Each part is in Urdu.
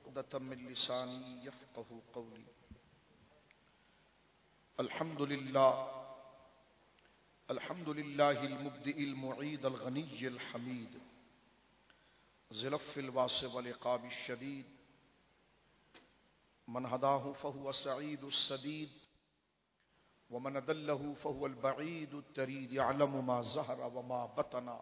عقدة من لساني يفقه قولي. الحمد لله المبدئ المعيد الغني الحميد ذي العفو الواسع والعقاب الشديد من هداه فهو السعيد السديد ومن أضله فهو البعيد التريد يعلم ما ظهر وما بطن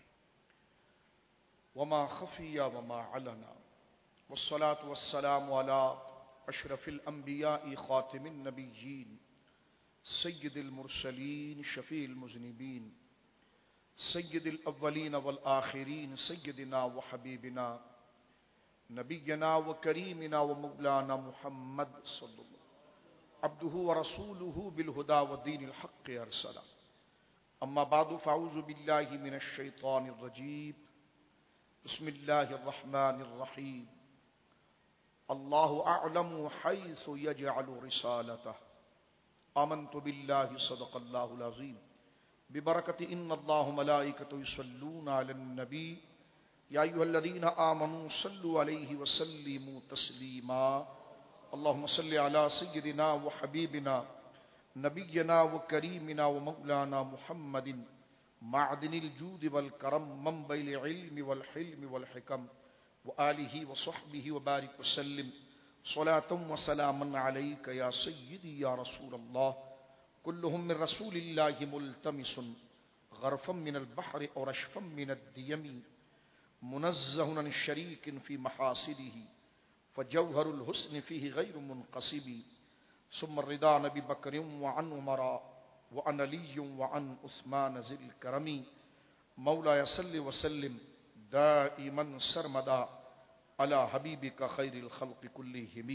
وما خفي وما علن والصلاة والسلام على أشرف الأنبياء خاتم النبيين سيد المرسلين شفيع المذنبين سيد الأولين والآخرين سيدنا وحبيبنا نبينا وكريمنا ومولانا محمد صلى الله عليه وسلم عبده ورسوله بالهدى ودين الحق أرسله. أما بعد فأعوذ بالله من الشيطان الرجيم. بسم الله الرحمن الرحيم. الله أعلم حيث يجعل رسالته. آمنت بالله صدق الله العظيم. ببركة إن الله ملائكته يصلون على النبي يا أيها الذين آمنوا صلوا عليه وسلموا تسليما. اللهم صل على سيدنا وحبيبنا نبينا وكريمنا ومولانا محمد معدن الجود والكرم منبع العلم والحلم والحكم وآله وصحبه وبارك وسلم صلاة وسلاما عليك يا سيدي يا رسول الله. كلهم من رسول الله ملتمس غرفا من البحر أو رشفا من الديم منزه عن الشريك في محاسده فجوهر الحسن فيه غير منقسم. ثم الرضا عن أبي بكر وعن عمر وعن علي وعن عثمان ذي الكرم. مولاي صل وسلم دائما سرمدا على حبیبک خیر الخلق کلہم.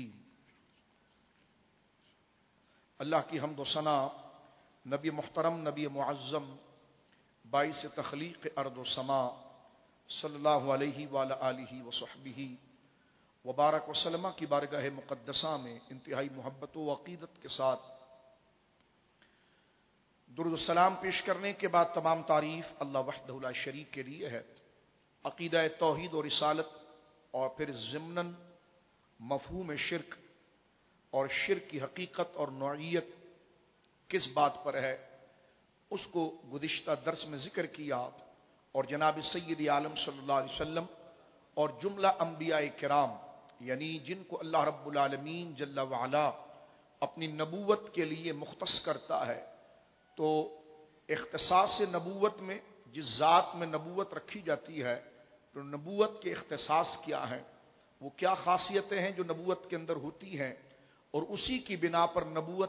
اللہ کی حمد و ثنا نبی محترم نبی معظم باعث تخلیق ارض و سما صلی اللہ علیہ وآلہ آلہ وصحبہ وبارک وسلم کی بارگاہ مقدسہ میں انتہائی محبت و عقیدت کے ساتھ درود و سلام پیش کرنے کے بعد تمام تعریف اللہ وحدہ لا شریک کے لیے ہے. عقیدہ توحید و رسالت اور پھر ضمناً مفہوم شرک اور شرک کی حقیقت اور نوعیت کس بات پر ہے اس کو گزشتہ درس میں ذکر کیا اور جناب سید عالم صلی اللہ علیہ وسلم اور جملہ انبیاء کرام یعنی جن کو اللہ رب العالمین جل وعلا اپنی نبوت کے لیے مختص کرتا ہے تو اختصاص نبوت میں جس ذات میں نبوت رکھی جاتی ہے تو نبوت کے اختصاص کیا ہیں، وہ کیا خاصیتیں ہیں جو نبوت کے اندر ہوتی ہیں اور اسی کی بنا پر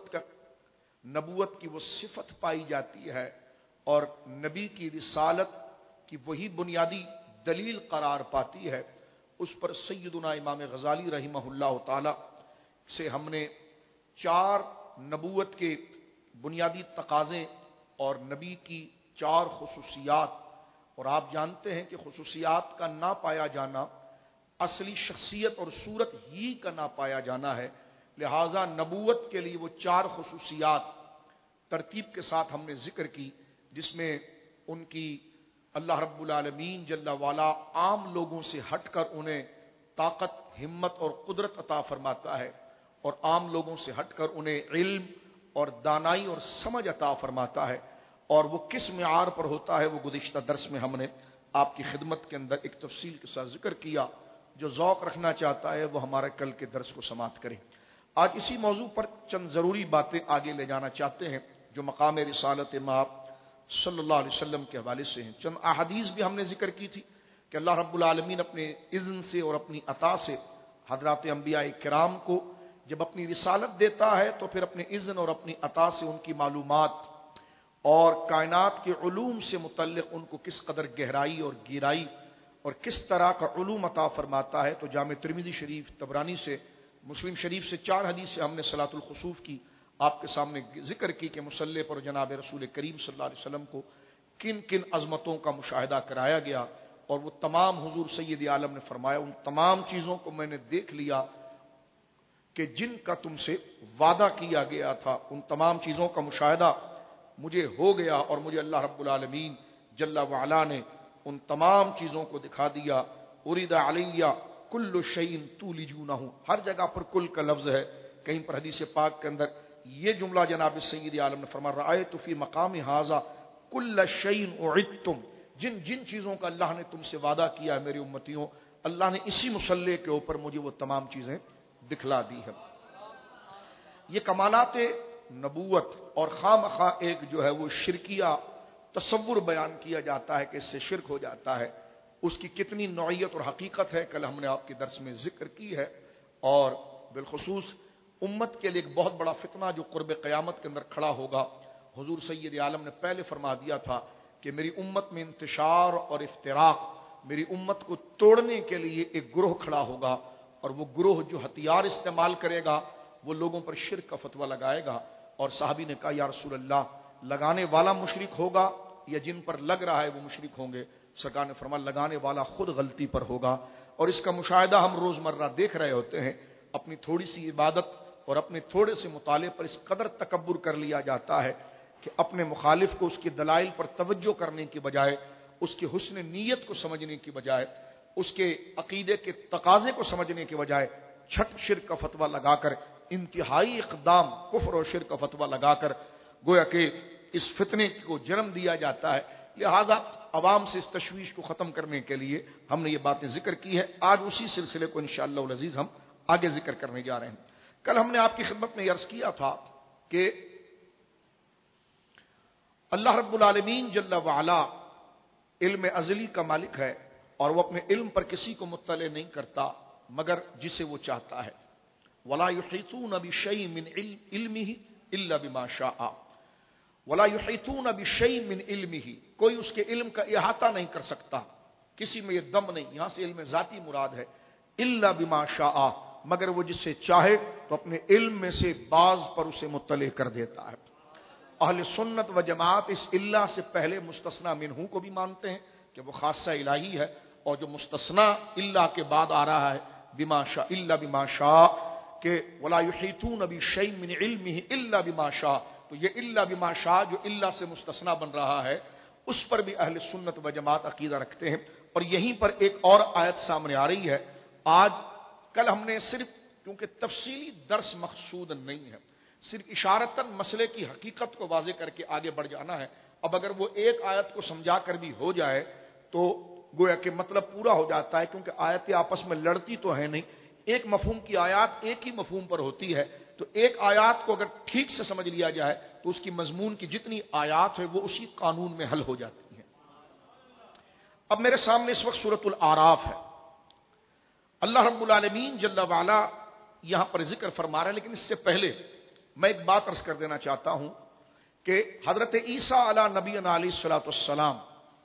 نبوت کی وہ صفت پائی جاتی ہے اور نبی کی رسالت کی وہی بنیادی دلیل قرار پاتی ہے. اس پر سیدنا امام غزالی رحمہ اللہ تعالی سے ہم نے 4 نبوت کے بنیادی تقاضے اور نبی کی 4 خصوصیات، اور آپ جانتے ہیں کہ خصوصیات کا نہ پایا جانا اصلی شخصیت اور صورت ہی کا نہ پایا جانا ہے. لہذا نبوت کے لیے وہ 4 خصوصیات ترتیب کے ساتھ ہم نے ذکر کی جس میں ان کی اللہ رب العالمین جل وعلا عام لوگوں سے ہٹ کر انہیں طاقت، ہمت اور قدرت عطا فرماتا ہے اور عام لوگوں سے ہٹ کر انہیں علم اور دانائی اور سمجھ عطا فرماتا ہے. اور وہ کس معیار پر ہوتا ہے وہ گزشتہ درس میں ہم نے آپ کی خدمت کے اندر ایک تفصیل کے ساتھ ذکر کیا. جو ذوق رکھنا چاہتا ہے وہ ہمارے کل کے درس کو سماعت کرے. آج اسی موضوع پر چند ضروری باتیں آگے لے جانا چاہتے ہیں جو مقام رسالت مآب صلی اللہ علیہ وسلم کے حوالے سے ہیں. چند احادیث بھی ہم نے ذکر کی تھی کہ اللہ رب العالمین اپنے اذن سے اور اپنی عطا سے حضرات انبیاء کرام کو جب اپنی رسالت دیتا ہے تو پھر اپنے اذن اور اپنی عطا سے ان کی معلومات اور کائنات کے علوم سے متعلق ان کو کس قدر گہرائی اور گہرائی اور کس طرح کا علوم عطا فرماتا ہے. تو جامع ترمذی شریف، طبرانی سے، مسلم شریف سے 4 حدیث سے ہم نے صلاۃ الخسوف کی آپ کے سامنے ذکر کی کہ مصلی پر جناب رسول کریم صلی اللہ علیہ وسلم کو کن کن عظمتوں کا مشاہدہ کرایا گیا اور وہ تمام حضور سید عالم نے فرمایا ان تمام چیزوں کو میں نے دیکھ لیا کہ جن کا تم سے وعدہ کیا گیا تھا، ان تمام چیزوں کا مشاہدہ مجھے ہو گیا اور مجھے اللہ رب العالمین جل وعلا نے ان تمام چیزوں کو دکھا دیا. ارید علیہ کل شیء تولجونہ، ہر جگہ پر کل کا لفظ ہے. کہیں پر حدیث پاک کے اندر یہ جملہ جناب سید عالم نے فرمایا رأیت فی مقام ھذا کل شیء اعدتم، جن جن چیزوں کا اللہ نے تم سے وعدہ کیا ہے میری امتیوں، اللہ نے اسی مصلی کے اوپر مجھے وہ تمام چیزیں دکھلا دی ہے. یہ کمالات نبوت اور خواہ ایک جو ہے وہ شرکیہ تصور بیان کیا جاتا ہے کہ اس سے شرک ہو جاتا ہے، اس کی کتنی نوعیت اور حقیقت ہے کل ہم نے آپ کے درس میں ذکر کی ہے. اور بالخصوص امت کے لیے ایک بہت بڑا فتنہ جو قرب قیامت کے اندر کھڑا ہوگا. حضور سید عالم نے پہلے فرما دیا تھا کہ میری امت میں انتشار اور افتراق، میری امت کو توڑنے کے لیے ایک گروہ کھڑا ہوگا، اور وہ گروہ جو ہتھیار استعمال کرے گا وہ لوگوں پر شرک کا فتویٰ لگائے گا. اور صحابی نے کہا یا رسول اللہ، لگانے والا مشرک ہوگا یا جن پر لگ رہا ہے وہ مشرک ہوں گے؟ سرکار نے فرمایا لگانے والا خود غلطی پر ہوگا. اور اس کا مشاہدہ ہم روزمرہ دیکھ رہے ہوتے ہیں. اپنی تھوڑی سی عبادت اور اپنے تھوڑے سے مطالعے پر اس قدر تکبر کر لیا جاتا ہے کہ اپنے مخالف کو اس کے دلائل پر توجہ کرنے کی بجائے، اس کے حسن نیت کو سمجھنے کی بجائے، اس کے عقیدے کے تقاضے کو سمجھنے کی بجائے چھٹ شرک کا فتویٰ لگا کر، انتہائی اقدام کفر اور شرک کا فتویٰ لگا کر گویا کہ اس فتنے کو جنم دیا جاتا ہے. لہذا عوام سے اس تشویش کو ختم کرنے کے لیے ہم نے یہ باتیں ذکر کی ہے. آج اسی سلسلے کو انشاءاللہ العزیز ہم آگے ذکر کرنے جا رہے ہیں. کل ہم نے آپ کی خدمت میں عرض کیا تھا کہ اللہ رب العالمین جل وعلا علم ازلی کا مالک ہے، اور وہ اپنے علم پر کسی کو مطلع نہیں کرتا مگر جسے وہ چاہتا ہے. ولا يحيطون بشيء من علمه الا بما شاء، ولا يحيطون بشيء من علمه، کوئی اس کے علم کا احاطہ نہیں کر سکتا، کسی میں یہ دم نہیں. یہاں سے علم ذاتی مراد ہے. الا بما شاء، مگر وہ جس سے چاہے تو اپنے علم میں سے بعض پر اسے مطلع کر دیتا ہے. اہل سنت و جماعت اس الا سے پہلے مستثنا منہ کو بھی مانتے ہیں کہ وہ خاصہ الہی ہے، اور جو مستثنا الا کے بعد آ رہا ہے بما شاء الا بما شاء کہ ولا يحيطون بشيء من علمه الا بما شاء، تو یہ الا بما شاء جو الا سے مستثنا بن رہا ہے اس پر بھی اہل سنت و جماعت عقیدہ رکھتے ہیں. اور یہیں پر ایک اور آیت سامنے آ رہی ہے. آج کل ہم نے صرف کیونکہ تفصیلی درس مقصود نہیں ہے، صرف اشارتاً مسئلے کی حقیقت کو واضح کر کے آگے بڑھ جانا ہے. اب اگر وہ ایک آیت کو سمجھا کر بھی ہو جائے تو گویا کہ مطلب پورا ہو جاتا ہے، کیونکہ آیتیں آپس میں لڑتی تو ہیں نہیں. ایک مفہوم کی آیات ایک ہی مفہوم پر ہوتی ہے، تو ایک آیات کو اگر ٹھیک سے سمجھ لیا جائے تو اس کی مضمون کی جتنی آیات ہے وہ اسی قانون میں حل ہو جاتی ہیں. اب میرے سامنے اس وقت سورۃ الاعراف ہے. اللہ رب العالمین جل وعلا یہاں پر ذکر فرما رہے ہیں، لیکن اس سے پہلے میں ایک بات عرض کر دینا چاہتا ہوں کہ حضرت عیسیٰ علیہ نبینا علیہ الصلوۃ والسلام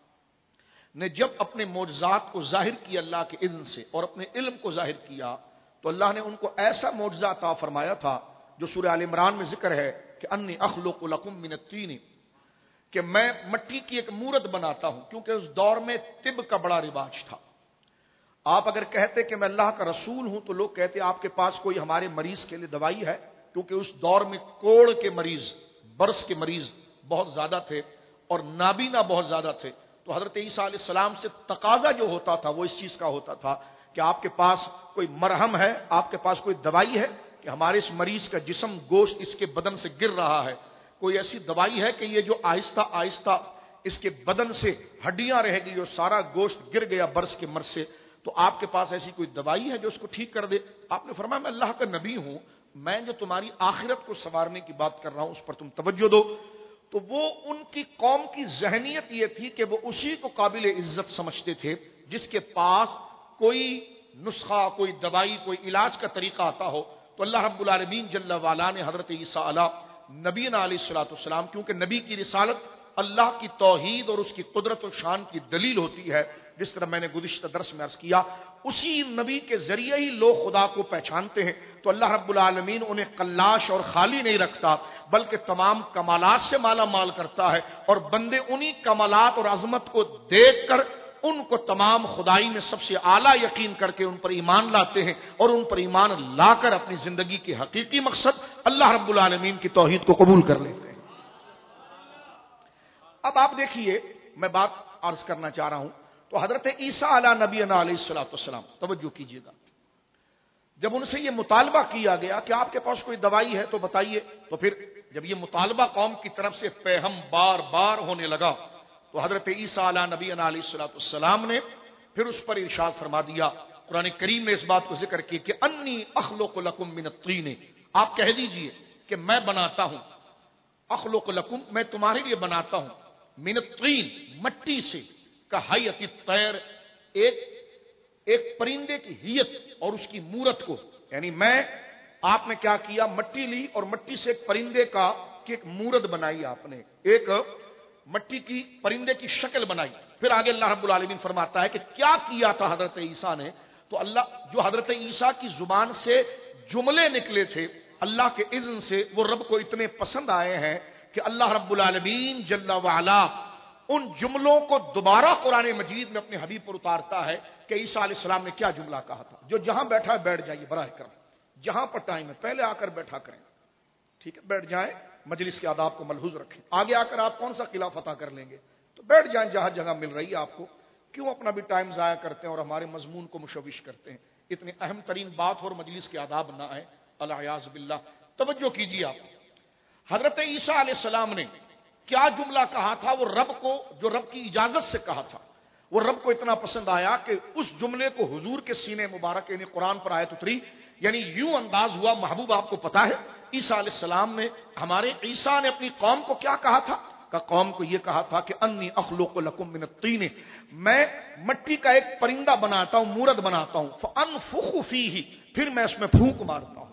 نے جب اپنے معجزات کو ظاہر کیا اللہ کے اذن سے اور اپنے علم کو ظاہر کیا، تو اللہ نے ان کو ایسا معجزہ عطا فرمایا تھا جو سورہ آل عمران میں ذکر ہے کہ انی اخلق لکم من الطین، کہ میں مٹی کی ایک مورت بناتا ہوں. کیونکہ اس دور میں طب کا بڑا رواج تھا. آپ اگر کہتے کہ میں اللہ کا رسول ہوں تو لوگ کہتے آپ کے پاس کوئی ہمارے مریض کے لیے دوائی ہے، کیونکہ اس دور میں کوڑ کے مریض، برس کے مریض بہت زیادہ تھے اور نابینا بہت زیادہ تھے. تو حضرت عیسیٰ علیہ السلام سے تقاضا جو ہوتا تھا وہ اس چیز کا ہوتا تھا کہ آپ کے پاس کوئی مرہم ہے، آپ کے پاس کوئی دوائی ہے کہ ہمارے اس مریض کا جسم گوشت اس کے بدن سے گر رہا ہے، کوئی ایسی دوائی ہے کہ یہ جو آہستہ آہستہ اس کے بدن سے ہڈیاں رہ گئی اور سارا گوشت گر گیا برس کے مرض سے، تو آپ کے پاس ایسی کوئی دوائی ہے جو اس کو ٹھیک کر دے؟ آپ نے فرمایا میں اللہ کا نبی ہوں، میں جو تمہاری آخرت کو سنوارنے کی بات کر رہا ہوں اس پر تم توجہ دو. تو وہ ان کی قوم کی ذہنیت یہ تھی کہ وہ اسی کو قابل عزت سمجھتے تھے جس کے پاس کوئی نسخہ، کوئی دوائی، کوئی علاج کا طریقہ آتا ہو. تو اللہ رب العالمین جل وعلا نے حضرت عیسیٰ علیہ نبینا علیہ الصلوۃ والسلام، کیونکہ نبی کی رسالت اللہ کی توحید اور اس کی قدرت و شان کی دلیل ہوتی ہے، جس طرح میں نے گزشتہ درس میں عرض کیا، اسی نبی کے ذریعے ہی لوگ خدا کو پہچانتے ہیں. تو اللہ رب العالمین انہیں قلاش اور خالی نہیں رکھتا بلکہ تمام کمالات سے مالا مال کرتا ہے، اور بندے انہی کمالات اور عظمت کو دیکھ کر ان کو تمام خدائی میں سب سے اعلیٰ یقین کر کے ان پر ایمان لاتے ہیں، اور ان پر ایمان لا کر اپنی زندگی کے حقیقی مقصد اللہ رب العالمین کی توحید کو قبول کر لیتے ہیں. اب آپ دیکھیے، میں بات عرض کرنا چاہ رہا ہوں، تو حضرت عیسیٰ علیہ نبینا علیہ الصلوۃ والسلام، توجہ کیجیے گا، جب ان سے یہ مطالبہ کیا گیا کہ آپ کے پاس کوئی دوائی ہے تو بتائیے، تو پھر جب یہ مطالبہ قوم کی طرف سے پیہم بار بار ہونے لگا تو حضرت عیسیٰ علیہ نبینا علیہ الصلوۃ والسلام نے پھر اس پر ارشاد فرما دیا، قرآن کریم نے اس بات کو ذکر کیا کہ انی اخلق لکم من الطین، آپ کہہ دیجئے کہ میں بناتا ہوں، اخلق لکم میں تمہارے لیے بناتا ہوں، من الطین مٹی سے، کہیئۃ الطیر ایک پرندے کی ہیئت اور اس کی مورت کو، یعنی آپ نے کیا کیا، مٹی لی اور مٹی سے ایک پرندے کا کی ایک مورت بنائی، آپ نے ایک مٹی کی پرندے کی شکل بنائی۔ پھر آگے اللہ رب العالمین فرماتا ہے کہ کیا کیا تھا حضرت عیسیٰ نے، تو اللہ جو حضرت عیسیٰ کی زبان سے جملے نکلے تھے اللہ کے اذن سے، وہ رب کو اتنے پسند آئے ہیں کہ اللہ رب العالمین جل وعلا ان جملوں کو دوبارہ قرآن مجید میں اپنے حبیب پر اتارتا ہے کہ عیسیٰ علیہ السلام نے کیا جملہ کہا تھا۔ جو جہاں بیٹھا ہے بیٹھ جائیے براہ کرم، جہاں پر ٹائم ہے پہلے آ کر بیٹھا کریں، ٹھیک ہے، بیٹھ جائیں، مجلس کے آداب کو ملحوظ رکھیں۔ آگے آ کر آپ کون سا قلعہ فتح کر لیں گے، تو بیٹھ جائیں جہاں جگہ مل رہی ہے آپ کو، کیوں اپنا بھی ٹائم ضائع کرتے ہیں اور ہمارے مضمون کو مشوش کرتے ہیں، اتنی اہم ترین بات اور مجلس کے آداب نہ آئے، العیاذ باللہ۔ توجہ کیجیے، آپ حضرت عیسیٰ علیہ السلام نے کیا جملہ کہا تھا، وہ رب کو، جو رب کی اجازت سے کہا تھا، وہ رب کو اتنا پسند آیا کہ اس جملے کو حضور کے سینے مبارک یعنی قرآن پر آیت اتری، یعنی یوں انداز ہوا، محبوب آپ کو پتا ہے عیسیٰ علیہ السلام نے، ہمارے عیسیٰ نے اپنی قوم کو کیا کہا تھا، کہ قوم کو یہ کہا تھا کہ انی اخلق لکم من الطین، میں مٹی کا ایک پرندہ بناتا ہوں، مورت بناتا ہوں، فانفخ فیہ، پھر میں اس میں پھونک مارتا ہوں،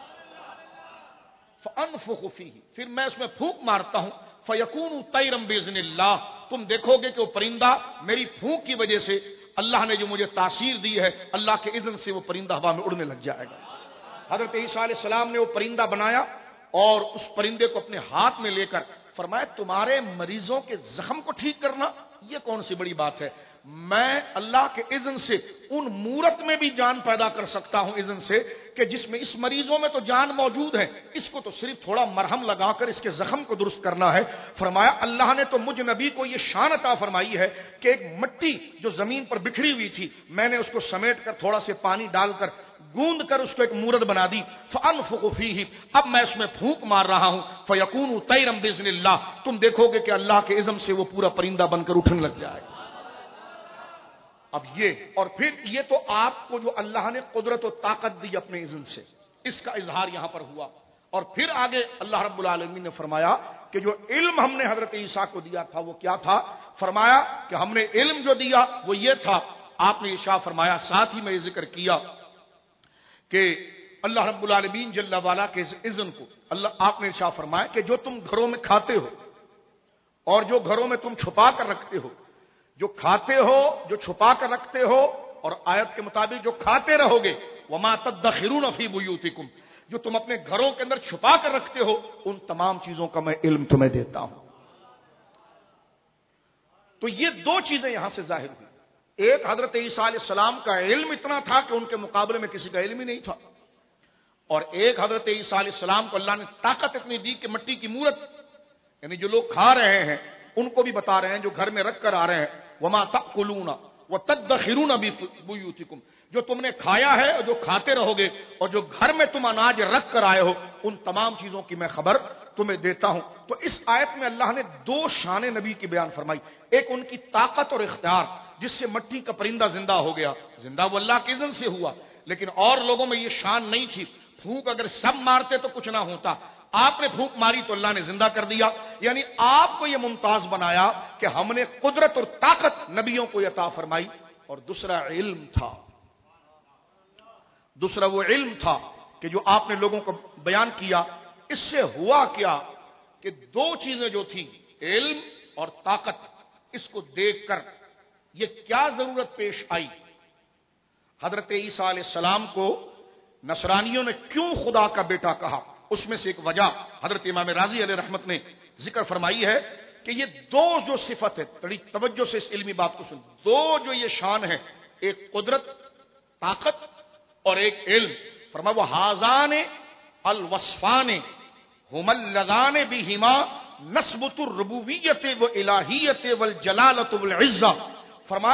فانفخ فیہ، پھر میں اس میں پھونک مارتا ہوں، فیکون طیرا باذن اللہ، تم دیکھو گے کہ وہ پرندہ میری پھونک کی وجہ سے، اللہ نے جو مجھے تاثیر دی ہے، اللہ کے اذن سے وہ پرندہ ہوا میں اڑنے لگ جائے گا۔ حضرت عیسیٰ علیہ السلام نے وہ پرندہ بنایا اور اس پرندے کو اپنے ہاتھ میں لے کر فرمایا، تمہارے مریضوں کے زخم کو ٹھیک کرنا یہ کون سی بڑی بات ہے، میں اللہ کے اذن سے ان مورت میں بھی جان پیدا کر سکتا ہوں اذن سے، کہ جس میں اس مریضوں میں تو جان موجود ہے، اس کو تو صرف تھوڑا مرہم لگا کر اس کے زخم کو درست کرنا ہے۔ فرمایا اللہ نے تو مجھ نبی کو یہ شان عطا فرمائی ہے کہ ایک مٹی جو زمین پر بکھری ہوئی تھی، میں نے اس کو سمیٹ کر تھوڑا سے پانی ڈال کر گوند کر اس کو ایک مورت بنا دی، فانفخ فیہ، اب میں اس میں پھونک مار رہا ہوں، فیکون طیرا باذن اللہ، تم دیکھو گے کہ اللہ کے اذن سے وہ پورا پرندہ بن کر اٹھنے لگ جائے گا۔ اب یہ، اور پھر یہ تو آپ کو جو اللہ نے قدرت و طاقت دی اپنے اذن سے، اس کا اظہار یہاں پر ہوا، اور پھر آگے اللہ رب العالمین نے فرمایا کہ جو علم ہم نے حضرت عیسیٰ کو دیا تھا وہ کیا تھا، فرمایا کہ ہم نے علم جو دیا وہ یہ تھا، آپ نے ارشاد فرمایا، ساتھ ہی میں یہ ذکر کیا کہ اللہ رب العالمین جل وعلا کے اذن کو، آپ نے ارشاد فرمایا کہ جو تم گھروں میں کھاتے ہو اور جو گھروں میں تم چھپا کر رکھتے ہو، جو کھاتے ہو، جو چھپا کر رکھتے ہو، اور آیت کے مطابق جو کھاتے رہو گے، وما تدخرون فی بیوتکم، جو تم اپنے گھروں کے اندر چھپا کر رکھتے ہو، ان تمام چیزوں کا میں علم تمہیں دیتا ہوں۔ تو یہ دو چیزیں یہاں سے ظاہر ہوئی، ایک حضرت عیسیٰ علیہ السلام کا علم اتنا تھا کہ ان کے مقابلے میں کسی کا علم ہی نہیں تھا، اور ایک حضرت عیسیٰ علیہ السلام کو اللہ نے طاقت اتنی دی کہ مٹی کی مورت، یعنی جو لوگ کھا رہے ہیں ان کو بھی بتا رہے ہیں، جو گھر میں رکھ کر آ رہے ہیں، وما تأکلون وتدخرون بیوتکم، جو تم نے کھایا ہے اور جو کھاتے رہو گے، اور جو گھر میں تم اناج رکھ کر آئے ہو، ان تمام چیزوں کی میں خبر تمہیں دیتا ہوں۔ تو اس آیت میں اللہ نے دو شان نبی کی بیان فرمائی، ایک ان کی طاقت اور اختیار جس سے مٹی کا پرندہ زندہ ہو گیا، زندہ وہ اللہ کے اذن سے ہوا، لیکن اور لوگوں میں یہ شان نہیں تھی، پھونک اگر سب مارتے تو کچھ نہ ہوتا، آپ نے پھونک ماری تو اللہ نے زندہ کر دیا، یعنی آپ کو یہ ممتاز بنایا کہ ہم نے قدرت اور طاقت نبیوں کو عطا فرمائی۔ اور دوسرا علم تھا، دوسرا وہ علم تھا کہ جو آپ نے لوگوں کو بیان کیا، اس سے ہوا کیا کہ دو چیزیں جو تھیں، علم اور طاقت، اس کو دیکھ کر یہ کیا ضرورت پیش آئی، حضرت عیسیٰ علیہ السلام کو نصرانیوں نے کیوں خدا کا بیٹا کہا، اس میں سے ایک وجہ حضرت امام راضی علیہ رحمت نے ذکر فرمائی ہے کہ یہ دو جو صفت ہے، بڑی توجہ سے اس علمی بات کو سن، دو جو یہ شان ہے، ایک قدرت طاقت اور ایک علم، فرمایا وہ ہازان الوصفان ہم اللذان بہما نسبت الربوبیت و الہیت والجلالت والعزہ، فرمایا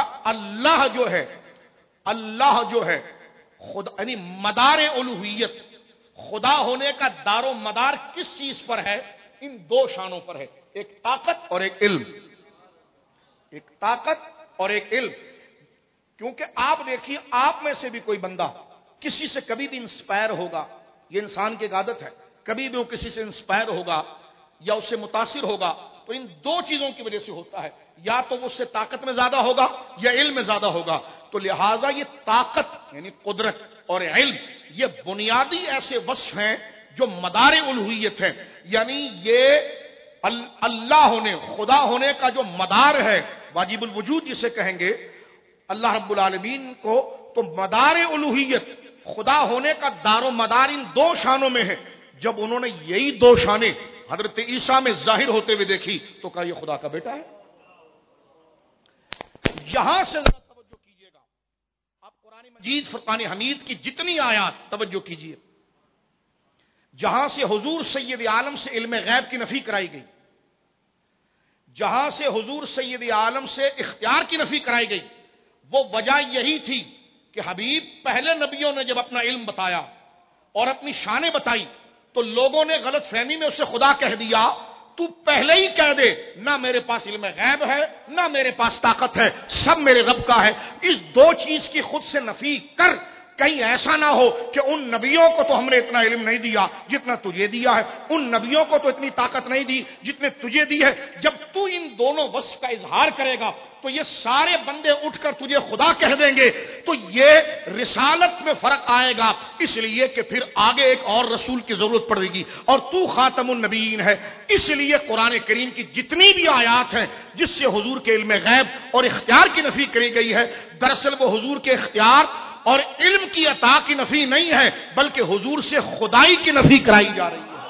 اللہ جو ہے خدا، یعنی مدار الوہیت، خدا ہونے کا دار و مدار کس چیز پر ہے؟ ان دو شانوں پر ہے، ایک طاقت اور ایک علم، ایک طاقت اور ایک علم۔ کیونکہ آپ دیکھیے، آپ میں سے بھی کوئی بندہ کسی سے کبھی بھی انسپائر ہوگا، یہ انسان کی ایک عادت ہے، کبھی بھی وہ کسی سے انسپائر ہوگا یا اس سے متاثر ہوگا تو ان دو چیزوں کی وجہ سے ہوتا ہے، یا تو وہ اس سے طاقت میں زیادہ ہوگا یا علم میں زیادہ ہوگا۔ تو لہذا یہ طاقت یعنی قدرت اور علم، یہ بنیادی ایسے وصف ہیں جو مدار الوہیت ہیں، یعنی یہ اللہ ہونے، خدا ہونے کا جو مدار ہے، واجب الوجود جسے کہیں گے اللہ رب العالمین کو، تو مدار الوہیت، خدا ہونے کا دار و مدار ان دو شانوں میں ہے۔ جب انہوں نے یہی دو شانیں حضرت عیسیٰ میں ظاہر ہوتے ہوئے دیکھی تو کہا یہ خدا کا بیٹا ہے۔ یہاں سے ذرا توجہ کیجئے گا، آپ قرآن مجید فرقان حمید کی جتنی آیات توجہ کیجئے، جہاں سے حضور سید عالم سے علم غیب کی نفی کرائی گئی، جہاں سے حضور سید عالم سے اختیار کی نفی کرائی گئی، وہ وجہ یہی تھی کہ حبیب پہلے نبیوں نے جب اپنا علم بتایا اور اپنی شانیں بتائی تو لوگوں نے غلط فہمی میں اسے خدا کہہ دیا۔ تو پہلے ہی کہہ دے نہ میرے پاس علم غیب ہے نہ میرے پاس طاقت ہے، سب میرے رب کا ہے۔ اس دو چیز کی خود سے نفی کر، کہیں ایسا نہ ہو کہ ان نبیوں کو تو ہم نے اتنا علم نہیں دیا جتنا تجھے دیا ہے، ان نبیوں کو تو اتنی طاقت نہیں دی جتنے تجھے دی ہے۔ جب تو ان دونوں وصف کا اظہار کرے گا تو یہ سارے بندے اٹھ کر تجھے خدا کہہ دیں گے، تو یہ رسالت میں فرق آئے گا، اس لیے کہ پھر آگے ایک اور رسول کی ضرورت پڑے گی اور تو خاتم النبیین ہے۔ اس لیے قرآن کریم کی جتنی بھی آیات ہیں جس سے حضور کے علم غیب اور اختیار کی نفی کری گئی ہے، دراصل وہ حضور کے اختیار اور علم کی عطا کی نفی نہیں ہے، بلکہ حضور سے خدائی کی نفی کرائی جا رہی ہے۔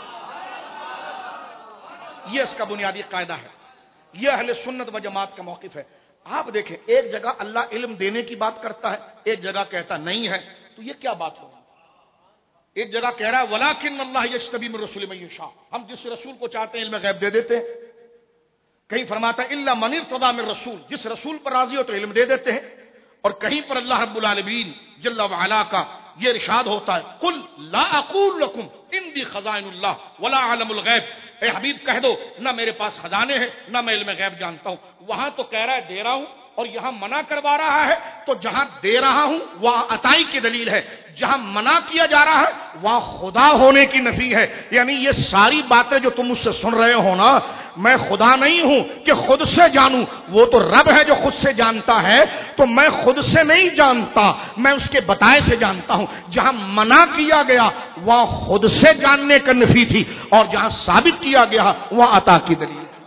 یہ اس کا بنیادی قاعدہ ہے، یہ اہل سنت و جماعت کا موقف ہے۔ آپ دیکھیں، ایک جگہ اللہ علم دینے کی بات کرتا ہے، ایک جگہ کہتا نہیں ہے، تو یہ کیا بات ہوگی؟ ایک جگہ کہہ رہا ہے وَلَٰكِنَّ اللَّهَ يَجْتَبِي مِن رُّسُلِهِ مَن يَشَاءُ، ہم جس رسول کو چاہتے ہیں علم غیب دے دیتے ہیں۔ کہیں فرماتا ہے إِلَّا مَنِ ارْتَضَىٰ مِن رَّسُولٍ، جس رسول پر راضی ہو تو علم دے دیتے ہیں۔ اور کہیں پر اللہ رب العالمین جل وعلا کا یہ ارشاد ہوتا ہے قُلْ لَا أَقُولُ لَكُمْ عِندِي خَزَائِنُ اللَّهِ وَلَا أَعْلَمُ الْغَيْبَ، اے حبیب کہہ دو نہ میرے پاس خزانے ہیں نہ میں علم غیب جانتا ہوں۔ وہاں تو کہہ رہا ہے دے رہا ہوں، اور یہاں منع کروا رہا ہے، تو جہاں دے رہا ہوں وہاں عطائی کی دلیل ہے، جہاں منع کیا جا رہا ہے وہاں خدا ہونے کی نفی ہے۔ یعنی یہ ساری باتیں جو تم مجھ سے سن رہے ہو نا، میں خدا نہیں ہوں کہ خود سے جانوں، وہ تو رب ہے جو خود سے جانتا ہے، تو میں خود سے نہیں جانتا، میں اس کے بتائے سے جانتا ہوں۔ جہاں منع کیا گیا وہاں خود سے جاننے کا نفی تھی، اور جہاں ثابت کیا گیا وہاں عطا کی دلیل تھی۔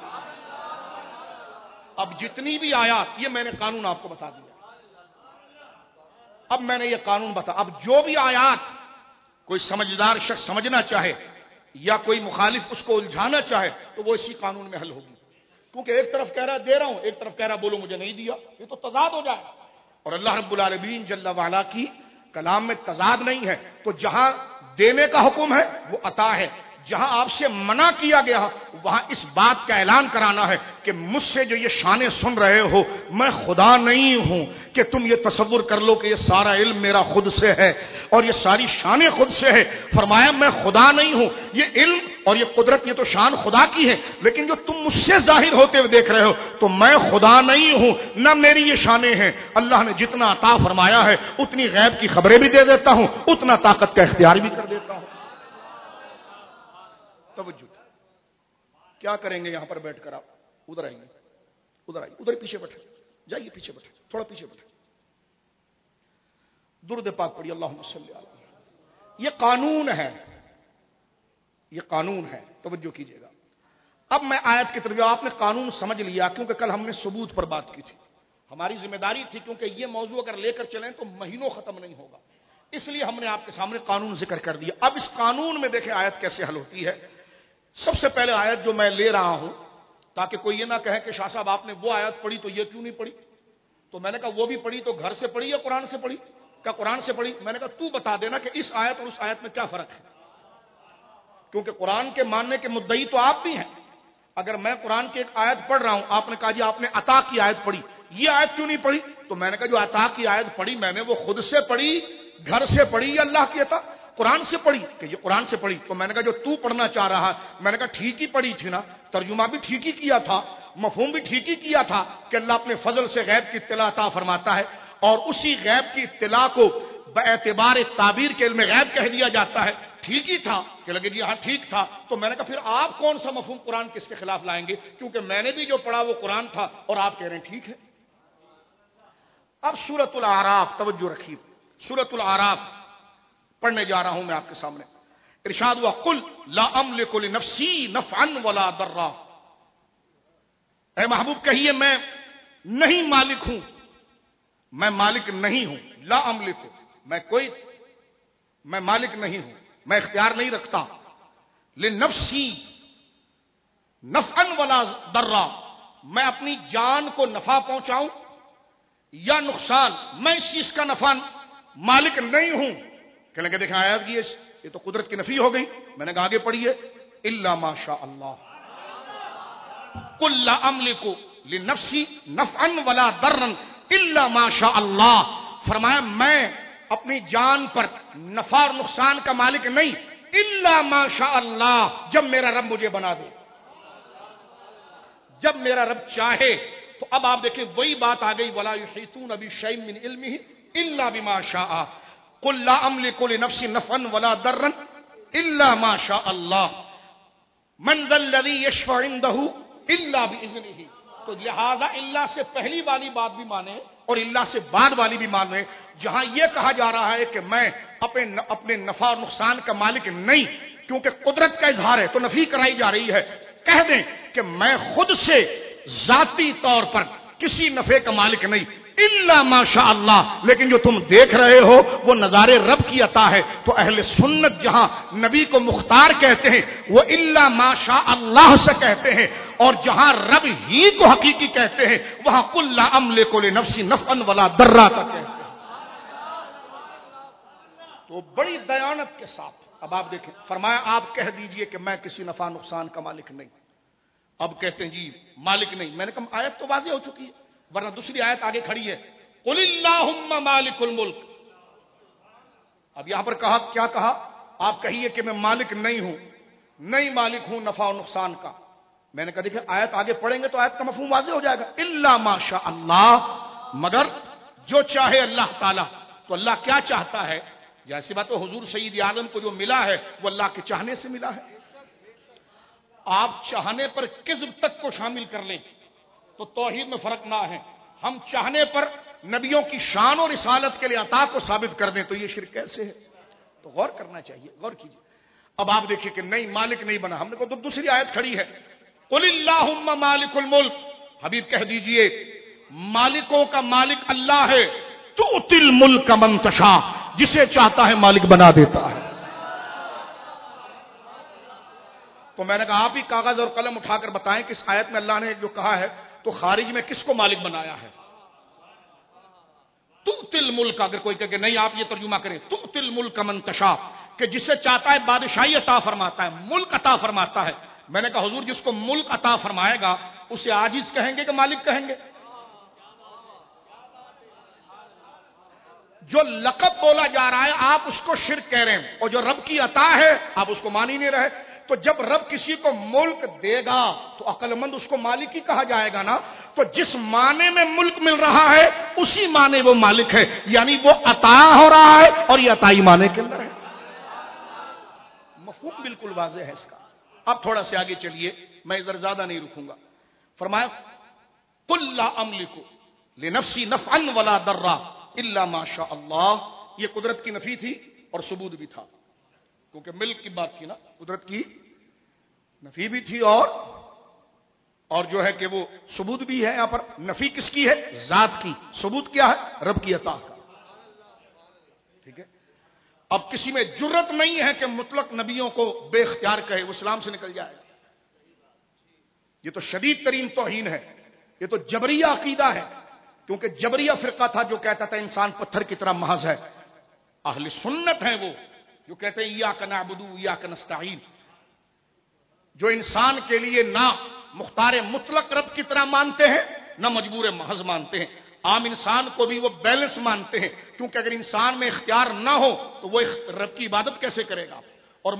اب جتنی بھی آیات، یہ میں نے قانون آپ کو بتا دیا، اب میں نے یہ قانون بتا، اب جو بھی آیات کوئی سمجھدار شخص سمجھنا چاہے یا کوئی مخالف اس کو الجھانا چاہے تو وہ اسی قانون میں حل ہوگی، کیونکہ ایک طرف کہہ رہا ہے دے رہا ہوں، ایک طرف کہہ رہا بولو مجھے نہیں دیا، یہ تو تضاد ہو جائے۔ اور اللہ رب العالمین جل وعلا کی کلام میں تضاد نہیں ہے، تو جہاں دینے کا حکم ہے وہ عطا ہے، جہاں آپ سے منع کیا گیا وہاں اس بات کا اعلان کرانا ہے کہ مجھ سے جو یہ شانیں سن رہے ہو میں خدا نہیں ہوں، کہ تم یہ تصور کر لو کہ یہ سارا علم میرا خود سے ہے اور یہ ساری شانیں خود سے ہے۔ فرمایا میں خدا نہیں ہوں، یہ علم اور یہ قدرت یہ تو شان خدا کی ہے، لیکن جو تم مجھ سے ظاہر ہوتے ہوئے دیکھ رہے ہو تو میں خدا نہیں ہوں، نہ میری یہ شانیں ہیں۔ اللہ نے جتنا عطا فرمایا ہے اتنی غیب کی خبریں بھی دے دیتا ہوں، اتنا طاقت کا اختیار بھی کر دیتا ہوں۔ توجہ، کیا کریں گے یہاں پر بیٹھ کر؟ آپ ادھر آئیں گے، ادھر آئیے، ادھر پیچھے بیٹھے، جائیے پیچھے بیٹھے، تھوڑا پیچھے بیٹھے، درود پاک پڑھیے اللہم صلی علیہ۔ یہ قانون ہے، یہ قانون ہے، توجہ کیجیے گا۔ اب میں آیت کی طرف، آپ نے قانون سمجھ لیا کیونکہ کل ہم نے ثبوت پر بات کی تھی، ہماری ذمہ داری تھی، کیونکہ یہ موضوع اگر لے کر چلیں تو مہینوں ختم نہیں ہوگا، اس لیے ہم نے آپ کے سامنے قانون ذکر کر دیا۔ اب اس قانون میں دیکھیں آیت کیسے حل ہوتی ہے۔ سب سے پہلے آیت جو میں لے رہا ہوں تاکہ کوئی یہ نہ کہے کہ شاہ صاحب آپ نے وہ آیت پڑھی تو یہ کیوں نہیں پڑھی، تو میں نے کہا وہ بھی پڑھی تو گھر سے پڑھی یا قرآن سے پڑھی؟ کیا قرآن سے پڑھی؟ میں نے کہا تو بتا دینا کہ اس آیت اور اس آیت میں کیا فرق ہے، کیونکہ قرآن کے ماننے کے مدعی تو آپ بھی ہیں۔ اگر میں قرآن کی ایک آیت پڑھ رہا ہوں، آپ نے کہا جی آپ نے عطا کی آیت پڑھی، یہ آیت کیوں نہیں پڑھی؟ تو میں نے کہا جو عطا کی آیت پڑھی میں نے وہ خود سے پڑھی، گھر سے پڑھی یا اللہ کی عطا؟ قرآن سے پڑھی کہ یہ قرآن سے پڑھی. تو میں نے کہا جو تو پڑھنا چاہ رہا ہے، میں نے کہا ٹھیک ہی پڑھی تھی نا، ترجمہ بھی ٹھیک ہی کیا تھا، مفہوم بھی ٹھیک ہی کیا تھا کہ اللہ اپنے فضل سے غیب کی اطلاع عطا فرماتا ہے، اور اسی غیب کی اطلاع کو باعتبار تعبیر کے علم غیب کہہ دیا جاتا ہے. ٹھیک ہی تھا کہ لگے جی ہاں ٹھیک تھا. تو میں نے کہا پھر آپ کون سا مفہوم قرآن کس کے خلاف لائیں گے؟ کیونکہ میں نے بھی جو پڑھا وہ قرآن تھا اور آپ کہہ رہے ہیں ٹھیک ہے. اب سورۃ الاعراف توجہ رکھیے، سورۃ الاعراف پڑھنے جا رہا ہوں میں آپ کے سامنے. ارشاد ہوا قل لا املک لنفسی نفعا ولا ضرا، اے محبوب کہیے میں نہیں مالک ہوں، میں مالک نہیں ہوں. لا املک، میں مالک نہیں ہوں، میں اختیار نہیں رکھتا. لنفسی نفعا ولا ضرا، میں اپنی جان کو نفع پہنچاؤں یا نقصان، میں اس چیز کا نفع مالک نہیں ہوں. کہنے لگے دیکھیں آیات کی یہ تو قدرت کی نفی ہو گئی. میں نے کہا آگے پڑھیے الا ما شاء اللہ. قل لا املک لنفسی نفعا ولا ضرا الا ما شاء اللہ. فرمایا میں اپنی جان پر نفع اور نقصان کا مالک نہیں الا ما شاء اللہ، جب میرا رب مجھے بنا دے، جب میرا رب چاہے. تو اب آپ دیکھیں وہی بات آ گئی ولا یحیطون بشیء من علمہ الا بما شاء. قل لا املک لنفسی نفعا ولا ضرا الا ما شاء اللہ من ذا الذی یشفع عنده الا باذنہ. تو لہذا اللہ سے پہلی والی بات بھی مانے اور اللہ سے بعد والی بھی مانے. جہاں یہ کہا جا رہا ہے کہ میں اپنے نفع اور نقصان کا مالک نہیں، کیونکہ قدرت کا اظہار ہے تو نفی کرائی جا رہی ہے، کہہ دیں کہ میں خود سے ذاتی طور پر کسی نفع کا مالک نہیں الا ما شاء اللہ. لیکن جو تم دیکھ رہے ہو وہ نظارے رب کی عطا ہے. تو اہل سنت جہاں نبی کو مختار کہتے ہیں وہ الا ما شاء اللہ سے کہتے ہیں، اور جہاں رب ہی کو حقیقی کہتے ہیں وہاں قل لا املک لنفسی نفعا ولا ضرا کا کہتے ہیں. تو بڑی دیانت کے ساتھ اب آپ دیکھیں فرمایا آپ کہہ دیجئے کہ میں کسی نفع نقصان کا مالک نہیں. اب کہتے ہیں جی مالک نہیں. میں نے کہا آیت تو واضح ہو چکی ہے، ورنہ دوسری آیت آگے کھڑی ہے قل اللہم مالک الملک. اب یہاں پر کہا کیا کہا؟ آپ کہیے کہ میں مالک نہیں ہوں، نہیں مالک ہوں نفع و نقصان کا. میں نے کہا دیکھیں آیت آگے پڑھیں گے تو آیت کا مفہوم واضح ہو جائے گا. الا ما شاء اللہ، مگر جو چاہے اللہ تعالی. تو اللہ کیا چاہتا ہے؟ جیسی بات تو حضور سید اعظم کو جو ملا ہے وہ اللہ کے چاہنے سے ملا ہے. آپ چاہنے پر کذب تک کو شامل کر لیں تو توحید میں فرق نہ ہے. ہم چاہنے پر نبیوں کی شان اور رسالت کے لیے عطا کو ثابت کر دیں تو یہ شرک کیسے ہے؟ تو غور کرنا چاہیے، غور کیجیے. اب آپ دیکھیے کہ نہیں مالک نہیں بنا. ہم نے کہا دوسری آیت کھڑی ہے قل اللہم مالک الملک. حبیب کہہ دیجئے مالکوں کا مالک اللہ ہے. تؤتی الملک من تشاء، جسے چاہتا ہے مالک بنا دیتا ہے. تو میں نے کہا آپ ہی کاغذ اور قلم اٹھا کر بتائیں کہ اس آیت میں اللہ نے جو کہا ہے تو خارج میں کس کو مالک بنایا ہے؟ تؤتی الملک. اگر کوئی کہے کہ نہیں آپ یہ ترجمہ کریں تؤتی الملک من تشاء، کہ جسے چاہتا ہے بادشاہی عطا فرماتا ہے، ملک عطا فرماتا ہے. میں نے کہا حضور جس کو ملک عطا فرمائے گا اسے عاجز کہیں گے کہ مالک کہیں گے؟ جو لقب بولا جا رہا ہے آپ اس کو شرک کہہ رہے ہیں، اور جو رب کی عطا ہے آپ اس کو مان ہی نہیں رہے. تو جب رب کسی کو ملک دے گا تو عقل مند اس کو مالک ہی کہا جائے گا نا. تو جس معنی میں ملک مل رہا ہے اسی معنی وہ مالک ہے، یعنی وہ عطا ہو رہا ہے اور یہ عطائی معنی کے اندر ہے. مفہوم بالکل واضح ہے اس کا. اب تھوڑا سے آگے چلیے، میں ادھر زیادہ نہیں رکوں گا. فرمایا قل لا املک لنفسی نفعا ولا ضرا الا ما شاء اللہ. یہ قدرت کی نفی تھی اور ثبوت بھی تھا، کیونکہ ملک کی بات تھی نا، قدرت کی نفی بھی تھی اور جو ہے کہ وہ ثبوت بھی ہے. یہاں پر نفی کس کی ہے؟ ذات کی. ثبوت کیا ہے؟ رب کی عطا کا. ٹھیک ہے. اب کسی میں جرت نہیں ہے کہ مطلق نبیوں کو بے اختیار کہے، وہ اسلام سے نکل جائے. یہ تو شدید ترین توہین ہے، یہ تو جبریہ عقیدہ ہے. کیونکہ جبریہ فرقہ تھا جو کہتا تھا انسان پتھر کی طرح محض ہے. اہل سنت ہیں وہ جو کہتے ہیں ایاک نعبد و ایاک نستعین، جو انسان کے لیے نہ مختار مطلق رب کی طرح مانتے ہیں نہ مجبور محض مانتے ہیں. عام انسان کو بھی وہ بیلنس مانتے ہیں، کیونکہ اگر انسان میں اختیار نہ ہو تو وہ رب کی عبادت کیسے کرے گا؟ اور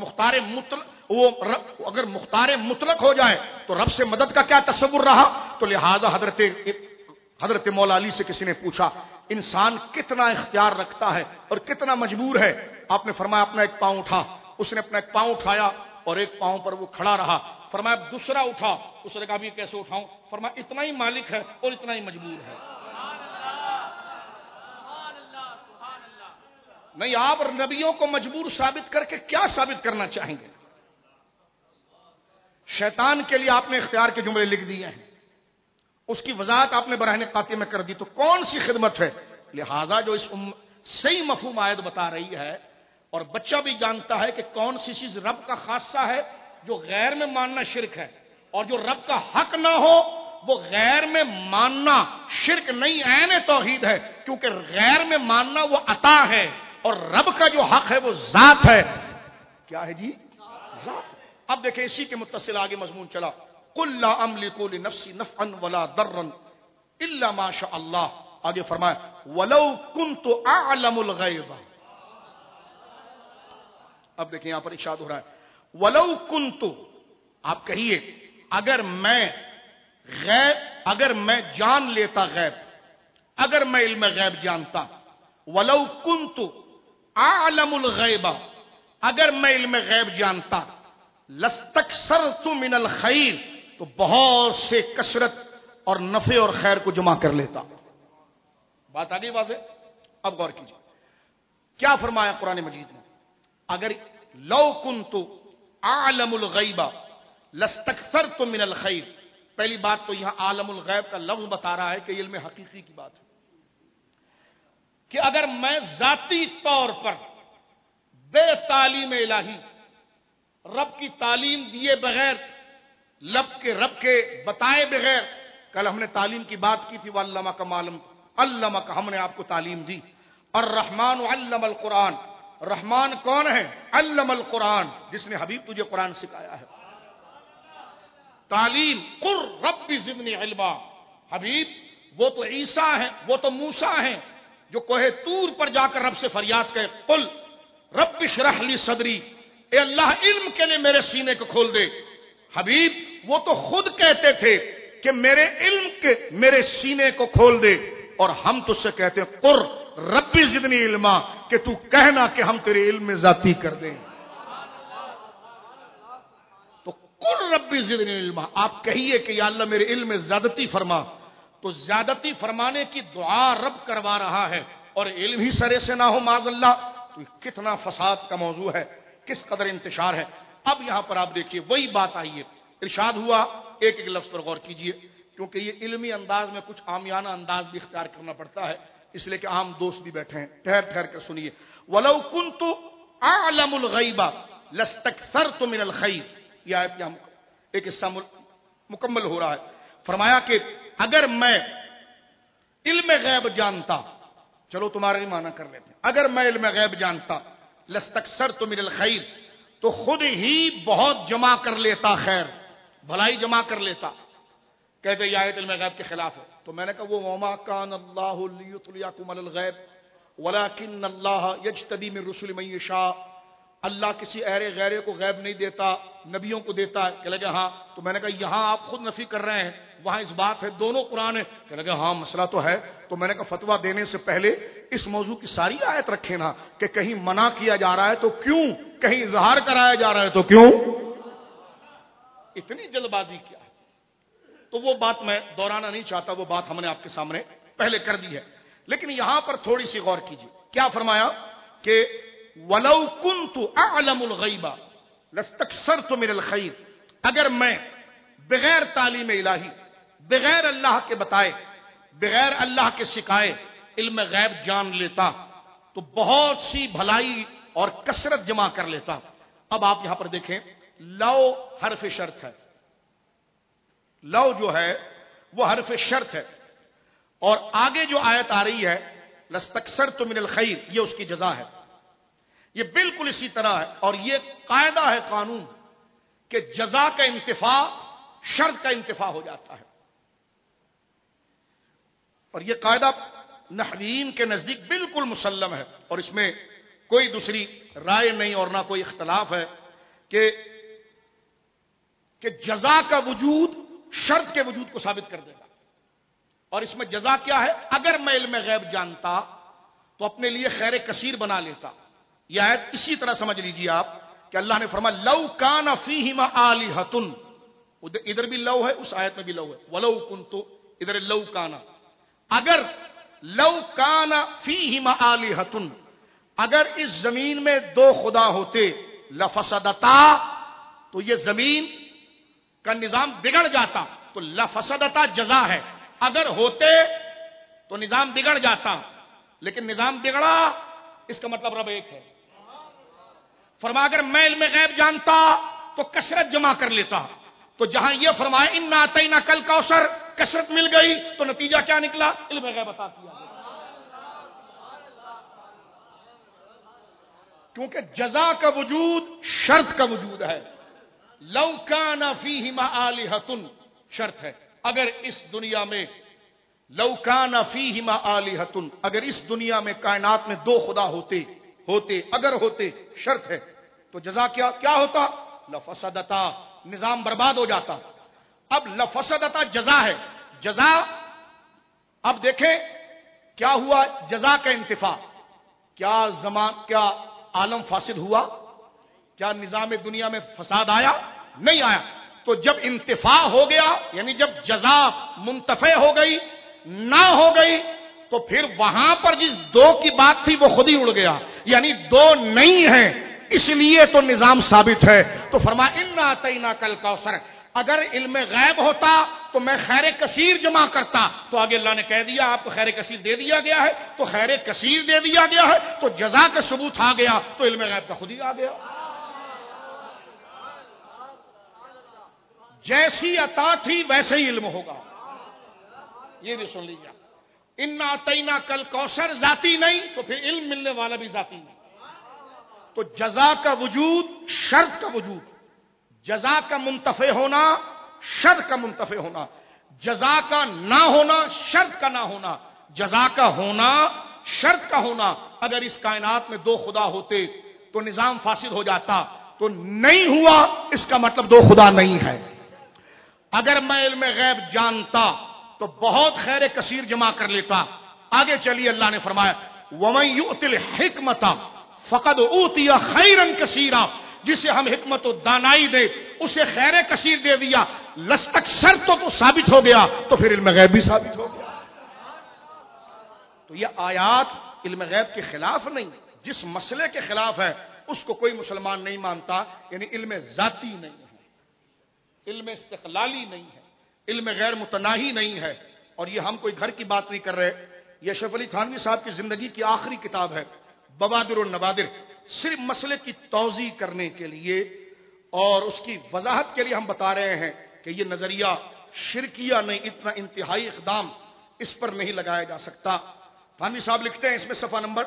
اگر مختار مطلق ہو جائے تو رب سے مدد کا کیا تصور رہا؟ تو لہذا حضرت مولا علی سے کسی نے پوچھا انسان کتنا اختیار رکھتا ہے اور کتنا مجبور ہے؟ آپ نے فرمایا اپنا ایک پاؤں اٹھا. اس نے اپنا ایک پاؤں اٹھایا اور ایک پاؤں پر وہ کھڑا رہا. فرمایا دوسرا اٹھا. اس نے کہا بھی کیسے اٹھاؤں؟ فرمایا اتنا ہی مالک ہے اور اتنا ہی مجبور ہے. نہیں، آپ نبیوں کو مجبور ثابت کر کے کیا ثابت کرنا چاہیں گے؟ شیطان کے لیے آپ نے اختیار کے جملے لکھ دیے ہیں، اس کی وضاحت آپ نے براہنے قاطع میں کر دی، تو کون سی خدمت ہے؟ لہذا جو اس صحیح مفہوم آیت بتا رہی ہے، اور بچہ بھی جانتا ہے کہ کون سی چیز رب کا خاصہ ہے جو غیر میں ماننا شرک ہے، اور جو رب کا حق نہ ہو وہ غیر میں ماننا شرک نہیں، عین توحید ہے. کیونکہ غیر میں ماننا وہ عطا ہے اور رب کا جو حق ہے وہ ذات ہے. کیا ہے جی؟ ذات. اب دیکھیں اسی کے متصل آگے مضمون چلا، قل لا املک لنفسی نفعا ولا ضرا الا ما شاء اللہ. آگے فرمایا ولو کنت اعلم الغیب. اب دیکھیں یہاں پر ارشاد ہو رہا ہے ولو کنت، آپ کہیے اگر میں جان لیتا غیب، اگر میں علم غیب جانتا، ولو کنت اعلم الغیب، اگر میں علم غیب جانتا، لستکثرت من الخیر، تو بہت سے کثرت اور نفع اور خیر کو جمع کر لیتا. بات آگے واضح. اب غور کیجیے کیا فرمایا قرآن مجید نے. اگر لو کنت اعلم الغیب لستکثرت من الخیر، پہلی بات تو یہاں عالم الغیب کا لفظ بتا رہا ہے کہ علم حقیقی کی بات ہے، کہ اگر میں ذاتی طور پر بے تعلیم الہی، رب کی تعلیم دیے بغیر، رب کے بتائے بغیر، کل ہم نے تعلیم کی بات کی تھی وَعَلَّمَكَ مَا لَمْ عَلَّمَكَ، ہم نے آپ کو تعلیم دی. الرحمن علم القرآن، رحمان کون ہے؟ علم القرآن، جس نے حبیب تجھے قرآن سکھایا ہے. تعلیم قل رب زدنی علما، حبیب وہ تو عیسیٰ ہیں، وہ تو موسیٰ ہیں جو کوہ طور پر جا کر رب سے فریاد کرے قل رب اشرح لی صدری، اے اللہ علم کے لیے میرے سینے کو کھول دے. حبیب وہ تو خود کہتے تھے کہ میرے علم کے میرے سینے کو کھول دے، اور ہم تجھ سے کہتے ہیں قر ربی زدنی علما، کہ تو کہنا کہ ہم تیرے علم میں ذاتی کر دیں. تو قر ربی زدنی علما، آپ کہیے کہ یا اللہ میرے علم میں زیادتی فرما. تو زیادتی فرمانے کی دعا رب کروا رہا ہے اور علم ہی سرے سے نہ ہو معاذ اللہ، تو کتنا فساد کا موضوع ہے، کس قدر انتشار ہے. اب یہاں پر آپ دیکھیے وہی بات آئی ہے، ارشاد ہوا، ایک ایک لفظ پر غور کیجئے کیونکہ یہ علمی انداز میں کچھ عامیانہ انداز بھی اختیار کرنا پڑتا ہے، اس لیے کہ عام دوست بھی بیٹھے ہیں. ٹھہر کر سنیے. وَلَوْ كُنْتُ أَعْلَمُ الْغَيْبَ لَاسْتَكْثَرْتُ مِنَ الْخَيْرِ. یہ آیت یہاں ایک حصہ مکمل ہو رہا ہے. فرمایا کہ اگر میں علم غیب جانتا، چلو تمہارا ہی معنی کر لیتے ہیں، اگر میں علم غیب جانتا لَاسْتَكْثَرْتُ مِنَ الْخَيْرِ، تو خود ہی بہت جمع کر لیتا، خیر بھلائی جمع کر لیتا. کہتے یہ آیت علم غیب کے خلاف ہے. تو میں نے کہا وہ وما کان اللہ لیطلعکم علی الغیب ولکن اللہ یجتبی من رسل من یشاء. اللہ کسی غیرے کو غیب نہیں دیتا، نبیوں کو دیتا ہے. کہ لگے ہاں. تو میں نے کہا یہاں آپ خود نفی کر رہے ہیں، وہاں اس بات ہے، دونوں قرآن ہے. کہ لگے ہاں مسئلہ تو ہے. تو میں نے کہا فتویٰ دینے سے پہلے اس موضوع کی ساری آیت رکھے نا، کہ کہیں منع کیا جا رہا ہے تو کیوں، کہیں اظہار کرایا جا رہا ہے تو کیوں، اتنی جلد بازی کیا ہے. تو وہ بات میں دہرانا نہیں چاہتا، وہ بات ہم نے آپ کے سامنے پہلے کر دی ہے. لیکن یہاں پر تھوڑی سی غور کیجیے. کیا فرمایا کہ وَلَوْ كُنْتُ أَعْلَمُ الْغَيْبَ لَاسْتَكْثَرْتُ مِنَ الْخَيْرِ، اگر میں بغیر تعلیم الہی، بغیر اللہ کے بتائے، بغیر اللہ کے سکھائے علم غیب جان لیتا تو بہت سی بھلائی اور کثرت جمع کر لیتا. اب آپ یہاں پر دیکھیں، لو حرف شرط ہے. لو جو ہے وہ حرف شرط ہے، اور آگے جو آیت آ رہی ہے لَاسْتَكْثَرْتُ مِنَ الْخَيْرِ، یہ اس کی جزا ہے. یہ بالکل اسی طرح ہے، اور یہ قاعدہ ہے، قانون، کہ جزا کا انتفاع شرط کا انتفاع ہو جاتا ہے. اور یہ قاعدہ نحویین کے نزدیک بالکل مسلم ہے، اور اس میں کوئی دوسری رائے نہیں اور نہ کوئی اختلاف ہے کہ جزا کا وجود شرط کے وجود کو ثابت کر دے گا۔ اور اس میں جزا کیا ہے؟ اگر میں علم غیب جانتا تو اپنے لیے خیر کثیر بنا لیتا۔ یہ آیت اسی طرح سمجھ لیجیے آپ کہ اللہ نے فرمایا لو کان فیہما آلہۃ، ادھر بھی لو ہے، اس آیت میں بھی لو ہے، ولو کنت، ادھر لو کان، اگر لو کان فیہما آلہۃ، اگر اس زمین میں دو خدا ہوتے، لفسدتا، تو یہ زمین کا نظام بگڑ جاتا۔ تو لفسدتا جزا ہے، اگر ہوتے تو نظام بگڑ جاتا، لیکن نظام بگڑا، اس کا مطلب رب ایک ہے۔ فرمایا اگر میں علم غیب جانتا تو کثرت جمع کر لیتا، تو جہاں یہ فرمایا انا اعطیناک الکوثر، کثرت مل گئی، تو نتیجہ کیا نکلا؟ علم غیب عطا کیا گیا۔ کیونکہ جزا کا وجود شرط کا وجود ہے۔ لو کان فیہما آلہۃ شرط ہے، اگر اس دنیا میں لو کان فیہما آلہۃ، اگر اس دنیا میں کائنات میں دو خدا ہوتے اگر ہوتے، شرط ہے، تو جزا کیا ہوتا؟ لفسدتا، نظام برباد ہو جاتا۔ اب لفسدتا جزا ہے، جزا اب دیکھیں کیا ہوا جزا کا انتفاع، کیا عالم فاسد ہوا؟ کیا نظام دنیا میں فساد آیا؟ نہیں آیا۔ تو جب انتفاع ہو گیا، یعنی جب جزا منتفع ہو گئی، نہ ہو گئی، تو پھر وہاں پر جس دو کی بات تھی وہ خود ہی اڑ گیا، یعنی دو نہیں ہیں، اس لیے تو نظام ثابت ہے۔ تو فرمایا انا اعطیناک الکوثر، اگر علم غیب ہوتا تو میں خیر کثیر جمع کرتا، تو آگے اللہ نے کہہ دیا آپ کو خیر کثیر دے دیا گیا ہے، تو خیر کثیر دے دیا گیا ہے تو جزا کا ثبوت آ گیا، تو علم غیب کا خود ہی آ گیا۔ جیسی عطا تھی ویسے ہی علم ہوگا، یہ بھی سن لیجیے۔ انا اعطیناک الکوثر ذاتی نہیں تو پھر علم ملنے والا بھی ذاتی نہیں۔ تو جزا کا وجود شرط کا وجود، جزا کا منتفع ہونا شرط کا منتفع ہونا، جزا کا نہ ہونا شرط کا نہ ہونا، جزا کا ہونا شرط کا ہونا۔ اگر اس کائنات میں دو خدا ہوتے تو نظام فاسد ہو جاتا، تو نہیں ہوا، اس کا مطلب دو خدا نہیں ہے۔ اگر میں علم غیب جانتا تو بہت خیر کثیر جمع کر لیتا۔ آگے چلیے، اللہ نے فرمایا وَمَن يُؤْتِ الْحِكْمَةَ فَقَدْ أُوتِيَ خَيْرًا كَثِيرًا، جسے ہم حکمت و دانائی دے اسے خیر کثیر دے دیا۔ لستکثر تو ثابت ہو گیا، تو پھر علم غیب بھی ثابت ہو گیا۔ تو یہ آیات علم غیب کے خلاف نہیں، جس مسئلے کے خلاف ہے اس کو کوئی مسلمان نہیں مانتا، یعنی علم ذاتی نہیں ہے، علم استقلالی نہیں ہے، علم غیر متناہی نہیں ہے۔ اور یہ ہم کوئی گھر کی بات نہیں کر رہے، یہ اشرف علی تھانوی صاحب کی زندگی کی آخری کتاب ہے بوادر النوادر، صرف مسئلے کی توضیح کرنے کے لیے اور اس کی وضاحت کے لیے ہم بتا رہے ہیں کہ یہ نظریہ شرکیہ نہیں، اتنا انتہائی اقدام اس پر نہیں لگایا جا سکتا۔ تھانوی صاحب لکھتے ہیں اس میں صفحہ نمبر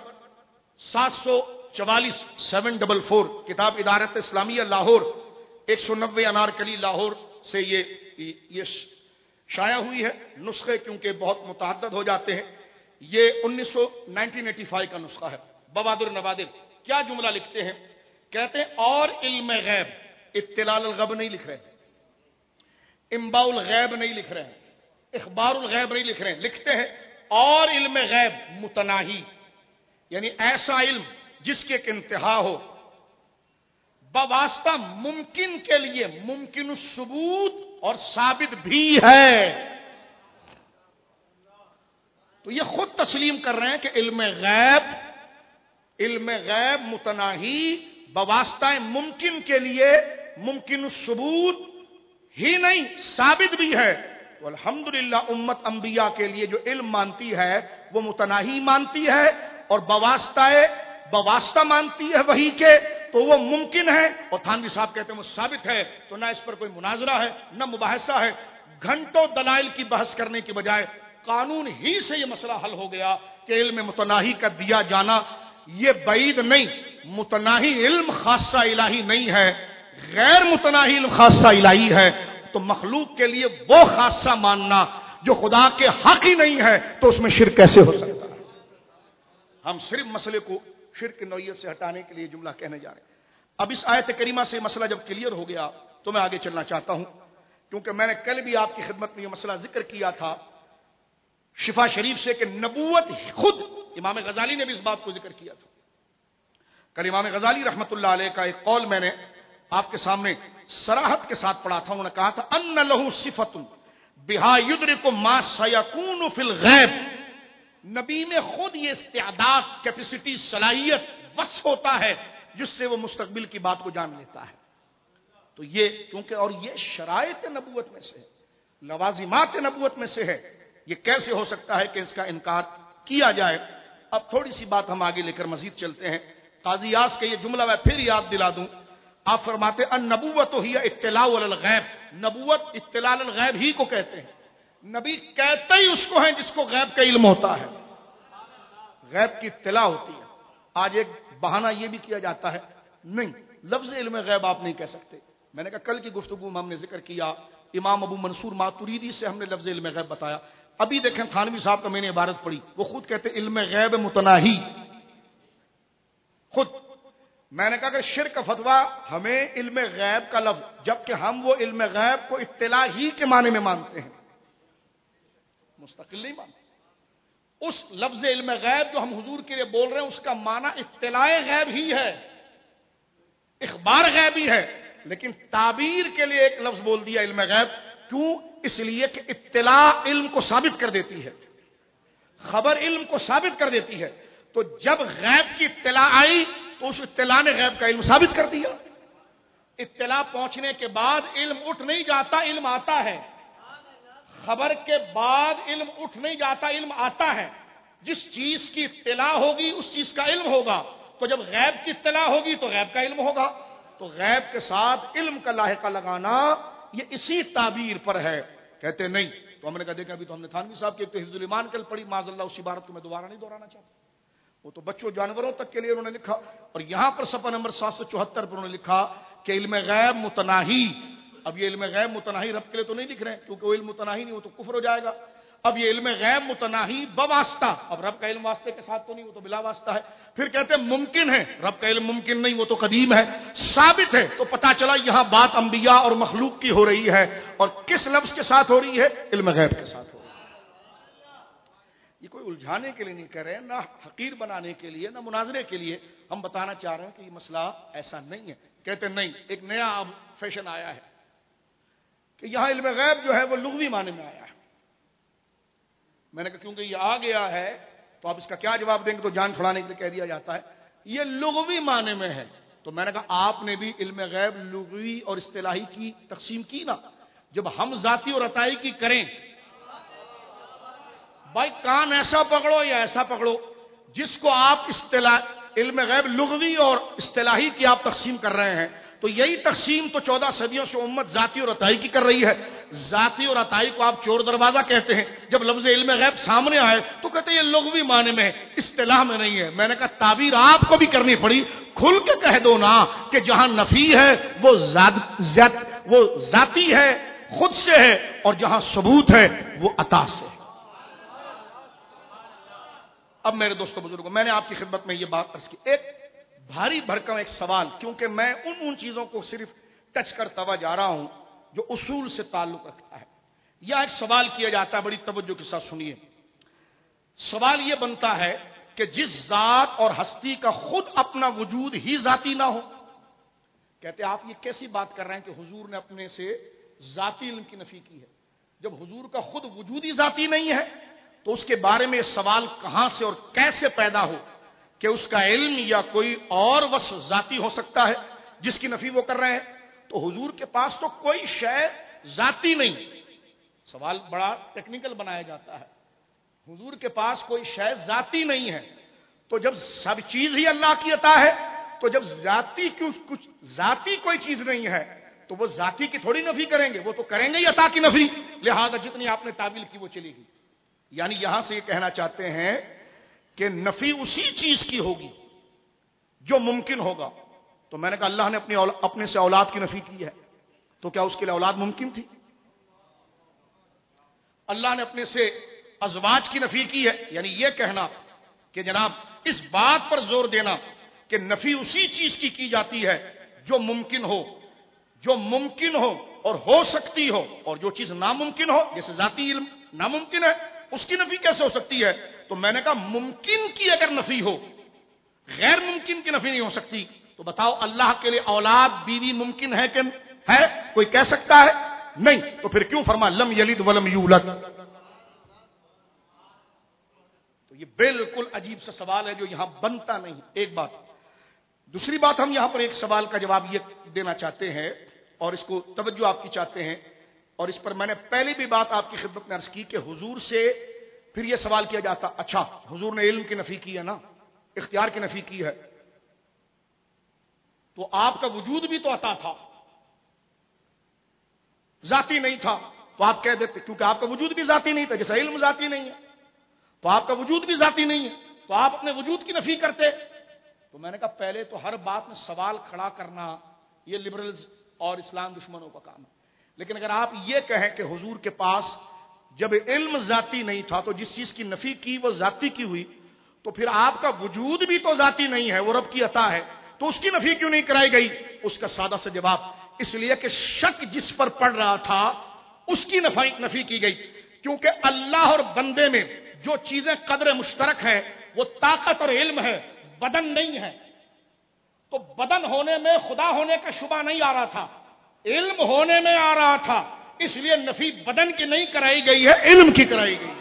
744 744، کتاب ادارت اسلامیہ لاہور 190 انارکلی لاہور سے یہ شائع ہوئی ہے۔ نسخے کیونکہ بہت متعدد ہو جاتے ہیں، یہ 1985 کا نسخہ ہے بوادر النوادر۔ کیا جملہ لکھتے ہیں؟ کہتے ہیں اور علم غیب، اطلاع الغیب نہیں لکھ رہے، انباء الغیب نہیں لکھ رہے، اخبار الغیب نہیں لکھ رہے، لکھتے ہیں اور علم غیب متناہی، یعنی ایسا علم جس کی ایک انتہا ہو، بواسطہ ممکن کے لیے ممکن الثبوت اور ثابت بھی ہے۔ تو یہ خود تسلیم کر رہے ہیں کہ علم غیب متناہی بواسطہ ممکن کے لیے ممکن الثبوت ہی نہیں ثابت بھی ہے۔ والحمدللہ امت انبیاء کے لیے جو علم مانتی ہے وہ متناہی مانتی ہے اور بواسطہ مانتی ہے وحی کے، تو وہ ممکن ہے، اور تھانوی صاحب کہتے ہیں وہ ثابت ہے۔ تو نہ اس پر کوئی مناظرہ ہے نہ مباحثہ ہے، گھنٹوں دلائل کی بحث کرنے کی بجائے قانون ہی سے یہ مسئلہ حل ہو گیا کہ علم متناہی کا دیا جانا یہ بعید نہیں، متناہی علم خاصہ الہی نہیں ہے، غیر متناہی علم خاصہ الہی ہے۔ تو مخلوق کے لیے وہ خاصہ ماننا جو خدا کے حق ہی نہیں ہے تو اس میں شرک کیسے ہو سکتا ہے؟ ہم صرف مسئلے کو شرک کی نوعیت سے ہٹانے کے لیے جملہ کہنے جا رہے ہیں. اب اس آیت کریمہ سے مسئلہ جب کلیئر ہو گیا تو میں آگے چلنا چاہتا ہوں، کیونکہ میں نے کل بھی آپ کی خدمت میں یہ مسئلہ ذکر کیا تھا شفا شریف سے کہ نبوت خود، امام غزالی نے بھی اس بات کو ذکر کیا تھا. کل امام غزالی رحمت اللہ علیہ کا ایک قول میں نے آپ کے سامنے صراحت کے ساتھ پڑھا تھا. انہوں نے کہا تھا ان لہ صفۃ بہا یدرک ما سیکون فی الغیب. نبی میں خود یہ استعداد، کیپیسٹی، صلاحیت، وصف ہوتا ہے جس سے وہ مستقبل کی بات کو جان لیتا ہے. تو یہ کیونکہ اور یہ شرائط نبوت میں سے ہے، لوازمات نبوت میں سے ہے، یہ کیسے ہو سکتا ہے کہ اس کا انکار کیا جائے؟ اب تھوڑی سی بات ہم آگے لے کر مزید چلتے ہیں. قاضی یاس کا یہ جملہ میں پھر یاد دلا دوں. آپ فرماتے ان نبوت ہی اطلاع علی الغیب، نبوت اطلاع علی الغیب ہی کو کہتے ہیں. نبی کہتے ہی اس کو ہیں جس کو غیب کا علم ہوتا ہے، غیب کی اطلاع ہوتی ہے. آج ایک بہانہ یہ بھی کیا جاتا ہے، نہیں لفظ علم غیب آپ نہیں کہہ سکتے. میں نے کہا کل کی گفتگو میں ہم نے ذکر کیا، امام ابو منصور ماتوریدی سے ہم نے لفظ علم غیب بتایا. ابھی دیکھیں تھانوی صاحب کا میں نے عبارت پڑھی، وہ خود کہتے علم غیب متناہی. خود میں نے کہا کہ شرک کا فتویٰ ہمیں علم غیب کا لفظ، جبکہ ہم وہ علم غیب کو اطلاع ہی کے معنی میں مانتے ہیں، مستقل نہیں مانتے. اس لفظ علم غیب جو ہم حضور کے لیے بول رہے ہیں اس کا معنی اطلاع غیب ہی ہے، اخبار غیب ہی ہے. لیکن تعبیر کے لیے ایک لفظ بول دیا علم غیب. کیوں؟ اس لیے کہ اطلاع علم کو ثابت کر دیتی ہے، خبر علم کو ثابت کر دیتی ہے. تو جب غیب کی اطلاع آئی تو اس اطلاع نے غیب کا علم ثابت کر دیا. اطلاع پہنچنے کے بعد علم اٹھ نہیں جاتا، علم آتا ہے. خبر کے بعد علم اٹھ نہیں جاتا، علم آتا ہے. جس چیز کی اطلاع ہوگی اس چیز کا علم ہوگا. تو جب غیب کی اطلاع ہوگی تو غیب کا علم ہوگا. تو غیب کے ساتھ علم کا لاحقہ لگانا یہ اسی تعبیر پر ہے. کہتے نہیں. تو ہم نے کہا دیکھا ابھی تو ہم نے تھانوی صاحب کی حفظ الایمان کل پڑھی، معاذ اللہ اس عبارت کو میں دوبارہ نہیں دہرانا چاہتا. وہ تو بچوں جانوروں تک کے لیے انہوں نے لکھا. اور یہاں پر صفحہ نمبر 774 پر انہوں نے لکھا کہ علم غیب متناہی. اب یہ علم غیب متناہی رب کے لیے تو نہیں لکھ رہے ہیں کیونکہ وہ علم متناہی نہیں، وہ تو کفر ہو جائے گا. اب یہ علم غیب متناہی بواسطہ، اب رب کا علم واسطے کے ساتھ تو نہیں، وہ تو بلا واسطہ ہے. پھر کہتے ہیں ممکن ہے، رب کا علم ممکن نہیں، وہ تو قدیم ہے. ثابت ہے، تو پتا چلا یہاں بات انبیاء اور مخلوق کی ہو رہی ہے. اور کس لفظ کے ساتھ ہو رہی ہے؟ علم غیب کے ساتھ ہو رہی ہے. یہ کوئی الجھانے کے لیے نہیں کہہ رہے، نہ حقیر بنانے کے لیے، نہ مناظرے کے لیے. ہم بتانا چاہ رہے ہیں کہ یہ مسئلہ ایسا نہیں ہے. کہتے نہیں، ایک نیا اب فیشن آیا ہے کہ یہاں علم غیب جو ہے وہ لغوی معنی میں آیا ہے. میں نے کہا کیونکہ یہ آ گیا ہے تو آپ اس کا کیا جواب دیں گے؟ تو جان چھڑانے کے لیے کہہ دیا جاتا ہے یہ لغوی معنی میں ہے. تو میں نے کہا آپ نے بھی علم غیب لغوی اور اصطلاحی کی تقسیم کی نا. جب ہم ذاتی اور عطائی کی کریں، بھائی کان ایسا پکڑو یا ایسا پکڑو، جس کو آپ علم غیب لغوی اور اصطلاحی کی آپ تقسیم کر رہے ہیں، تو یہی تقسیم تو 14 صدیوں سے امت ذاتی اور عطائی کی کر رہی ہے. ذاتی اور عطائی کو آپ چور دروازہ کہتے ہیں. جب لفظ علم غیب سامنے آئے تو کہتے ہیں یہ لغوی معنی میں ہے، اصطلاح میں نہیں ہے. میں نے کہا تعبیر آپ کو بھی کرنی پڑی. کھل کے کہہ دو نا کہ جہاں نفی ہے وہ ذاتی ہے، خود سے ہے، اور جہاں ثبوت ہے وہ عطا سے. اب میرے دوستو بزرگوں، میں نے آپ کی خدمت میں یہ بات عرض کی. ایک بھاری بھرکم ایک سوال، کیونکہ میں ان چیزوں کو صرف ٹچ کرتا ہوا جا رہا ہوں جو اصول سے تعلق رکھتا ہے. یا ایک سوال کیا جاتا ہے، بڑی توجہ کے ساتھ سنیے. سوال یہ بنتا ہے کہ جس ذات اور ہستی کا خود اپنا وجود ہی ذاتی نہ ہو. کہتے ہیں آپ یہ کیسی بات کر رہے ہیں کہ حضور نے اپنے سے ذاتی علم کی نفی کی ہے؟ جب حضور کا خود وجود ہی ذاتی نہیں ہے تو اس کے بارے میں سوال کہاں سے اور کیسے پیدا ہو کہ اس کا علم یا کوئی اور وصف ذاتی ہو سکتا ہے جس کی نفی وہ کر رہے ہیں؟ تو حضور کے پاس تو کوئی شے ذاتی نہیں. سوال بڑا ٹیکنیکل بنایا جاتا ہے. حضور کے پاس کوئی شے ذاتی نہیں ہے، تو جب سب چیز ہی اللہ کی عطا ہے، تو جب ذاتی کوئی چیز نہیں ہے تو وہ ذاتی کی تھوڑی نفی کریں گے، وہ تو کریں گے ہی عطا کی نفی. لہذا جتنی آپ نے تعویل کی وہ چلے گی. یعنی یہاں سے یہ کہنا چاہتے ہیں کہ نفی اسی چیز کی ہوگی جو ممکن ہوگا. تو میں نے کہا اللہ نے اپنے سے اولاد کی نفی کی ہے، تو کیا اس کے لیے اولاد ممکن تھی؟ اللہ نے اپنے سے ازواج کی نفی کی ہے، یعنی یہ کہنا کہ جناب اس بات پر زور دینا کہ نفی اسی چیز کی جاتی ہے جو ممکن ہو اور ہو سکتی ہو، اور جو چیز ناممکن ہو جیسے ذاتی علم ناممکن ہے اس کی نفی کیسے ہو سکتی ہے؟ تو میں نے کہا ممکن کی اگر نفی ہو، غیر ممکن کی نفی نہیں ہو سکتی۔ تو بتاؤ اللہ کے لیے اولاد بیوی ممکن ہے کہ ہے؟ کوئی کہہ سکتا ہے؟ نہیں۔ تو پھر کیوں فرما لم یلد ولم یولد؟ تو یہ بالکل عجیب سا سوال ہے جو یہاں بنتا نہیں، ایک بات۔ دوسری بات، ہم یہاں پر ایک سوال کا جواب یہ دینا چاہتے ہیں اور اس کو توجہ آپ کی چاہتے ہیں، اور اس پر میں نے پہلے بھی بات آپ کی خدمت میں عرض کی کہ حضور سے پھر یہ سوال کیا جاتا، اچھا حضور نے علم کی نفی کی ہے نا، اختیار کی نفی کی ہے، تو آپ کا وجود بھی تو عطا تھا، ذاتی نہیں تھا، تو آپ کہہ دیتے کیونکہ آپ کا وجود بھی ذاتی نہیں تھا، جیسا علم ذاتی نہیں ہے تو آپ کا وجود بھی ذاتی نہیں ہے، تو آپ اپنے وجود کی نفی کرتے۔ تو میں نے کہا پہلے تو ہر بات میں سوال کھڑا کرنا یہ لبرلز اور اسلام دشمنوں کا کام ہے، لیکن اگر آپ یہ کہیں کہ حضور کے پاس جب علم ذاتی نہیں تھا تو جس چیز کی نفی کی وہ ذاتی کی ہوئی، تو پھر آپ کا وجود بھی تو ذاتی نہیں ہے، وہ رب کی عطا ہے، تو اس کی نفی کیوں نہیں کرائی گئی؟ اس کا سادہ سا جواب اس لیے کہ شک جس پر پڑ رہا تھا اس کی نفی کی گئی، کیونکہ اللہ اور بندے میں جو چیزیں قدر مشترک ہیں وہ طاقت اور علم ہے، بدن نہیں ہے۔ تو بدن ہونے میں خدا ہونے کا شبہ نہیں آ رہا تھا، علم ہونے میں آ رہا تھا، اس لیے نفی بدن کی نہیں کرائی گئی ہے، علم کی کرائی گئی۔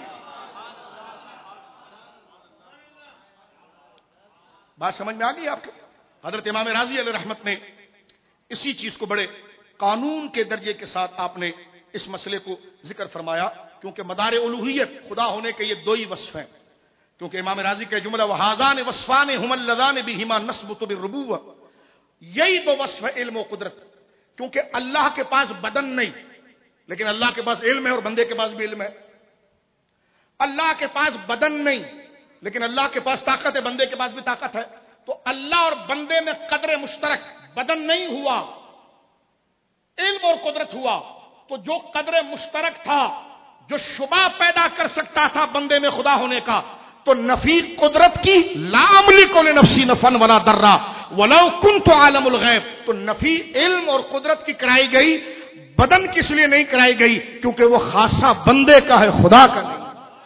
بات سمجھ میں آ گئی آپ کو؟ حضرت امام راضی علیہ رحمت نے اسی چیز کو بڑے قانون کے درجے کے ساتھ آپ نے اس مسئلے کو ذکر فرمایا، کیونکہ مدار الوہیت خدا ہونے کے یہ دو ہی وصف ہیں، کیونکہ امام راضی کا جملہ وہذان وصفان ہم اللذان بہما نثبت بالربوہ، یہی دو وصف ہے علم و قدرت، کیونکہ اللہ کے پاس بدن نہیں لیکن اللہ کے پاس علم ہے اور بندے کے پاس بھی علم ہے، اللہ کے پاس بدن نہیں لیکن اللہ کے پاس طاقت ہے، بندے کے پاس بھی طاقت ہے، تو اللہ اور بندے میں قدر مشترک، بدن نہیں ہوا علم اور قدرت ہوا، تو جو قدر مشترک تھا جو شبہ پیدا کر سکتا تھا بندے میں خدا ہونے کا، تو نفی قدرت کی لا املک لنفسی نفعا ولا ضرا ولو کنت عالم الغیب، تو نفی علم اور قدرت کی کرائی گئی، بدن کس لیے نہیں کرائی گئی؟ کیونکہ وہ خاصہ بندے کا ہے، خدا کا نہیں۔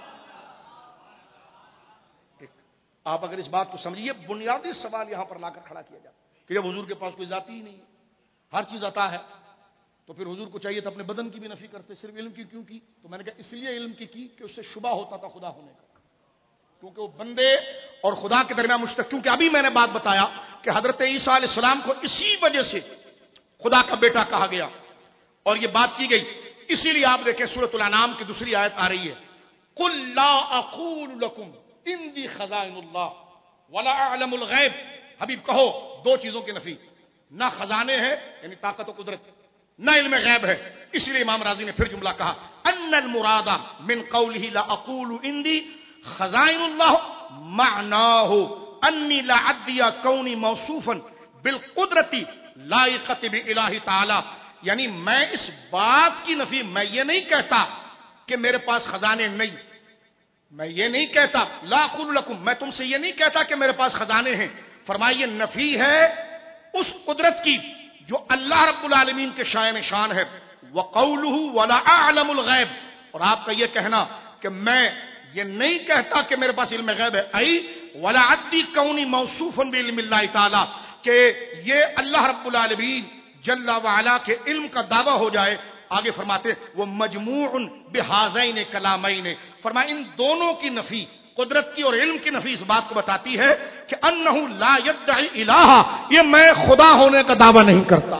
آپ اگر اس بات کو سمجھیے، بنیادی سوال یہاں پر لا کر کھڑا کیا جاتا کہ جب حضور کے پاس کوئی ذاتی ہی نہیں ہے، ہر چیز عطا ہے، تو پھر حضور کو چاہیے تھا اپنے بدن کی بھی نفی کرتے، صرف علم کی کیوں کی؟ تو میں نے کہا اس لیے علم کی کہ اس سے شبہ ہوتا تھا خدا ہونے کا، کیونکہ وہ بندے اور خدا کے درمیان مشترک، کیونکہ ابھی میں نے بات بتایا کہ حضرت عیسیٰ علیہ السلام کو اسی وجہ سے خدا کا بیٹا کہا گیا اور یہ بات کی گئی، اسی لیے آپ دیکھیں سورۃ الانعام کی دوسری آیت آ رہی ہے، قل لا اقول لکم عندی خزائن اللہ ولا اعلم الغیب، حبیب کہو دو چیزوں کی نفی، نہ خزانے ہیں یعنی طاقت و قدرت، نہ علم غیب ہے۔ اس لیے امام راضی نے پھر جملہ کہا ان المراد من قوله لا اقول عندي خزائن الله معناه انی لا ادعی کونی موصوفا بالقدرتی لائقۃ باللہ تعالی، یعنی میں اس بات کی نفی، میں یہ نہیں کہتا کہ میرے پاس خزانے نہیں، میں یہ نہیں کہتا لا اقول لکم، میں تم سے یہ نہیں کہتا کہ میرے پاس خزانے ہیں، فرمائیے نفی ہے اس قدرت کی جو اللہ رب العالمین کے شائن شان ہے، وقولہ ولا اعلم الغیب، اور آپ کا یہ کہنا کہ میں یہ نہیں کہتا کہ میرے پاس علم غیب ہے، ای ولا ادعی کونی موصوفا بعلم اللہ تعالی، کہ یہ اللہ رب العالمین جل وعلا کے علم کا دعویٰ ہو جائے۔ آگے فرماتے وہ مجموع بہذین کلامین، فرمایا ان دونوں کی نفی، قدرت کی اور علم کی نفی، اس بات کو بتاتی ہے کہ انہ لا یدعی الہ، یہ میں خدا ہونے کا دعویٰ نہیں کرتا۔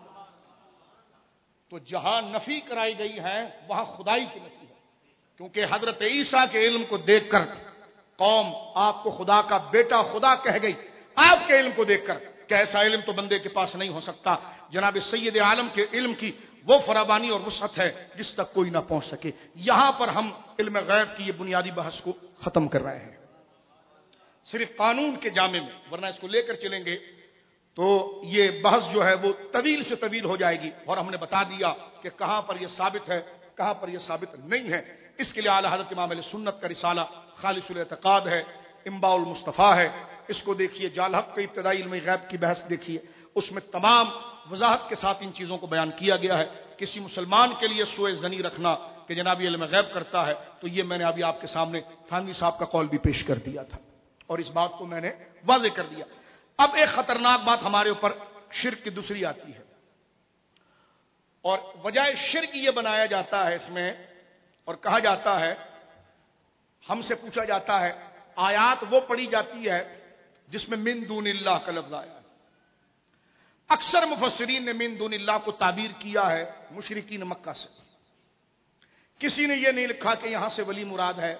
تو جہاں نفی کرائی گئی ہے وہاں خدائی کی نفی ہے، کیونکہ حضرت عیسیٰ کے علم کو دیکھ کر قوم آپ کو خدا کا بیٹا خدا کہہ گئی، آپ کے علم کو دیکھ کر کہ ایسا علم تو بندے کے پاس نہیں ہو سکتا، جناب سید عالم کے علم کی وہ فراوانی اور وسعت ہے جس تک کوئی نہ پہنچ سکے۔ یہاں پر ہم علم غیب کی یہ بنیادی بحث کو ختم کر رہے ہیں صرف قانون کے جامع میں، ورنہ اس کو لے کر چلیں گے تو یہ بحث جو ہے وہ طویل سے طویل ہو جائے گی، اور ہم نے بتا دیا کہ کہاں پر یہ ثابت ہے کہاں پر یہ ثابت نہیں ہے۔ اس کے لیے اعلی حضرت امام اہل سنت کا رسالہ خالص الاعتقاد ہے، انباء المصطفیٰ ہے، اس کو دیکھیے، جال حق کے ابتدائی علم غیب کی بحث دیکھیے، اس میں تمام وضاحت کے ساتھ ان چیزوں کو بیان کیا گیا ہے۔ کسی مسلمان کے لیے سوء ظنی رکھنا کہ جناب یہ علم غیب کرتا ہے، تو یہ میں نے ابھی آپ کے سامنے تھانوی صاحب کا قول بھی پیش کر دیا تھا اور اس بات کو میں نے واضح کر دیا۔ اب ایک خطرناک بات ہمارے اوپر شرک کی دوسری آتی ہے، اور وجہ شرک یہ بنایا جاتا ہے اس میں، اور کہا جاتا ہے، ہم سے پوچھا جاتا ہے آیات وہ پڑھی جاتی ہے جس میں من دون اللہ کا لفظ آیا ہے۔ اکثر مفسرین نے من دون اللہ کو تعبیر کیا ہے مشرکین مکہ سے، کسی نے یہ نہیں لکھا کہ یہاں سے ولی مراد ہے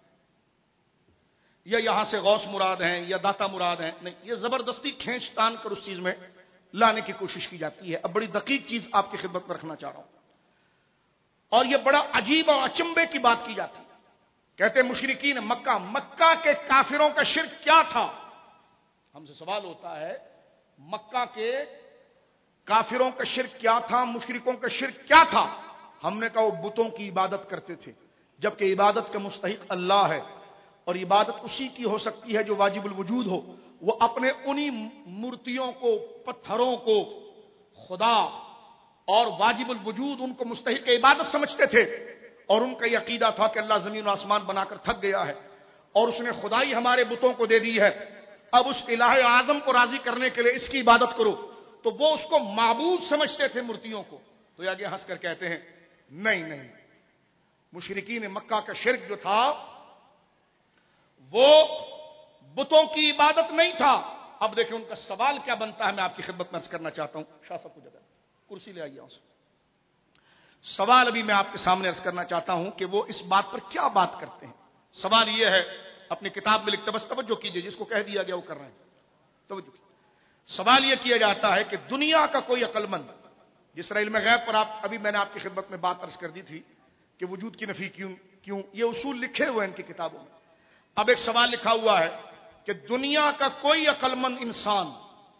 یا یہاں سے غوث مراد ہیں یا داتا مراد ہیں، نہیں، یہ زبردستی کھینچ تان کر اس چیز میں لانے کی کوشش کی جاتی ہے۔ اب بڑی دقیق چیز آپ کی خدمت میں رکھنا چاہ رہا ہوں، اور یہ بڑا عجیب اور اچنبے کی بات کی جاتی ہے۔ کہتے ہیں مشرکین مکہ کے کافروں کا شرک کیا تھا؟ ہم سے سوال ہوتا ہے مکہ کے کافروں کا شرک کیا تھا، مشرکوں کا شرک کیا تھا؟ ہم نے کہا وہ بتوں کی عبادت کرتے تھے، جبکہ عبادت کا مستحق اللہ ہے، اور عبادت اسی کی ہو سکتی ہے جو واجب الوجود ہو۔ وہ اپنے انہی مورتیوں کو، پتھروں کو خدا اور واجب الوجود، ان کو مستحق عبادت سمجھتے تھے، اور ان کا یہ عقیدہ تھا کہ اللہ زمین و آسمان بنا کر تھک گیا ہے اور اس نے خدائی ہمارے بتوں کو دے دی ہے، اب اس الہ اعظم کو راضی کرنے کے لیے اس کی عبادت کرو۔ تو وہ اس کو معبود سمجھتے تھے مورتیوں کو۔ تو یہ آگے ہنس کر کہتے ہیں نہیں، مشرکین مکہ کا شرک جو تھا وہ بتوں کی عبادت نہیں تھا۔ اب دیکھیں ان کا سوال کیا بنتا ہے، میں آپ کی خدمت میں عرض کرنا چاہتا ہوں۔ شاہ صاحب کو جگہ کرسی لے آئیے۔ سوال ابھی میں آپ کے سامنے عرض کرنا چاہتا ہوں کہ وہ اس بات پر کیا بات کرتے ہیں۔ سوال یہ ہے، اپنی کتاب میں لکھتے، بس توجہ کیجئے، جس کو کہہ دیا گیا وہ کر رہے ہیں، توجہ کیجئے۔ سوال یہ کیا جاتا ہے کہ دنیا کا کوئی عقل مند، جس طرح علم غیب پر ابھی میں نے آپ کی خدمت میں بات عرض کر دی تھی کہ وجود کی نفی کیوں، یہ اصول لکھے ہوئے ہیں ان کی کتابوں میں۔ اب ایک سوال لکھا ہوا ہے کہ دنیا کا کوئی عقل مند انسان،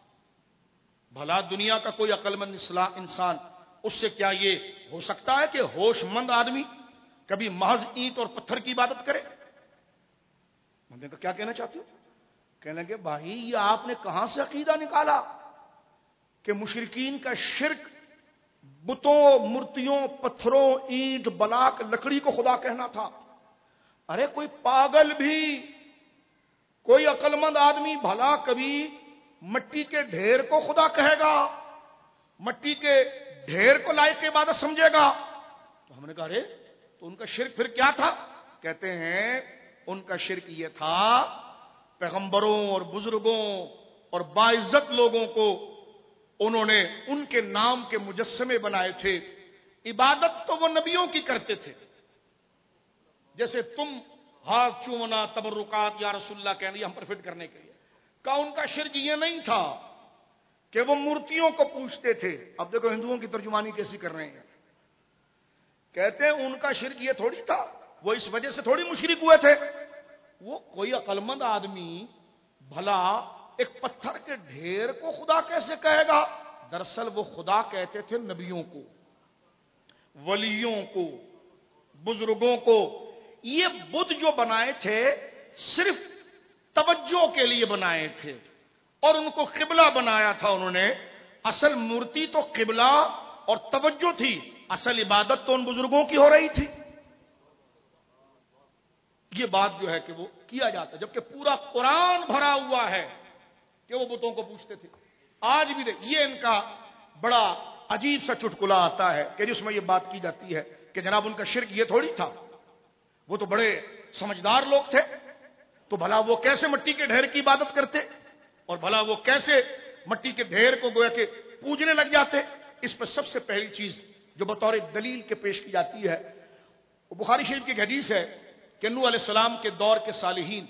بھلا دنیا کا کوئی عقل مند انسان، اس سے کیا یہ ہو سکتا ہے کہ ہوش مند آدمی کبھی محض اینٹ اور پتھر کی عبادت کرے؟ میں نے کہا کیا کہنا چاہتے ہو؟ کہنے لگے بھائی یہ آپ نے کہاں سے عقیدہ نکالا کہ مشرکین کا شرک بتوں، مورتیوں، پتھروں، اینٹ، بلاک، لکڑی کو خدا کہنا تھا؟ ارے کوئی پاگل بھی، کوئی عقل مند آدمی بھلا کبھی مٹی کے ڈھیر کو خدا کہے گا، مٹی کے ڈھیر کو لائق عبادت سمجھے گا؟ تو ہم نے کہا ارے تو ان کا شرک پھر کیا تھا؟ کہتے ہیں ان کا شرک یہ تھا پیغمبروں اور بزرگوں اور باعزت لوگوں کو انہوں نے ان کے نام کے مجسمے بنائے تھے۔ عبادت تو وہ نبیوں کی کرتے تھے، جیسے تم ہاتھ چومنا، تبرکات یا رسول اللہ کہنے ہم پر فٹ کرنے کے لیے، کہا ان کا شرک یہ نہیں تھا کہ وہ مورتیوں کو پوجتے تھے۔ اب دیکھو ہندوؤں کی ترجمانی کیسی کر رہے ہیں، کہتے ہیں ان کا شرک یہ تھوڑی تھا، وہ اس وجہ سے تھوڑی مشرک ہوئے تھے۔ وہ کوئی عقل مند آدمی بھلا ایک پتھر کے ڈھیر کو خدا کیسے کہے گا؟ دراصل وہ خدا کہتے تھے نبیوں کو، ولیوں کو، بزرگوں کو۔ یہ بدھ جو بنائے تھے صرف توجہ کے لیے بنائے تھے اور ان کو قبلہ بنایا تھا انہوں نے۔ اصل مورتی تو قبلہ اور توجہ تھی، اصل عبادت تو ان بزرگوں کی ہو رہی تھی۔ یہ بات جو ہے کہ وہ کیا جاتا ہے، جبکہ پورا قرآن بھرا ہوا ہے کہ وہ بتوں کو پوچھتے تھے۔ آج بھی یہ ان کا بڑا عجیب سا چٹکلا آتا ہے کہ جس میں یہ بات کی جاتی ہے کہ جناب ان کا شرک یہ تھوڑی تھا، وہ تو بڑے سمجھدار لوگ تھے، تو بھلا وہ کیسے مٹی کے ڈھیر کی عبادت کرتے اور بھلا وہ کیسے مٹی کے ڈھیر کو گویا کہ پوجنے لگ جاتے؟ اس پر سب سے پہلی چیز جو بطور دلیل کے پیش کی جاتی ہے وہ بخاری شریف کی حدیث ہے کہ نوح علیہ السلام کے دور کے صالحین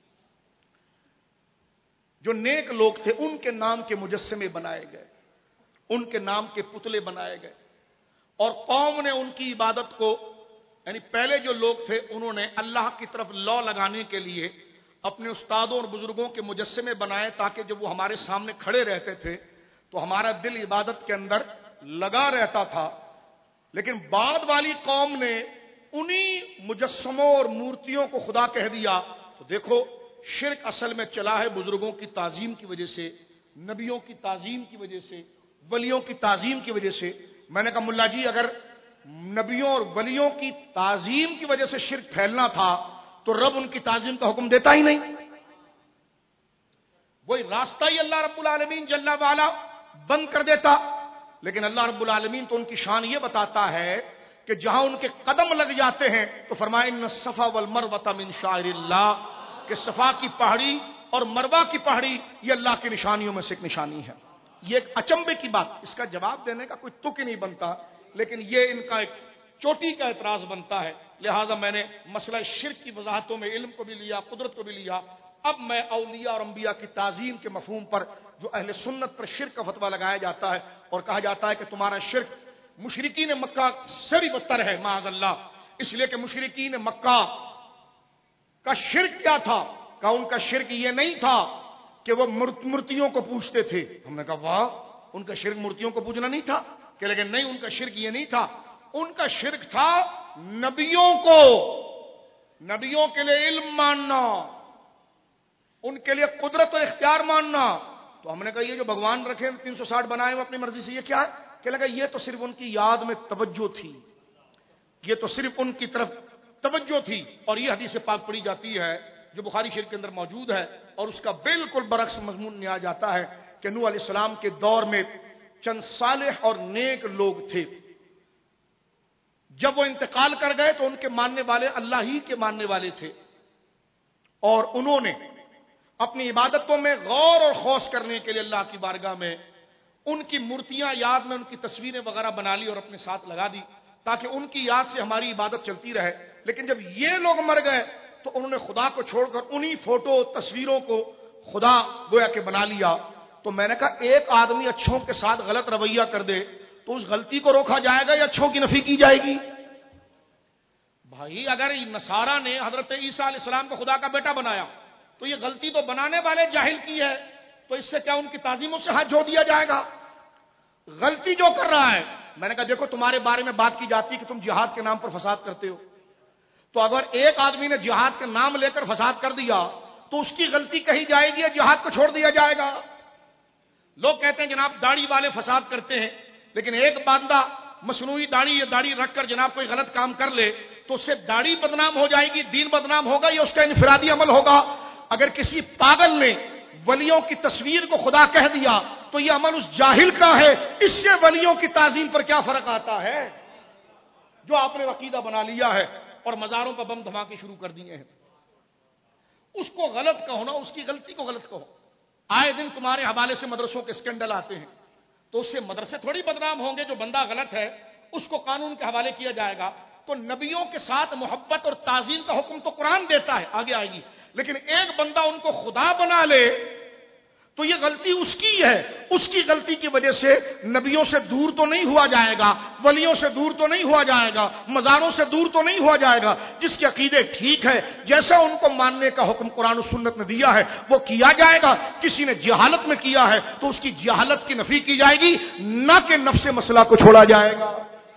جو نیک لوگ تھے ان کے نام کے مجسمے بنائے گئے، ان کے نام کے پتلے بنائے گئے، اور قوم نے ان کی عبادت کو، یعنی پہلے جو لوگ تھے انہوں نے اللہ کی طرف لو لگانے کے لیے اپنے استادوں اور بزرگوں کے مجسمے بنائے تاکہ جب وہ ہمارے سامنے کھڑے رہتے تھے تو ہمارا دل عبادت کے اندر لگا رہتا تھا۔ لیکن بعد والی قوم نے انہی مجسموں اور مورتیوں کو خدا کہہ دیا تو دیکھو شرک اصل میں چلا ہے بزرگوں کی تعظیم کی وجہ سے، نبیوں کی تعظیم کی وجہ سے، ولیوں کی تعظیم کی وجہ سے۔ میں نے کہا ملا جی اگر نبیوں اور ولیوں کی تعظیم کی وجہ سے شرک پھیلنا تھا تو رب ان کی تعظیم کا حکم دیتا ہی نہیں، وہی راستہ ہی اللہ رب العالمین جل وعلا بند کر دیتا۔ لیکن اللہ رب العالمین تو ان کی شان یہ بتاتا ہے کہ جہاں ان کے قدم لگ جاتے ہیں تو فرمائے ان الصفا والمروہ من شعائر اللہ، کہ صفا کی پہاڑی اور مروہ کی پہاڑی یہ اللہ کی نشانیوں میں سے ایک نشانی ہے۔ یہ ایک اچنبے کی بات، اس کا جواب دینے کا کوئی تک ہی نہیں بنتا، لیکن یہ ان کا ایک چوٹی کا اعتراض بنتا ہے۔ لہٰذا میں نے مسئلہ شرک کی وضاحتوں میں علم کو بھی لیا، قدرت کو بھی لیا۔ اب میں اولیاء اور انبیاء کی تعظیم کے مفہوم پر جو اہل سنت پر شرک کا فتویٰ لگایا جاتا ہے اور کہا جاتا ہے کہ تمہارا شرک مشرکین مکہ سے بھی بدتر ہے معاذ اللہ، اس لیے کہ مشرکین مکہ کا شرک کیا تھا؟ کہ ان کا شرک یہ نہیں تھا کہ وہ مورتیوں کو پوجتے تھے۔ ہم نے کہا واہ، ان کا شرک مورتیوں کو پوجنا نہیں تھا کہ، لیکن نہیں، ان کا شرک یہ نہیں تھا، ان کا شرک تھا نبیوں کو، نبیوں کے لیے علم ماننا، ان کے لیے قدرت اور اختیار ماننا۔ تو ہم نے کہا یہ جو بھگوان رکھے 360 بنائے ہوئے اپنی مرضی سے، یہ کیا ہے؟ کہ لگا یہ تو صرف ان کی یاد میں توجہ تھی، یہ تو صرف ان کی طرف توجہ تھی۔ اور یہ حدیث پاک پڑھی جاتی ہے جو بخاری شریف کے اندر موجود ہے، اور اس کا بالکل برعکس مضمون نیا جاتا ہے کہ نوح علیہ السلام کے دور میں چند صالح اور نیک لوگ تھے، جب وہ انتقال کر گئے تو ان کے ماننے والے اللہ ہی کے ماننے والے تھے، اور انہوں نے اپنی عبادتوں میں غور اور خوض کرنے کے لیے اللہ کی بارگاہ میں ان کی مورتیاں یاد میں ان کی تصویریں وغیرہ بنا لی اور اپنے ساتھ لگا دی تاکہ ان کی یاد سے ہماری عبادت چلتی رہے۔ لیکن جب یہ لوگ مر گئے تو انہوں نے خدا کو چھوڑ کر انہی فوٹو تصویروں کو خدا گویا کہ بنا لیا۔ تو میں نے کہا ایک آدمی اچھوں کے ساتھ غلط رویہ کر دے تو اس غلطی کو روکا جائے گا یا اچھوں کی نفی کی جائے گی؟ بھائی اگر نصارہ نے حضرت عیسیٰ علیہ السلام کو خدا کا بیٹا بنایا تو یہ غلطی تو بنانے والے جاہل کی ہے، تو اس سے کیا ان کی تعظیموں سے ہاتھ دھو دیا جائے گا؟ غلطی جو کر رہا ہے، میں نے کہا دیکھو تمہارے بارے میں بات کی جاتی ہے کہ تم جہاد کے نام پر فساد کرتے ہو، تو اگر ایک آدمی نے جہاد کے نام لے کر فساد کر دیا تو اس کی غلطی کہی جائے گی یا جہاد کو چھوڑ دیا جائے گا؟ لوگ کہتے ہیں جناب داڑھی والے فساد کرتے ہیں، لیکن ایک بندہ مصنوعی داڑھی یا داڑھی رکھ کر جناب کوئی غلط کام کر لے تو اس سے داڑھی بدنام ہو جائے گی، دین بدنام ہوگا یا اس کا انفرادی عمل ہوگا؟ اگر کسی پاگل نے ولیوں کی تصویر کو خدا کہہ دیا تو یہ عمل اس جاہل کا ہے، اس سے ولیوں کی تعظیم پر کیا فرق آتا ہے؟ جو آپ نے عقیدہ بنا لیا ہے اور مزاروں پر بم دھماکے شروع کر دیے ہیں، اس کو غلط کہو نا، اس کی غلطی کو غلط کہو۔ آئے دن تمہارے حوالے سے مدرسوں کے اسکینڈل آتے ہیں، تو اس سے مدرسے تھوڑی بدنام ہوں گے؟ جو بندہ غلط ہے اس کو قانون کے حوالے کیا جائے گا۔ تو نبیوں کے ساتھ محبت اور تعظیم کا حکم تو قرآن دیتا ہے، آگے آئے گی، لیکن ایک بندہ ان کو خدا بنا لے تو یہ غلطی اس کی ہے، اس کی غلطی کی وجہ سے نبیوں سے دور تو نہیں ہوا جائے گا، ولیوں سے دور تو نہیں ہوا جائے گا، مزاروں سے دور تو نہیں ہوا جائے گا۔ جس کے عقیدے ٹھیک ہے، جیسا ان کو ماننے کا حکم قرآن و سنت نے دیا ہے وہ کیا جائے گا۔ کسی نے جہالت میں کیا ہے تو اس کی جہالت کی نفی کی جائے گی، نہ کہ نفس مسئلہ کو چھوڑا جائے گا۔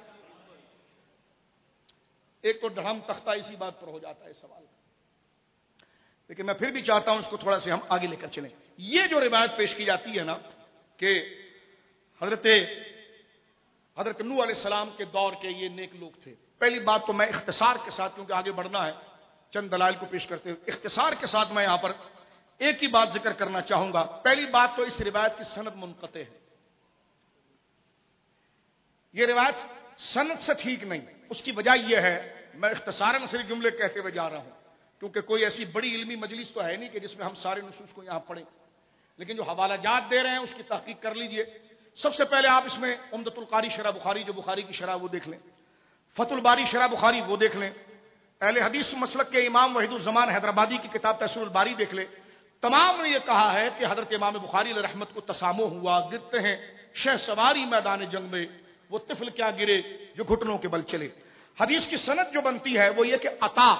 ایک تو ڈھڑم تختہ اسی بات پر ہو جاتا ہے سوال، لیکن میں پھر بھی چاہتا ہوں اس کو تھوڑا سے ہم آگے لے کر چلیں۔ یہ جو روایت پیش کی جاتی ہے نا کہ حضرت نوح علیہ السلام کے دور کے یہ نیک لوگ تھے، پہلی بات تو میں اختصار کے ساتھ، کیونکہ آگے بڑھنا ہے، چند دلائل کو پیش کرتے ہوئے اختصار کے ساتھ میں یہاں پر ایک ہی بات ذکر کرنا چاہوں گا۔ پہلی بات تو اس روایت کی سند منقطع ہے، یہ روایت سند سے ٹھیک نہیں۔ اس کی وجہ یہ ہے، میں اختصاراً صرف جملے کہتے ہوئے جا رہا ہوں کیونکہ کوئی ایسی بڑی علمی مجلس تو ہے نہیں کہ جس میں ہم سارے نصوص کو یہاں پڑھیں، لیکن جو حوالہ جات دے رہے ہیں اس کی تحقیق کر لیجئے۔ سب سے پہلے آپ اس میں عمدۃ القاری شرح بخاری، جو بخاری کی شرح وہ دیکھ لیں، فتح الباری شرح بخاری وہ دیکھ لیں، اہل حدیث مسلک کے امام وحید الزمان حیدرآبادی کی کتاب تحصیل الباری دیکھ لیں۔ تمام نے یہ کہا ہے کہ حضرت امام بخاری علیہ رحمت کو تسامح ہوا، گرتے ہیں شہ سواری میدان جنگ میں، وہ طفل کیا گرے جو گھٹنوں کے بل چلے۔ حدیث کی سند جو بنتی ہے وہ یہ کہ عطا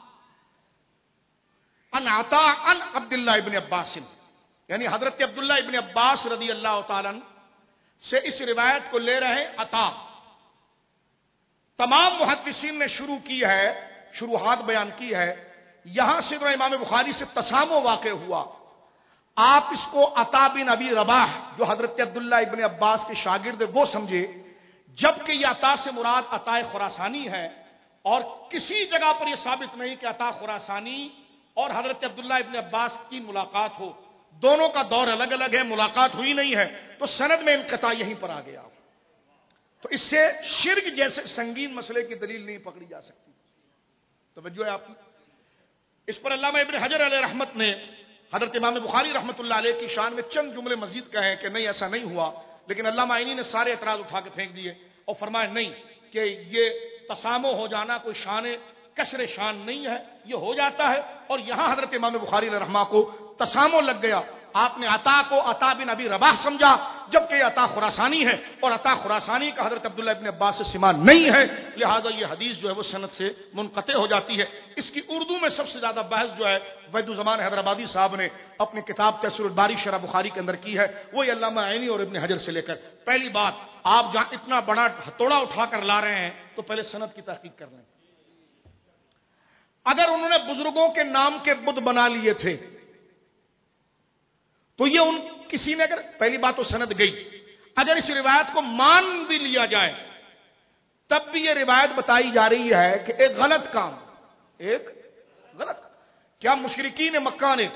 ان عبداللہ ابن عباس، یعنی حضرت عبداللہ ابن عباس رضی اللہ تعالیٰ عنہ سے اس روایت کو لے رہے ہیں عطا، تمام محدثین نے شروحات بیان کی ہے. یہاں سے امام بخاری سے تسامو واقع ہوا. آپ اس کو عطا بن ابی رباح جو حضرت عبداللہ ابن عباس کے شاگرد وہ سمجھے، جبکہ یہ عطا سے مراد عطا خراسانی ہے، اور کسی جگہ پر یہ ثابت نہیں کہ عطا خراسانی اور حضرت عبداللہ ابن عباس کی ملاقات ہو. دونوں کا دور الگ الگ ہے، ملاقات ہوئی نہیں ہے، تو سند میں انقطاع یہیں پر آ گیا. تو اس سے شرک جیسے سنگین مسئلے کی دلیل نہیں پکڑی جا سکتی. توجہ ہے آپ کی. اس پر علامہ ابن حجر علیہ رحمت نے حضرت امام بخاری رحمت اللہ علیہ کی شان میں چند جملے مزید کہے کہ نہیں ایسا نہیں ہوا، لیکن علامہ عینی نے سارے اعتراض اٹھا کے پھینک دیے اور فرمایا نہیں کہ یہ تسامو ہو جانا کوئی شان کسر شان نہیں ہے، یہ ہو جاتا ہے. اور یہاں حضرت امام بخاری علیہ رحمہ کو تسامو لگ گیا. آپ نے عطا کو عطا بن ابی رباح سمجھا، جبکہ یہ عطا خراسانی ہے، اور عطا خراسانی کا حضرت عبداللہ ابن عباس سے سما نہیں ہے، لہذا یہ حدیث جو ہے وہ سند سے منقطع ہو جاتی ہے. اس کی اردو میں سب سے زیادہ بحث جو ہے وحید الزمان حیدرآبادی صاحب نے اپنی کتاب تفسیر الباری شرح بخاری کے اندر کی ہے، وہی علامہ عینی اور ابن حجر سے لے کر. پہلی بات، آپ جہاں اتنا بڑا ہتھوڑا اٹھا کر لا رہے ہیں تو پہلے سند کی تحقیق کر لیں. اگر انہوں نے بزرگوں کے نام کے بت بنا لیے تھے تو یہ کسی نے، اگر پہلی بات تو سند گئی، اگر اس روایت کو مان بھی لیا جائے تب بھی یہ روایت بتائی جا رہی ہے کہ ایک غلط کام، کیا مشرکین مکہ نے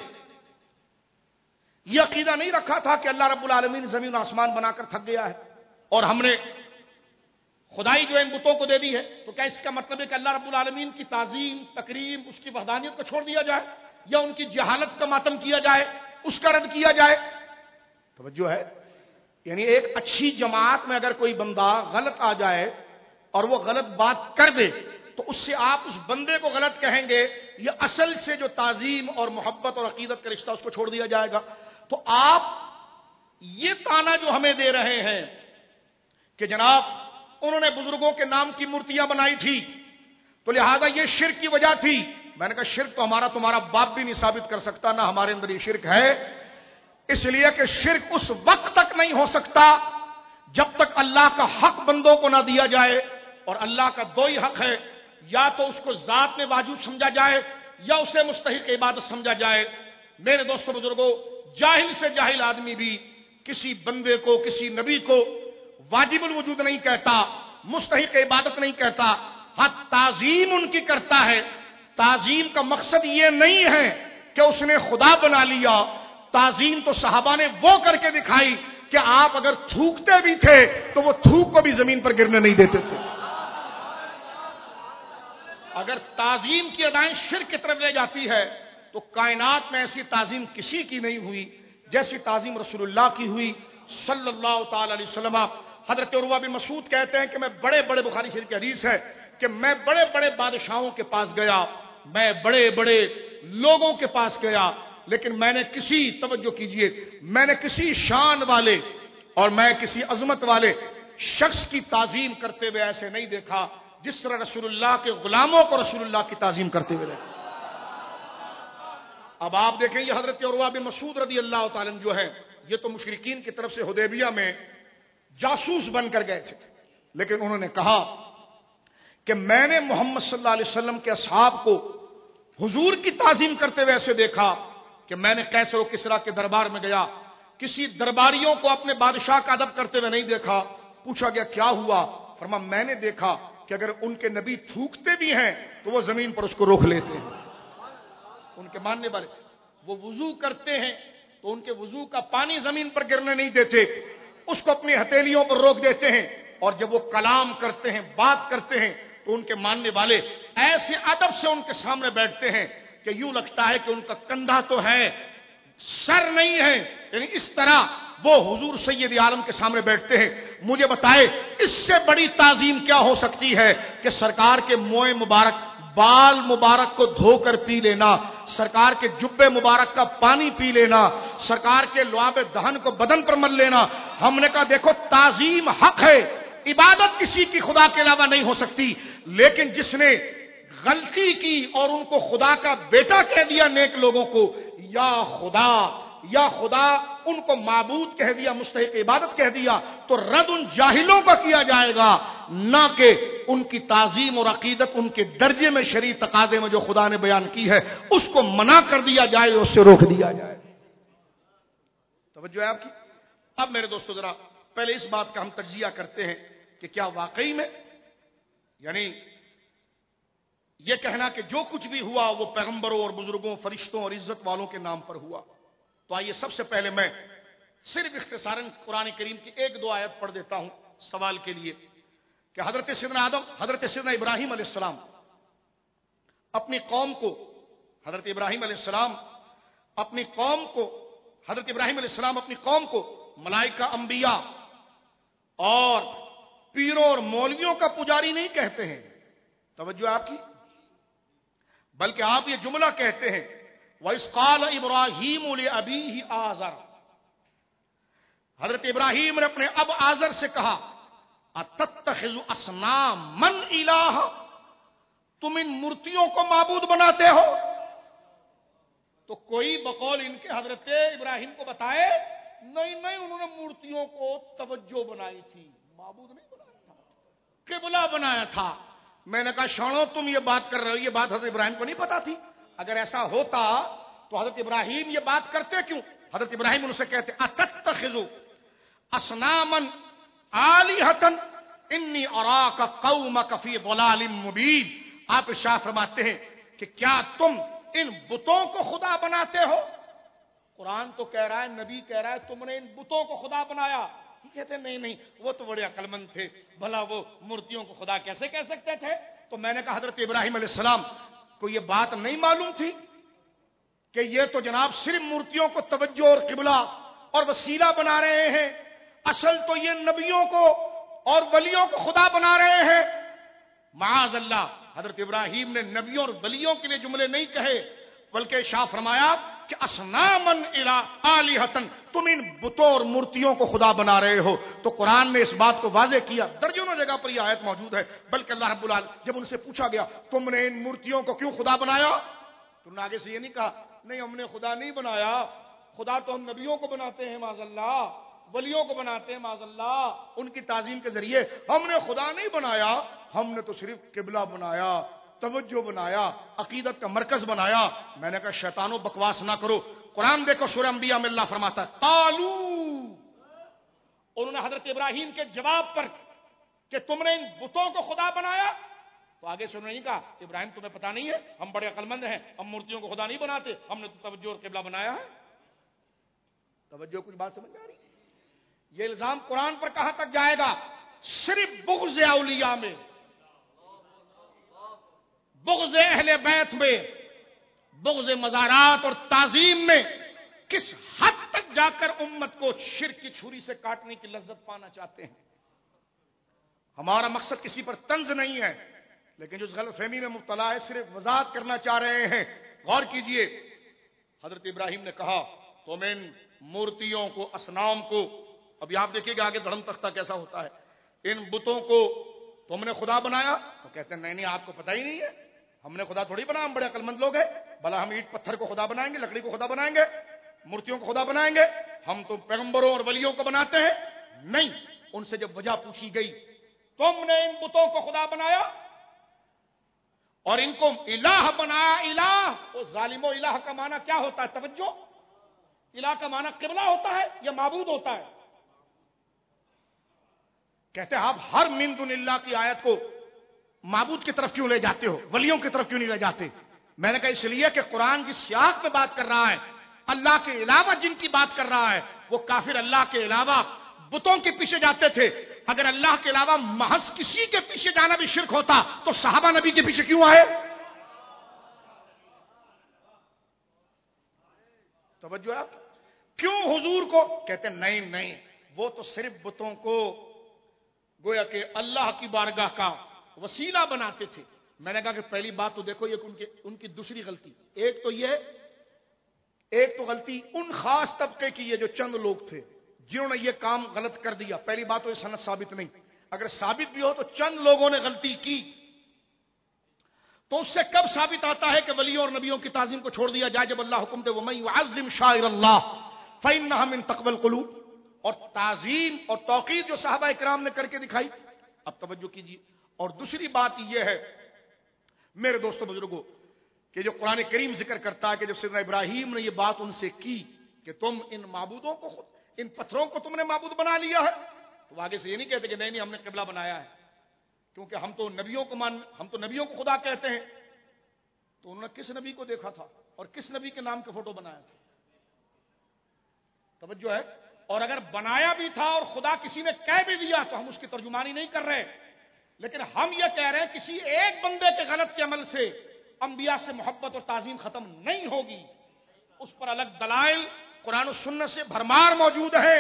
یہ عقیدہ نہیں رکھا تھا کہ اللہ رب العالمین زمین و آسمان بنا کر تھک گیا ہے اور ہم نے خدائی جو ان بتوں کو دے دی ہے؟ تو کیا اس کا مطلب ہے کہ اللہ رب العالمین کی تعظیم، تکریم، اس کی وحدانیت کو چھوڑ دیا جائے، یا ان کی جہالت کا ماتم کیا جائے، اس کا رد کیا جائے؟ توجہ ہے. یعنی ایک اچھی جماعت میں اگر کوئی بندہ غلط آ جائے اور وہ غلط بات کر دے تو اس سے آپ اس بندے کو غلط کہیں گے، یا اصل سے جو تعظیم اور محبت اور عقیدت کا رشتہ اس کو چھوڑ دیا جائے گا؟ تو آپ یہ تانا جو ہمیں دے رہے ہیں کہ جناب انہوں نے بزرگوں کے نام کی مورتیاں بنائی تھی تو لہذا یہ شرک کی وجہ تھی. میں نے کہا شرک تو ہمارا تمہارا باپ بھی نہیں ثابت کر سکتا، نہ ہمارے اندر یہ شرک ہے. اس لیے کہ شرک اس وقت تک نہیں ہو سکتا جب تک اللہ کا حق بندوں کو نہ دیا جائے. اور اللہ کا دو ہی حق ہے، یا تو اس کو ذات میں واجب سمجھا جائے یا اسے مستحق عبادت سمجھا جائے. میرے دوستو بزرگوں، جاہل سے جاہل آدمی بھی کسی بندے کو، کسی نبی کو واجب الوجود نہیں کہتا، مستحق عبادت نہیں کہتا، ہاں تعظیم ان کی کرتا ہے. تعظیم کا مقصد یہ نہیں ہے کہ اس نے خدا بنا لیا. تعظیم تو صحابہ نے وہ کر کے دکھائی کہ آپ اگر تھوکتے بھی تھے تو وہ تھوک کو بھی زمین پر گرنے نہیں دیتے تھے. اگر تعظیم کی ادائیں شرک کی طرف لے جاتی ہے تو کائنات میں ایسی تعظیم کسی کی نہیں ہوئی جیسی تعظیم رسول اللہ کی ہوئی صلی اللہ تعالی علیہ وسلم. حضرت عروہ بن مسعود کہتے ہیں کہ میں بڑے بخاری شریف کی حدیث ہے کہ میں بڑے بادشاہوں کے پاس گیا، میں بڑے لوگوں کے پاس گیا، لیکن میں نے توجہ کیجئے، میں نے کسی شان والے اور میں کسی عظمت والے شخص کی تعظیم کرتے ہوئے ایسے نہیں دیکھا جس طرح رسول اللہ کے غلاموں کو رسول اللہ کی تعظیم کرتے ہوئے دیکھا. اب آپ دیکھیں یہ حضرت عروہ بن مسعود رضی اللہ تعالیٰ عنہ جو ہے، یہ تو مشرکین کی طرف سے حدیبیہ میں جاسوس بن کر گئے تھے، لیکن انہوں نے کہا کہ میں نے محمد صلی اللہ علیہ وسلم کے اصحاب کو حضور کی تعظیم کرتے ہوئے ایسے دیکھا کہ میں نے قیصر و کسریٰ کے دربار میں گیا، کسی درباریوں کو اپنے بادشاہ کا ادب کرتے ہوئے نہیں دیکھا. پوچھا گیا کیا ہوا؟ فرمایا میں نے دیکھا کہ اگر ان کے نبی تھوکتے بھی ہیں تو وہ زمین پر اس کو روک لیتے ہیں. ان کے ماننے والے وہ وضو کرتے ہیں تو ان کے وضو کا پانی زمین پر گرنے نہیں دیتے، اس کو اپنی ہتھیلیوں پر روک دیتے ہیں. اور جب وہ کلام کرتے ہیں، بات کرتے ہیں تو ان کے ماننے والے ایسے ادب سے ان کے سامنے بیٹھتے ہیں کہ یوں لگتا ہے کہ ان کا کندھا تو ہے، سر نہیں ہے. یعنی اس طرح وہ حضور سید عالم کے سامنے بیٹھتے ہیں. مجھے بتائے اس سے بڑی تعظیم کیا ہو سکتی ہے کہ سرکار کے موئے مبارک، بال مبارک کو دھو کر پی لینا، سرکار کے جبے مبارک کا پانی پی لینا، سرکار کے لعاب دہن کو بدن پر مل لینا. ہم نے کہا دیکھو تعظیم حق ہے، عبادت کسی کی خدا کے علاوہ نہیں ہو سکتی، لیکن جس نے غلطی کی اور ان کو خدا کا بیٹا کہہ دیا نیک لوگوں کو، یا خدا یا خدا ان کو معبود کہہ دیا، مستحق عبادت کہہ دیا، تو رد ان جاہلوں کا کیا جائے گا، نہ کہ ان کی تعظیم اور عقیدت ان کے درجے میں شرعی تقاضے میں جو خدا نے بیان کی ہے اس کو منع کر دیا جائے، اس سے روک دیا جائے۔ توجہ ہے آپ کی؟ اب میرے دوستو ذرا پہلے اس بات کا ہم تجزیہ کرتے ہیں کہ کیا واقعی میں یعنی یہ کہنا کہ جو کچھ بھی ہوا وہ پیغمبروں اور بزرگوں، فرشتوں اور عزت والوں کے نام پر ہوا؟ تو آئیے سب سے پہلے میں صرف اختصاراً قرآن کریم کی ایک دو آیت پڑھ دیتا ہوں سوال کے لیے کہ حضرت سیدنا آدم، حضرت سیدنا ابراہیم علیہ السلام اپنی قوم کو، حضرت ابراہیم علیہ السلام اپنی قوم کو، حضرت ابراہیم علیہ السلام اپنی قوم کو ملائکہ، انبیاء اور پیروں اور مولویوں کا پجاری نہیں کہتے ہیں، توجہ آپ کی، بلکہ آپ یہ جملہ کہتے ہیں وَإِذْ قَالَ إِبْرَاهِيمُ لِأَبِيهِ آزَرَ، حضرت ابراہیم نے اپنے اب آزر سے کہا أَتَتَّخِذُ أَصْنَامًا إِلَٰهًا، تم ان مورتیوں کو معبود بناتے ہو؟ تو کوئی بقول ان کے حضرت ابراہیم کو بتائے نہیں انہوں نے مورتیوں کو توجہ بنائی تھی، معبود نہیں بنایا تھا، قبلہ بنایا تھا۔ میں نے کہا شانو تم یہ بات کر رہے ہو، یہ بات حضرت ابراہیم کو نہیں پتا تھی؟ اگر ایسا ہوتا تو حضرت ابراہیم یہ بات کرتے کیوں؟ حضرت ابراہیم ان سے کہتے اتتخذوا اصناما آلہۃ انی اراک قومک فی ضلال مبین۔ آپ ارشاد فرماتے ہیں کہ کیا تم ان بتوں کو خدا بناتے ہو؟ قرآن تو کہہ رہا ہے، نبی کہہ رہا ہے تم نے ان بتوں کو خدا بنایا۔ کہتے ہیں نہیں وہ تو بڑے عقل مند تھے، بھلا وہ مورتیوں کو خدا کیسے کہہ سکتے تھے؟ تو میں نے کہا حضرت ابراہیم علیہ السلام کو یہ بات نہیں معلوم تھی کہ یہ تو جناب صرف مورتیوں کو توجہ اور قبلہ اور وسیلہ بنا رہے ہیں، اصل تو یہ نبیوں کو اور ولیوں کو خدا بنا رہے ہیں۔ معاذ اللہ، حضرت ابراہیم نے نبیوں اور ولیوں کے لیے جملے نہیں کہے، بلکہ ارشاد فرمایا کہ اصنامن الہۃ، تم ان بتوں اور مورتیوں کو خدا بنا رہے ہو۔ تو قرآن نے اس بات کو واضح کیا، درجنوں جگہ پر یہ آیت موجود ہے، بلکہ اللہ رب العالمین جب ان سے پوچھا گیا تم نے ان مورتیوں کو کیوں خدا بنایا، تو انہوں نے آگے سے یہ نہیں کہا نہیں ہم نے خدا نہیں بنایا، خدا تو ہم نبیوں کو بناتے ہیں معاذ اللہ، ولیوں کو بناتے ہیں معاذ اللہ، ان کی تعظیم کے ذریعے، ہم نے خدا نہیں بنایا، ہم نے تو صرف قبلہ بنایا، توجہ بنایا، عقیدت کا مرکز بنایا۔ میں نے کہا شیطانوں بکواس نہ کرو، قرآن دیکھو سورہ انبیاء میں اللہ فرماتا ہے قالو، انہوں نے حضرت ابراہیم کے جواب پر کہ تم نے ان بتوں کو خدا بنایا، تو آگے سے انہوں نے نہیں کہا ابراہیم تمہیں پتا نہیں ہے ہم بڑے عقل مند ہیں، ہم مورتیوں کو خدا نہیں بناتے، ہم نے تو توجہ اور قبلہ بنایا ہے۔ توجہ کچھ بات سمجھ میں آ رہی؟ یہ الزام قرآن پر کہاں تک جائے گا؟ صرف بغض اولیاء میں، بغض اہل بیت میں، بغض مزارات اور تعظیم میں کس حد تک جا کر امت کو شرک کی چھری سے کاٹنے کی لذت پانا چاہتے ہیں۔ ہمارا مقصد کسی پر طنز نہیں ہے، لیکن جو اس غلط فہمی میں مبتلا ہے صرف وضاحت کرنا چاہ رہے ہیں۔ غور کیجئے، حضرت ابراہیم نے کہا تم ان مورتیوں کو، اصنام کو، ابھی آپ دیکھیے گا آگے دھڑم تختہ کیسا ہوتا ہے، ان بتوں کو تم نے خدا بنایا؟ تو کہتے ہیں نہیں آپ کو پتہ ہی نہیں ہے، ہم نے خدا تھوڑی بنا، ہم بڑے عقل مند لوگ ہیں، بھلا ہم اینٹ پتھر کو خدا بنائیں گے، لکڑی کو خدا بنائیں گے، مورتیوں کو خدا بنائیں گے؟ ہم تو پیغمبروں اور ولیوں کو بناتے ہیں۔ نہیں، ان سے جب وجہ پوچھی گئی تم نے ان بتوں کو خدا بنایا اور ان کو الہ بنایا، الہ، وہ ظالمو الہ کا معنی کیا ہوتا ہے؟ توجہ، الہ کا معنی قبلہ ہوتا ہے یا معبود ہوتا ہے؟ کہتے ہیں آپ ہر من دون اللہ کی آیت کو معبود کی طرف کیوں لے جاتے ہو، ولیوں کی طرف کیوں نہیں لے جاتے؟ میں نے کہا اس لیے کہ قرآن جس سیاق میں بات کر رہا ہے، اللہ کے علاوہ جن کی بات کر رہا ہے، وہ کافر اللہ کے علاوہ بتوں کے پیچھے جاتے تھے۔ اگر اللہ کے علاوہ محض کسی کے پیچھے جانا بھی شرک ہوتا تو صحابہ نبی کے پیچھے کیوں آئے؟ توجہ آپ کیوں حضور کو کہتے ہیں نہیں وہ تو صرف بتوں کو گویا کہ اللہ کی بارگاہ کا وسیلہ بناتے تھے۔ میں نے کہا کہ پہلی بات تو دیکھو یہ ان کی دوسری غلطی، ایک تو غلطی ان خاص طبقے کی، یہ جو چند لوگ تھے جنہوں نے یہ کام غلط کر دیا۔ پہلی بات تو یہ سند ثابت نہیں، اگر ثابت بھی ہو تو چند لوگوں نے غلطی کی، تو اس سے کب ثابت آتا ہے کہ ولیوں اور نبیوں کی تعظیم کو چھوڑ دیا جائے؟ جب اللہ حکم دے وَمَن يُعَظِّمْ شَعَائِرَ اللَّهِ، فإنها من تقوى القلوب، اور تعظیم اور توقیر جو صحابہ کرام نے کر کے دکھائی. اب توجہ کیجیے. اور دوسری بات یہ ہے میرے دوستو بزرگوں کہ جو قرآن کریم ذکر کرتا ہے کہ جب سیدنا ابراہیم نے یہ بات ان سے کی کہ تم ان معبودوں کو ان پتھروں کو تم نے معبود بنا لیا ہے، تو آگے سے یہ نہیں کہتے کہ نہیں ہم نے قبلہ بنایا ہے، کیونکہ ہم تو نبیوں کو خدا کہتے ہیں. تو انہوں نے کس نبی کو دیکھا تھا اور کس نبی کے نام کے فوٹو بنایا تھا؟ توجہ ہے. اور اگر بنایا بھی تھا اور خدا کسی نے کہہ بھی دیا تو ہم اس کی ترجمانی نہیں کر رہے، لیکن ہم یہ کہہ رہے ہیں کسی ایک بندے کے غلط کے عمل سے انبیاء سے محبت اور تعظیم ختم نہیں ہوگی. اس پر الگ دلائل قرآن و سنت سے بھرمار موجود ہے.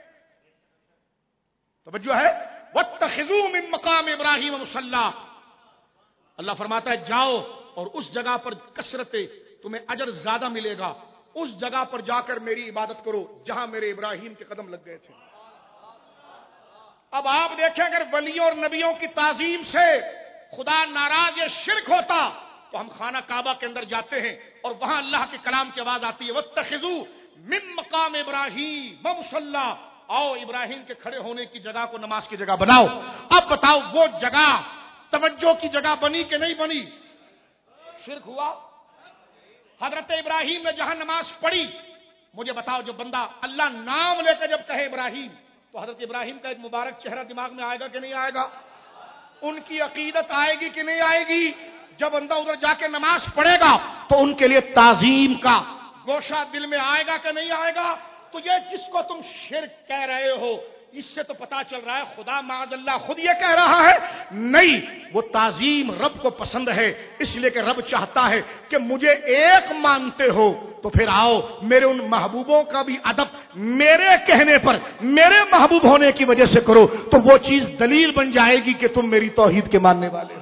توجہ ہے. واتخذوا من مقام ابراہیم مصلی، اللہ فرماتا ہے جاؤ اور اس جگہ پر کثرت تمہیں اجر زیادہ ملے گا، اس جگہ پر جا کر میری عبادت کرو جہاں میرے ابراہیم کے قدم لگ گئے تھے. اب آپ دیکھیں اگر ولیوں اور نبیوں کی تعظیم سے خدا ناراض یا شرک ہوتا تو ہم خانہ کعبہ کے اندر جاتے ہیں اور وہاں اللہ کے کلام کی آواز آتی ہے واتخذوا من مقام ابراہیم مصلی، آؤ ابراہیم کے کھڑے ہونے کی جگہ کو نماز کی جگہ بناؤ. اب بتاؤ وہ جگہ توجہ کی جگہ بنی کہ نہیں بنی؟ شرک ہوا؟ حضرت ابراہیم نے جہاں نماز پڑھی، مجھے بتاؤ جو بندہ اللہ نام لے کر جب کہے ابراہیم تو حضرت ابراہیم کا ایک مبارک چہرہ دماغ میں آئے گا کہ نہیں آئے گا؟ ان کی عقیدت آئے گی کہ نہیں آئے گی؟ جب بندہ ادھر جا کے نماز پڑھے گا تو ان کے لیے تعظیم کا گوشہ دل میں آئے گا کہ نہیں آئے گا؟ تو یہ جس کو تم شرک کہہ رہے ہو اس سے تو پتا چل رہا ہے خدا معاذ اللہ خود یہ کہہ رہا ہے نہیں، وہ تعظیم رب کو پسند ہے، اس لیے کہ رب چاہتا ہے کہ مجھے ایک مانتے ہو تو پھر آؤ میرے ان محبوبوں کا بھی ادب میرے کہنے پر میرے محبوب ہونے کی وجہ سے کرو، تو وہ چیز دلیل بن جائے گی کہ تم میری توحید کے ماننے والے ہو.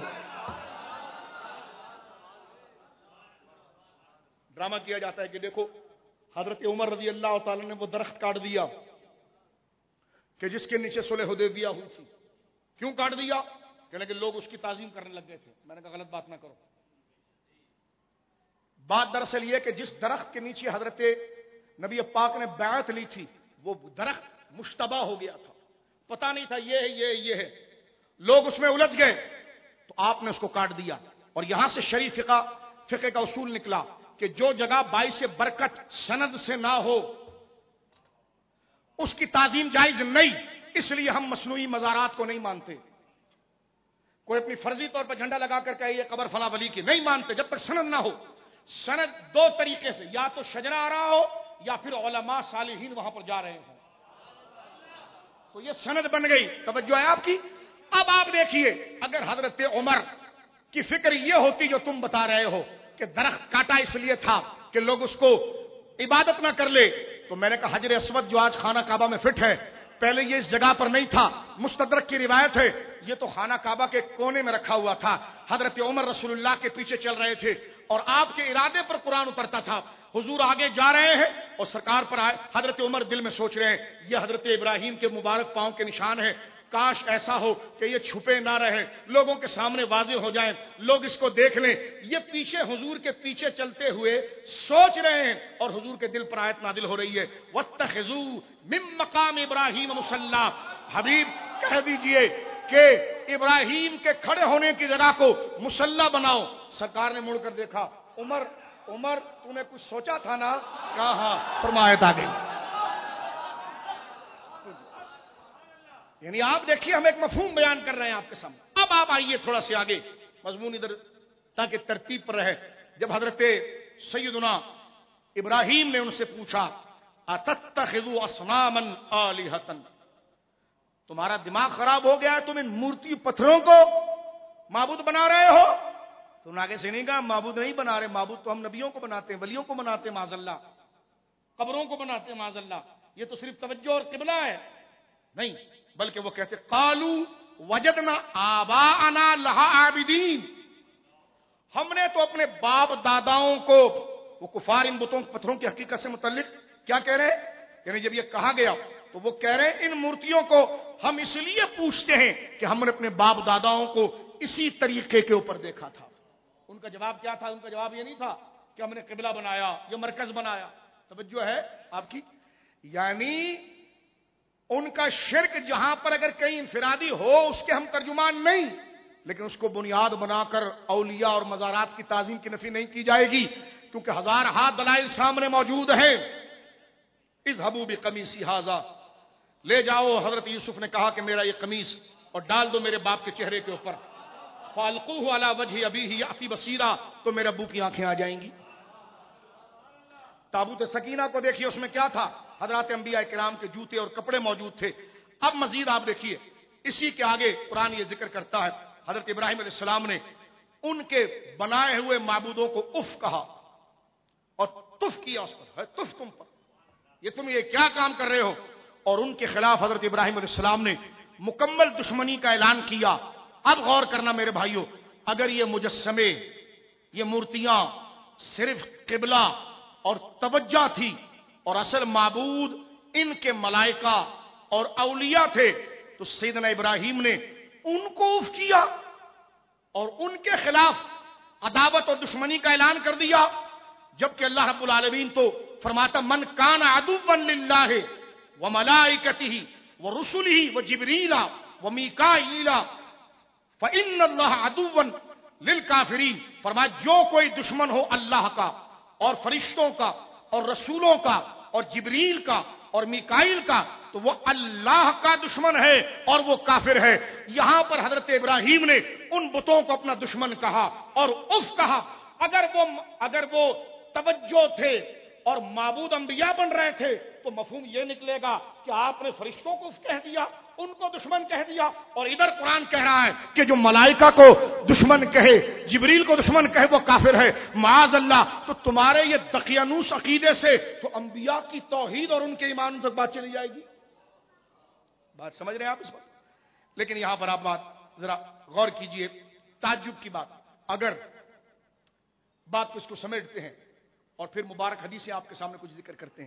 ڈرامہ کیا جاتا ہے کہ دیکھو حضرت عمر رضی اللہ تعالی نے وہ درخت کاٹ دیا کہ جس کے نیچے صلح حدیبیہ ہوئی تھی. کیوں کاٹ دیا؟ کہنے کہ لوگ اس کی تعظیم کرنے لگ گئے تھے. میں نے کہا غلط بات نہ کرو. بات دراصل یہ کہ جس درخت کے نیچے حضرت نبی پاک نے بیعت لی تھی وہ درخت مشتبہ ہو گیا تھا، پتہ نہیں تھا یہ ہے، لوگ اس میں الجھ گئے تو آپ نے اس کو کاٹ دیا. اور یہاں سے شریع فقہ کا اصول نکلا کہ جو جگہ باعث برکت سند سے نہ ہو اس کی تعظیم جائز نہیں. اس لیے ہم مصنوعی مزارات کو نہیں مانتے. کوئی اپنی فرضی طور پر جھنڈا لگا کر کہے یہ قبر فلاں ولی کی، نہیں مانتے جب تک سند نہ ہو. سند دو طریقے سے، یا تو شجرہ آ رہا ہو یا پھر علماء صالحین وہاں پر جا رہے ہوں، تو یہ سند بن گئی. توجہ ہے آپ کی. اب آپ دیکھیے اگر حضرت عمر کی فکر یہ ہوتی جو تم بتا رہے ہو کہ درخت کاٹا اس لیے تھا کہ لوگ اس کو عبادت نہ کر لے، تو میں نے کہا حجر اسود جو آج خانہ کعبہ میں فٹ ہے پہلے یہ اس جگہ پر نہیں تھا. مستدرک کی روایت ہے یہ تو خانہ کعبہ کے کونے میں رکھا ہوا تھا. حضرت عمر رسول اللہ کے پیچھے چل رہے تھے اور آپ کے ارادے پر قرآن اترتا تھا. حضور آگے جا رہے ہیں اور سرکار پر آئے. حضرت عمر دل میں سوچ رہے ہیں یہ حضرت ابراہیم کے مبارک پاؤں کے نشان ہیں، کاش ایسا ہو کہ یہ چھپے نہ رہیں، لوگوں کے سامنے واضح ہو جائیں، لوگ اس کو دیکھ لیں. یہ پیچھے حضور کے پیچھے چلتے ہوئے سوچ رہے ہیں اور حضور کے دل پر آیت نازل ہو رہی ہے واتخذوا من مقام ابراہیم مصلی. حبیب کہہ دیجئے کہ ابراہیم کے کھڑے ہونے کی جگہ کو مصلی بناؤ. سرکار نے مڑ کر دیکھا، عمر تو نے کچھ سوچا تھا نا؟ کہا ہاں. فرمایت آ گئی. یعنی آپ دیکھیے ہم ایک مفہوم بیان کر رہے ہیں آپ کے سامنے. اب آپ آئیے تھوڑا سے آگے مضمون ادھر تاکہ ترتیب پر رہے. جب حضرت سیدنا ابراہیم نے ان سے پوچھا اتتخذوا اصناما آلہۃ، تمہارا دماغ خراب ہو گیا ہے، تم ان مورتی پتھروں کو معبود بنا رہے ہو؟ تو انہوں نے آگے سے نہیں کہا معبود نہیں بنا رہے، معبود تو ہم نبیوں کو بناتے ہیں، ولیوں کو بناتے ہیں معاذ اللہ، قبروں کو بناتے ہیں معاذ اللہ. یہ تو صرف توجہ اور قبلہ ہے نہیں، بلکہ وہ کہتے قالوا وجدنا آباءنا لها عابدین، ہم نے تو اپنے باپ داداؤں کو. وہ کفار ان بتوں پتھروں کی حقیقت سے متعلق کیا کہہ رہے ہیں؟ یعنی جب یہ کہا گیا تو وہ کہہ رہے ہیں ان مورتیوں کو ہم اس لیے پوچھتے ہیں کہ ہم نے اپنے باپ داداؤں کو اسی طریقے کے اوپر دیکھا تھا. ان کا جواب کیا تھا؟ ان کا جواب یہ نہیں تھا کہ ہم نے قبلہ بنایا یا مرکز بنایا. توجہ ہے آپ کی. یعنی ان کا شرک جہاں پر اگر کہیں انفرادی ہو اس کے ہم ترجمان نہیں، لیکن اس کو بنیاد بنا کر اولیاء اور مزارات کی تعظیم کی نفی نہیں کی جائے گی، کیونکہ ہزارہا دلائل سامنے موجود ہیں۔ اذهبوا بقمیصی ھذا، لے جاؤ، حضرت یوسف نے کہا کہ میرا یہ قمیص اور ڈال دو میرے باپ کے چہرے کے اوپر، فالقوہ علی وجہ ابیہ یأتی بصیرا، تو میرے ابو کی آنکھیں آ جائیں گی۔ تابوت سکینہ کو دیکھیے، اس میں کیا تھا؟ حضرات انبیاء کرام کے جوتے اور کپڑے موجود تھے۔ اب مزید آپ دیکھیے، اسی کے آگے قرآن یہ ذکر کرتا ہے حضرت ابراہیم علیہ السلام نے ان کے بنائے ہوئے معبودوں کو اف کہا اور تف کیا اس پر، ہے تف تم پر، یہ تم یہ کیا کام کر رہے ہو؟ اور ان کے خلاف حضرت ابراہیم علیہ السلام نے مکمل دشمنی کا اعلان کیا۔ اب غور کرنا میرے بھائیوں، اگر یہ مجسمے، یہ مورتیاں صرف قبلہ اور توجہ تھی اور اصل معبود ان کے ملائکہ اور اولیاء تھے، تو سیدنا ابراہیم نے ان کو اف کیا اور ان کے خلاف عداوت اور دشمنی کا اعلان کر دیا، جبکہ اللہ رب العالمین تو فرماتا من کان عدوا للہ وملائکتہ ورسلہ وجبریل ومیکائیل فإن اللہ عدوا للکافرین، فرمایا جو کوئی دشمن ہو اللہ کا اور فرشتوں کا اور رسولوں کا اور جبریل کا اور میکائیل کا، تو وہ اللہ کا دشمن ہے اور وہ کافر ہے۔ یہاں پر حضرت ابراہیم نے ان بتوں کو اپنا دشمن کہا اور اف کہا۔ اگر وہ توجہ تھے اور معبود انبیاء بن رہے تھے تو مفہوم یہ نکلے گا کہ آپ نے فرشتوں کو اف کہہ دیا، ان کو دشمن کہہ دیا، اور ادھر قرآن کہہ رہا ہے کہ جو ملائکہ کو دشمن کہے، جبریل کو دشمن کہے، وہ کافر ہے۔ معاذ اللہ، تو تمہارے یہ دقیانوس عقیدے سے تو انبیاء کی توحید اور ان کے ایمان تک بات چلی جائے گی۔ بات سمجھ رہے ہیں آپ اس وقت؟ لیکن یہاں پر آپ بات ذرا غور کیجئے، تعجب کی بات، اگر بات کو اس کو سمیٹتے ہیں اور پھر مبارک حدیثیں آپ کے سامنے کچھ ذکر کرتے ہیں،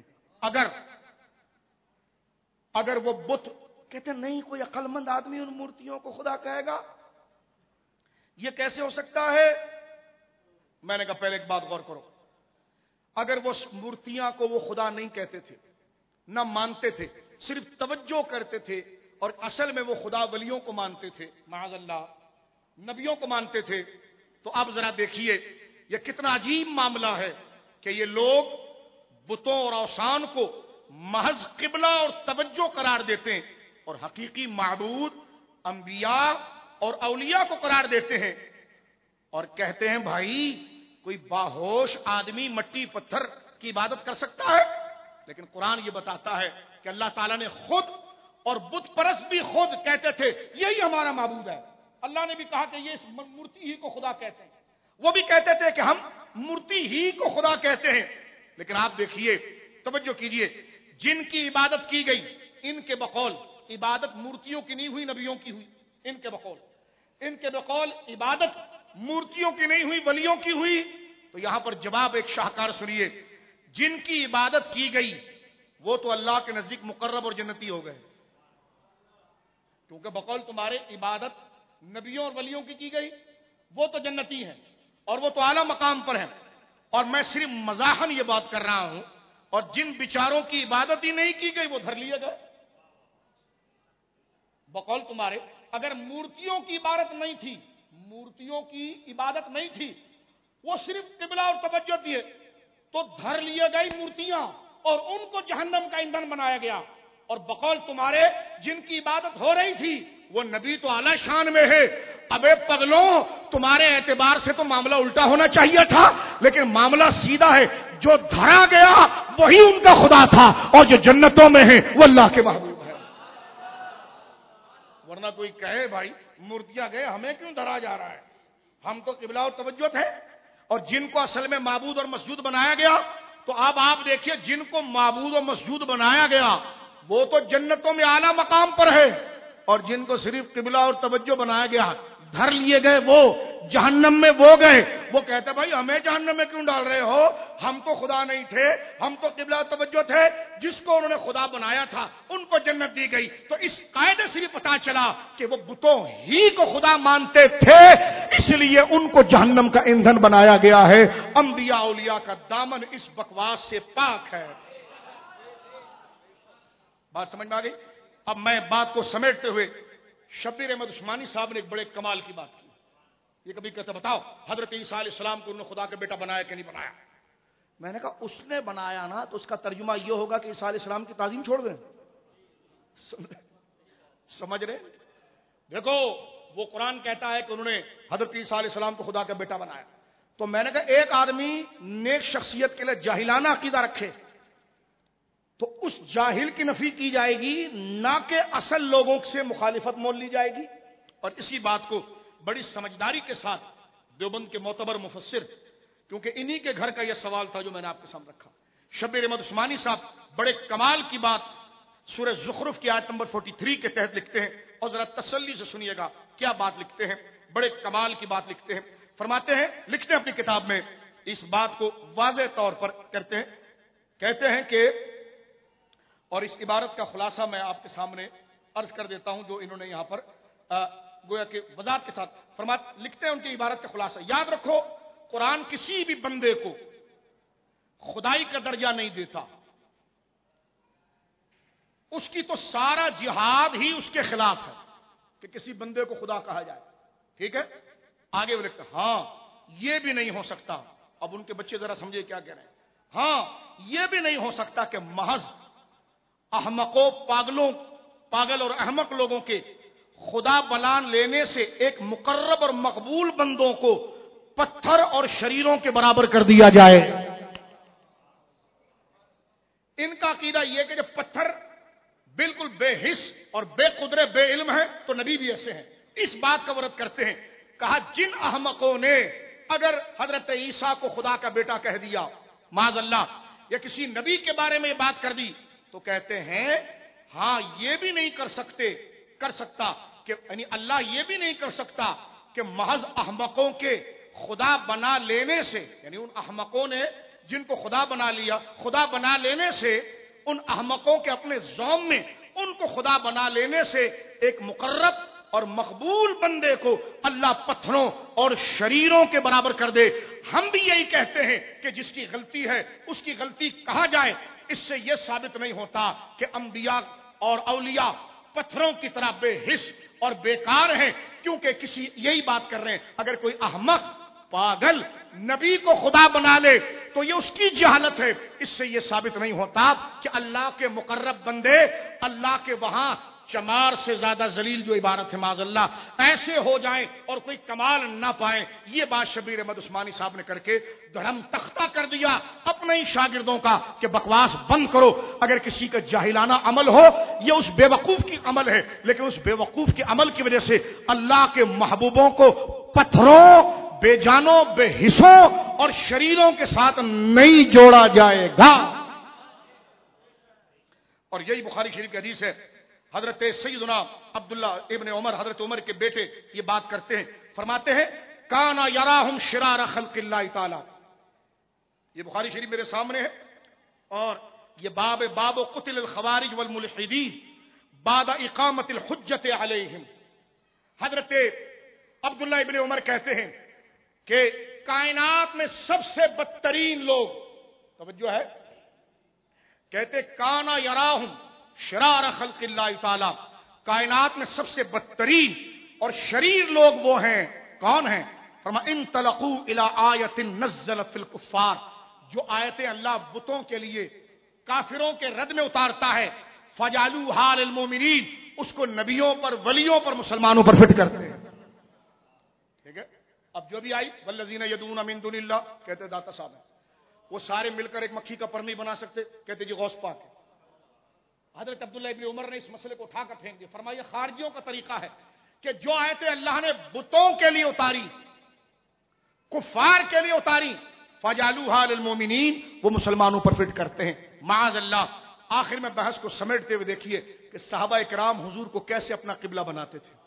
اگر وہ بت کہتے ہیں نہیں کوئی عقل مند آدمی ان مورتیوں کو خدا کہے گا، یہ کیسے ہو سکتا ہے؟ میں نے کہا پہلے ایک بات غور کرو، اگر وہ مورتیاں کو وہ خدا نہیں کہتے تھے، نہ مانتے تھے، صرف توجہ کرتے تھے اور اصل میں وہ خدا ولیوں کو مانتے تھے، معاذ اللہ نبیوں کو مانتے تھے، تو اب ذرا دیکھیے یہ کتنا عجیب معاملہ ہے کہ یہ لوگ بتوں اور اوثان کو محض قبلہ اور توجہ قرار دیتے ہیں اور حقیقی معبود انبیاء اور اولیاء کو قرار دیتے ہیں، اور کہتے ہیں بھائی کوئی باہوش آدمی مٹی پتھر کی عبادت کر سکتا ہے؟ لیکن قرآن یہ بتاتا ہے کہ اللہ تعالیٰ نے خود اور بت پرست بھی خود کہتے تھے یہی ہمارا معبود ہے۔ اللہ نے بھی کہا کہ یہ اس مورتی ہی کو خدا کہتے ہیں، وہ بھی کہتے تھے کہ ہم مورتی ہی کو خدا کہتے ہیں۔ لیکن آپ دیکھیے، توجہ کیجئے، جن کی عبادت کی گئی ان کے بقول عبادت مورتیوں کی نہیں ہوئی، نبیوں کی ہوئی۔ ان کے بقول عبادت مورتیوں کی نہیں ہوئی، ولیوں کی ہوئی۔ تو یہاں پر جواب ایک شاہکار سنیے، جن کی عبادت کی گئی وہ تو اللہ کے نزدیک مقرب اور جنتی ہو گئے، کیونکہ بقول تمہارے عبادت نبیوں اور ولیوں کی گئی، وہ تو جنتی ہیں اور وہ تو اعلیٰ مقام پر ہیں، اور میں صرف مزاحن یہ بات کر رہا ہوں، اور جن بیچاروں کی عبادت ہی نہیں کی گئی وہ دھر لیے گئے۔ بقول تمہارے اگر مورتیوں کی عبادت نہیں تھی، وہ صرف قبلہ اور توجہ دیے، تو دھر لیے گئی مورتیاں اور ان کو جہنم کا ایندھن بنایا گیا۔ اور بقول تمہارے جن کی عبادت ہو رہی تھی وہ نبی تو اعلی شان میں ہے۔ ابے پگلوں، تمہارے اعتبار سے تو معاملہ الٹا ہونا چاہیے تھا، لیکن معاملہ سیدھا ہے، جو دھرا گیا وہی ان کا خدا تھا، اور جو جنتوں میں ہیں وہ اللہ کے محبوب ہے۔ ورنہ کوئی کہے بھائی مورتیاں گئے ہمیں کیوں دھرا جا رہا ہے، ہم تو قبلہ اور توجہ تھے۔ اور جن کو اصل میں معبود اور مسجود بنایا گیا، تو اب آپ دیکھیے جن کو معبود اور مسجود بنایا گیا وہ تو جنتوں میں اعلیٰ مقام پر ہے، اور جن کو صرف قبلہ اور توجہ بنایا گیا دھر لیے گئے وہ جہنم میں وہ گئے۔ وہ کہتے بھائی ہمیں جہنم میں کیوں ڈال رہے ہو، ہم تو خدا نہیں تھے، ہم تو قبلہ اور توجہ تھے، جس کو انہوں نے خدا بنایا تھا ان کو جنت دی گئی۔ تو اس قاعدے سے بھی پتا چلا کہ وہ بتوں ہی کو خدا مانتے تھے، اس لیے ان کو جہنم کا ایندھن بنایا گیا ہے۔ انبیاء اولیاء کا دامن اس بکواس سے پاک ہے۔ بات سمجھ میں آ گئی؟ اب میں بات کو سمیٹتے ہوئے شبیر احمد عثمانی صاحب نے ایک بڑے کمال کی بات کی. یہ کبھی کہتے بتاؤ حضرت عیسیٰ علیہ السلام کو انہوں نے خدا کا بیٹا بنایا کہ نہیں بنایا؟ میں نے کہا اس نے بنایا نا تو اس کا ترجمہ یہ ہوگا کہ عیسیٰ علیہ السلام کی تعظیم چھوڑ دیں. سمجھ رہے؟ دیکھو وہ قرآن کہتا ہے کہ انہوں نے حضرت عیسیٰ علیہ السلام کو خدا کا بیٹا بنایا. تو میں نے کہا ایک آدمی نیک شخصیت کے لیے جاہلانہ عقیدہ رکھے تو اس جاہل کی نفی کی جائے گی نہ کہ اصل لوگوں سے مخالفت مول لی جائے گی. اور اسی بات کو بڑی سمجھداری کے ساتھ دیوبند کے معتبر مفسر، کیونکہ انہی کے گھر کا یہ سوال تھا جو میں نے آپ کے سامنے رکھا، شبیر احمد عثمانی صاحب بڑے کمال کی بات سورہ زخرف کی آیت نمبر 43 کے تحت لکھتے ہیں. اور ذرا تسلی سے سنیے گا کیا بات لکھتے ہیں. بڑے کمال کی بات لکھتے ہیں. فرماتے ہیں، لکھتے ہیں اپنی کتاب میں، اس بات کو واضح طور پر کرتے ہیں. کہتے ہیں کہ، اور اس عبارت کا خلاصہ میں آپ کے سامنے عرض کر دیتا ہوں جو انہوں نے یہاں پر گویا کہ وضاحت کے ساتھ لکھتے ہیں ان کی عبارت کا خلاصہ. یاد رکھو قرآن کسی بھی بندے کو خدائی کا درجہ نہیں دیتا، اس کی تو سارا جہاد ہی اس کے خلاف ہے کہ کسی بندے کو خدا کہا جائے. ٹھیک ہے؟ آگے وہ لکھتا ہاں یہ بھی نہیں ہو سکتا. اب ان کے بچے ذرا سمجھے کیا کہہ رہے ہیں. ہاں یہ بھی نہیں ہو سکتا کہ محض احمقوں، پاگل اور احمق لوگوں کے خدا بنا لینے سے ایک مقرب اور مقبول بندوں کو پتھر اور شریروں کے برابر کر دیا جائے. ان کا عقیدہ یہ کہ جب پتھر بالکل بے حس اور بے قدرے بے علم ہے تو نبی بھی ایسے ہیں. اس بات کا ورد کرتے ہیں. کہا جن احمقوں نے اگر حضرت عیسیٰ کو خدا کا بیٹا کہہ دیا معاذ اللہ، یا کسی نبی کے بارے میں یہ بات کر دی، تو کہتے ہیں ہاں یہ بھی نہیں کر سکتا کہ یعنی اللہ یہ بھی نہیں کر سکتا کہ محض احمقوں کے خدا بنا لینے سے، یعنی ان احمقوں نے جن کو خدا بنا لیا، خدا بنا لینے سے، ان احمقوں کے اپنے زوم میں ان کو خدا بنا لینے سے ایک مقرب اور مقبول بندے کو اللہ پتھروں اور شریروں کے برابر کر دے. ہم بھی یہی کہتے ہیں کہ جس کی غلطی ہے اس کی غلطی کہا جائے. اس سے یہ ثابت نہیں ہوتا کہ انبیاء اور اولیاء پتھروں کی طرح بے حس اور بیکار ہیں، کیونکہ کسی یہی بات کر رہے ہیں اگر کوئی احمق پاگل نبی کو خدا بنا لے تو یہ اس کی جہالت ہے. اس سے یہ ثابت نہیں ہوتا کہ اللہ کے مقرب بندے اللہ کے وہاں چمار سے زیادہ ذلیل جو عبارت ہے معاذ اللہ ایسے ہو جائیں اور کوئی کمال نہ پائیں. یہ بات شبیر احمد عثمانی صاحب نے کر کے دھڑم تختہ کر دیا اپنے ہی شاگردوں کا کہ بکواس بند کرو. اگر کسی کا جاہلانہ عمل ہو یہ اس بے وقوف کی عمل ہے، لیکن اس بے وقوف کے عمل کی وجہ سے اللہ کے محبوبوں کو پتھروں، بے جانوں، بے حصوں اور شریروں کے ساتھ نہیں جوڑا جائے گا. اور یہی بخاری شریف کی حدیث ہے. حضرت سیدنا عبداللہ ابن عمر، حضرت عمر کے بیٹے، یہ بات کرتے ہیں. فرماتے ہیں کانا یراہم شرار خلق اللہ تعالی. یہ بخاری شریف میرے سامنے ہے اور یہ باب قتل الخوارج والملحدین بعد اقامت الحجت علیہم. حضرت عبداللہ ابن عمر کہتے ہیں کہ کائنات میں سب سے بدترین لوگ، توجہ ہے، کہتے کانا یراہم شرار خلق اللہ تعالی، کائنات میں سب سے بدترین اور شریر لوگ وہ ہیں. کون ہیں؟ فرما انطلقوا الی آیۃ نزلت فی الکفار، جو آیتیں اللہ بتوں کے لیے کافروں کے رد میں اتارتا ہے، فجعلوہا للمؤمنین، اس کو نبیوں پر، ولیوں پر، مسلمانوں پر فٹ کرتے ہیں. ٹھیک ہے؟ اب جو بھی آئی والذین یدعون من دون اللہ، کہتے داتا صاحب ہیں، وہ سارے مل کر ایک مکھی کا پر نہیں بنا سکتے، کہتے جی غوث پاک ہے. حضرت عبداللہ ابن عمر نے اس مسئلے کو اٹھا کر پھینک دیا. فرمایا خارجیوں کا طریقہ ہے کہ جو آیتیں اللہ نے بتوں کے لیے اتاری، کفار کے لیے اتاری، فجعلوہا للمؤمنین، وہ مسلمانوں پر فٹ کرتے ہیں. معاذ اللہ. آخر میں بحث کو سمیٹتے ہوئے دیکھیے کہ صحابہ کرام حضور کو کیسے اپنا قبلہ بناتے تھے.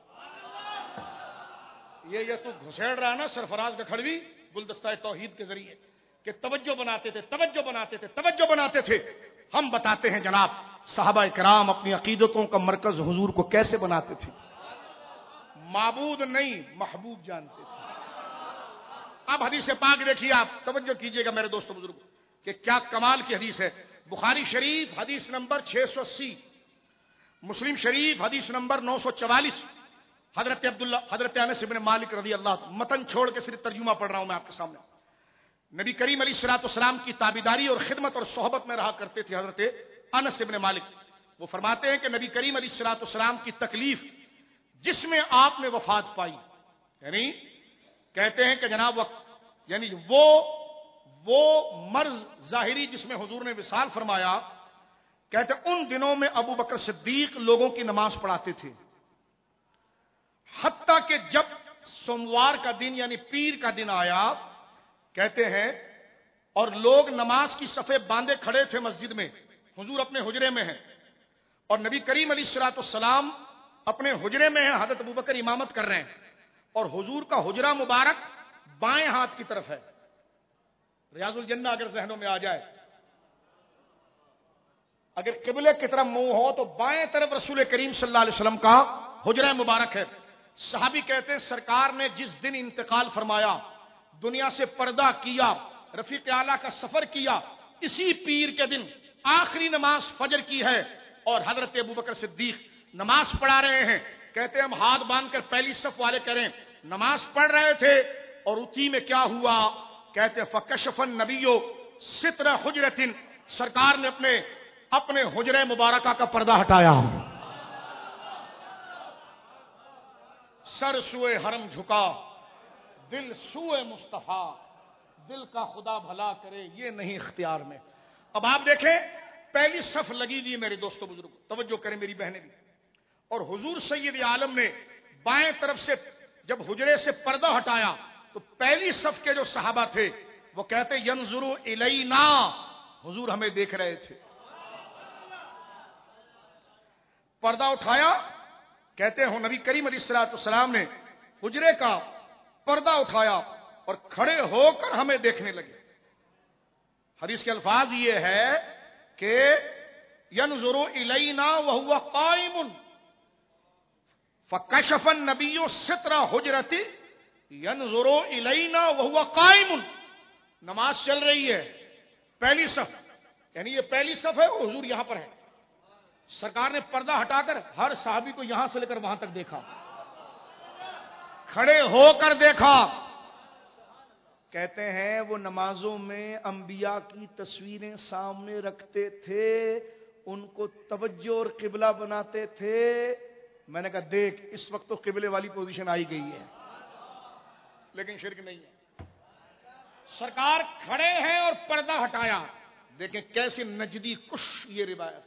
یہ تو گھسیڑ رہا نا سرفراز کا کھڑوی گلدستہ توحید کے ذریعے کہ توجہ بناتے تھے. ہم بتاتے ہیں جناب صحابہ کرام اپنی عقیدتوں کا مرکز حضور کو کیسے بناتے تھے. معبود نہیں محبوب جانتے تھے. اب حدیث پاک دیکھیے، آپ توجہ کیجئے گا میرے دوستو بزرگوں کہ کیا کمال کی حدیث ہے. بخاری شریف حدیث نمبر 680. मुस्लिम शरीफ हदीस नंबर 944, हजरत अनस इब्न मालिक रज़ी अल्लाह, मतन छोड़ के सिर्फ तर्जुमा पढ़ रहा हूं मैं आपके सामने। नबी करीम अलैहिस्सलाम की ताबीदारी और खिदमत और सोहबत में रहा करते थे हजरत अनस इब्न मालिक। वो फरमाते हैं कि नबी करीम अलैहिस्सलाम की तकलीफ जिसमें आपने वफात पाई, यानी कहते हैं कि जनाब यानी वो मर्ज जाहिरी जिसमें हुजूर ने विसाल फरमाया, कहते उन दिनों में अबू बकर सिद्दीक लोगों की नमाज पढ़ाते थे, हत्ता कि जब सोमवार का दिन यानी पीर का दिन आया, कहते हैं, और लोग नमाज की सफे बांधे खड़े थे मस्जिद में, हुजूर अपने हुजरे में हैं और नबी करीम अलैहिस्सलाम अपने हुजरे में हैं, हजरत अबू बकर इमामत कर रहे हैं और हुजूर का हुजरा मुबारक बाएं हाथ की तरफ है। रियाजुल जन्नह अगर जहनों में आ जाए, अगर किबले की तरफ मुंह हो तो बाएं तरफ रसूल करीम सल्लल्लाहु अलैहि वसल्लम का हुजरा मुबारक है। सहाबी कहते हैं सरकार ने जिस दिन इंतकाल फरमाया, दुनिया से पर्दा किया, रफीक आला का सफर किया, इसी पीर के दिन आखिरी नमाज फजर की है और हजरत अबू बकर सिद्दीक नमाज पढ़ा रहे हैं। कहते हैं हम हाथ बांधकर पहली सफ वाले करें, नमाज पढ़ रहे थे और उसी में क्या हुआ, कहते हैं फकशफन नबियो सित्र हुजरतिन, सरकार ने अपने हुजरे मुबारका का पर्दा हटाया, सर सुए हरम झुका, दिल सुए मुस्तफा, दिल का खुदा भला करे ये नहीं इख्तियार में। अब आप देखें पहली सफ लगी हुई मेरे दोस्तों बुजुर्ग, तवज्जो करें मेरी बहनें भी, और हुजूर सैयद आलम ने बाएं तरफ से जब हुजरे से पर्दा हटाया तो पहली सफ के जो सहाबा थे वो कहते यंजुरु इलैना, हुजूर हमें देख रहे थे। पर्दा उठाया, कहते हैं नबी करीम अलैहिस्सलाम ने हुजरे का पर्दा उठाया और खड़े होकर हमें देखने लगे। हदीस के अल्फाज ये है कि यंजुरु इलैना व हुवा काइमुन फकशफन नबिय्यु सित्रा हुजरती यंजुरु इलैना व हुवा काइमुन। नमाज चल रही है, पहली सफ, यानी ये पहली सफ है, हुजूर यहां पर है। सरकार ने पर्दा हटाकर हर साहबी को यहां से लेकर वहां तक देखा, खड़े होकर देखा। कहते हैं वो नमाजों में अंबिया की तस्वीरें सामने रखते थे, उनको तवज्जो और किबला बनाते थे। मैंने कहा देख इस वक्त तो किबले वाली पोजीशन आई गई है, लेकिन शिरक नहीं है। सरकार खड़े हैं और पर्दा हटाया, देखें कैसे नजदी कुश ये रिवायत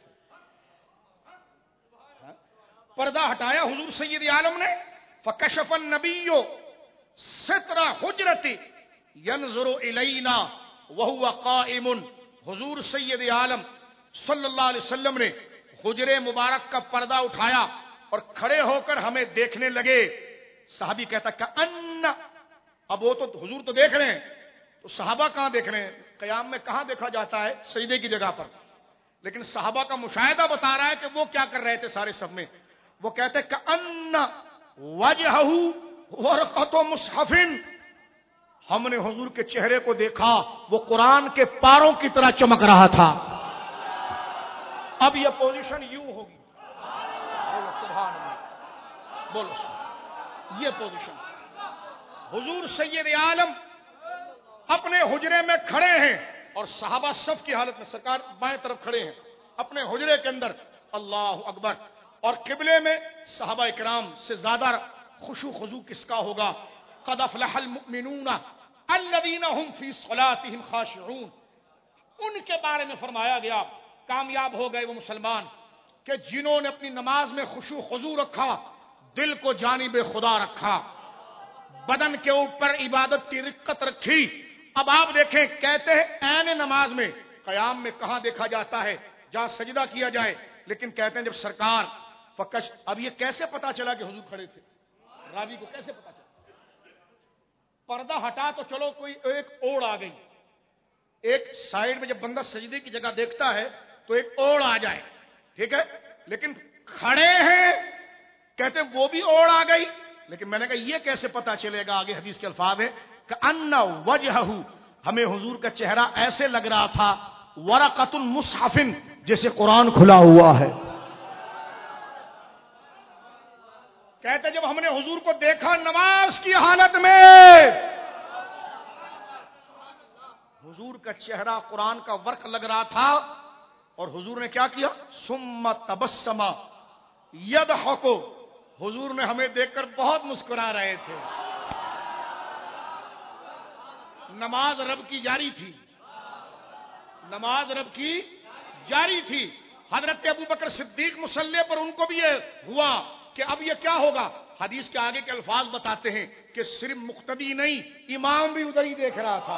है। पर्दा हटाया हुजूर सैयद आलम ने, फकशफन नबियो सित्रा हुजरती यंजुरु इलैना व हुवा काइमुन। हुजूर सैयद आलम सल्लल्लाहु अलैहि वसल्लम ने हुजरे मुबारक का पर्दा उठाया और खड़े होकर हमें देखने लगे। साहबी कहता का अन्ना, अब वो तो हुजूर तो देख रहे हैं, तो सहाबा कहां देख रहे हैं? कयाम में कहां देखा जाता है? सजदे की जगह पर। लेकिन सहाबा का मुशाहिदा बता रहा है कि वो क्या कर रहे थे सारे सब में। वो कहते हैं का अन्ना वजहहू वरक़तु मुसहफिन, हमने हुजूर के चेहरे को देखा, वो कुरान के पारों की तरह चमक रहा था। अब यह पोजीशन यूं होगी, बोलो सुभान अल्लाह, बोलो ये पोजीशन। हुजूर सैयद आलम अपने हुजरे में खड़े हैं और सहाबा सफ की हालत में, सरकार बाएं तरफ खड़े हैं अपने हुजरे के अंदर, अल्लाह अकबर। और किबले में सहाबा इकराम से ज्यादा खुशू खुजू किसका होगा? क़द अफ़लहल मुमिनूना अल्लज़ीना हुम फ़ी सलातिहिम ख़ाशिऊन। उनके बारे में फरमाया गया कामयाब हो गए वो मुसलमान कि जिन्होंने अपनी नमाज में खुशू खुजू रखा, दिल को जानिबे खुदा रखा, बदन के ऊपर इबादत की रिक्कत रखी। अब आप देखें, कहते हैं ऐन नमाज में कयाम में कहां देखा जाता है? जहां सजदा किया जाए। लेकिन कहते हैं जब सरकार फकश, अब ये कैसे पता चला कि हुजूर खड़े थे? रावी को कैसे पता चला? पर्दा हटा तो चलो कोई एक ओढ़ आ गई, एक साइड में जब बंदा सजदे की जगह देखता है तो एक ओढ़ आ जाए, ठीक है, लेकिन खड़े हैं, कहते हैं वो भी ओढ़ आ गई। लेकिन मैंने कहा ये कैसे पता चलेगा? आगे हदीस के अल्फाज है कि अन्ना वजहहू, हमें हुजूर का चेहरा ऐसे लग रहा था वरक़तुल मुसहफिन, जैसे कुरान खुला हुआ है। کہتے جب ہم نے حضور کو دیکھا نماز کی حالت میں، حضور کا چہرہ قرآن کا ورق لگ رہا تھا، اور حضور نے کیا کیا؟ ثم تبسم یضحک، حضور نے ہمیں دیکھ کر بہت مسکرا رہے تھے. نماز رب کی جاری تھی، نماز رب کی جاری تھی. حضرت ابو بکر صدیق مصلی پر ان کو بھی یہ ہوا کہ اب یہ کیا ہوگا. حدیث کے آگے کے الفاظ بتاتے ہیں کہ صرف مقتدی نہیں، امام بھی ادھر ہی دیکھ رہا تھا.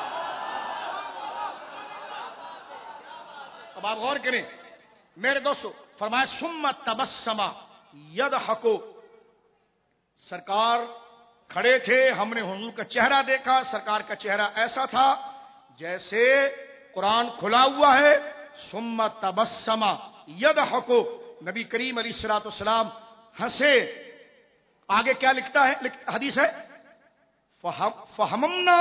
اب آپ غور کریں میرے دوستو، فرمایا ثم تبسم یضحک، سرکار کھڑے تھے، ہم نے حضور کا چہرہ دیکھا. سرکار کا چہرہ ایسا تھا جیسے قرآن کھلا ہوا ہے. ثم تبسم یضحک، نبی کریم علیہ الصلوۃ والسلام ہنسے. آگے کیا لکھتا ہے؟ حدیث ہے فہممنا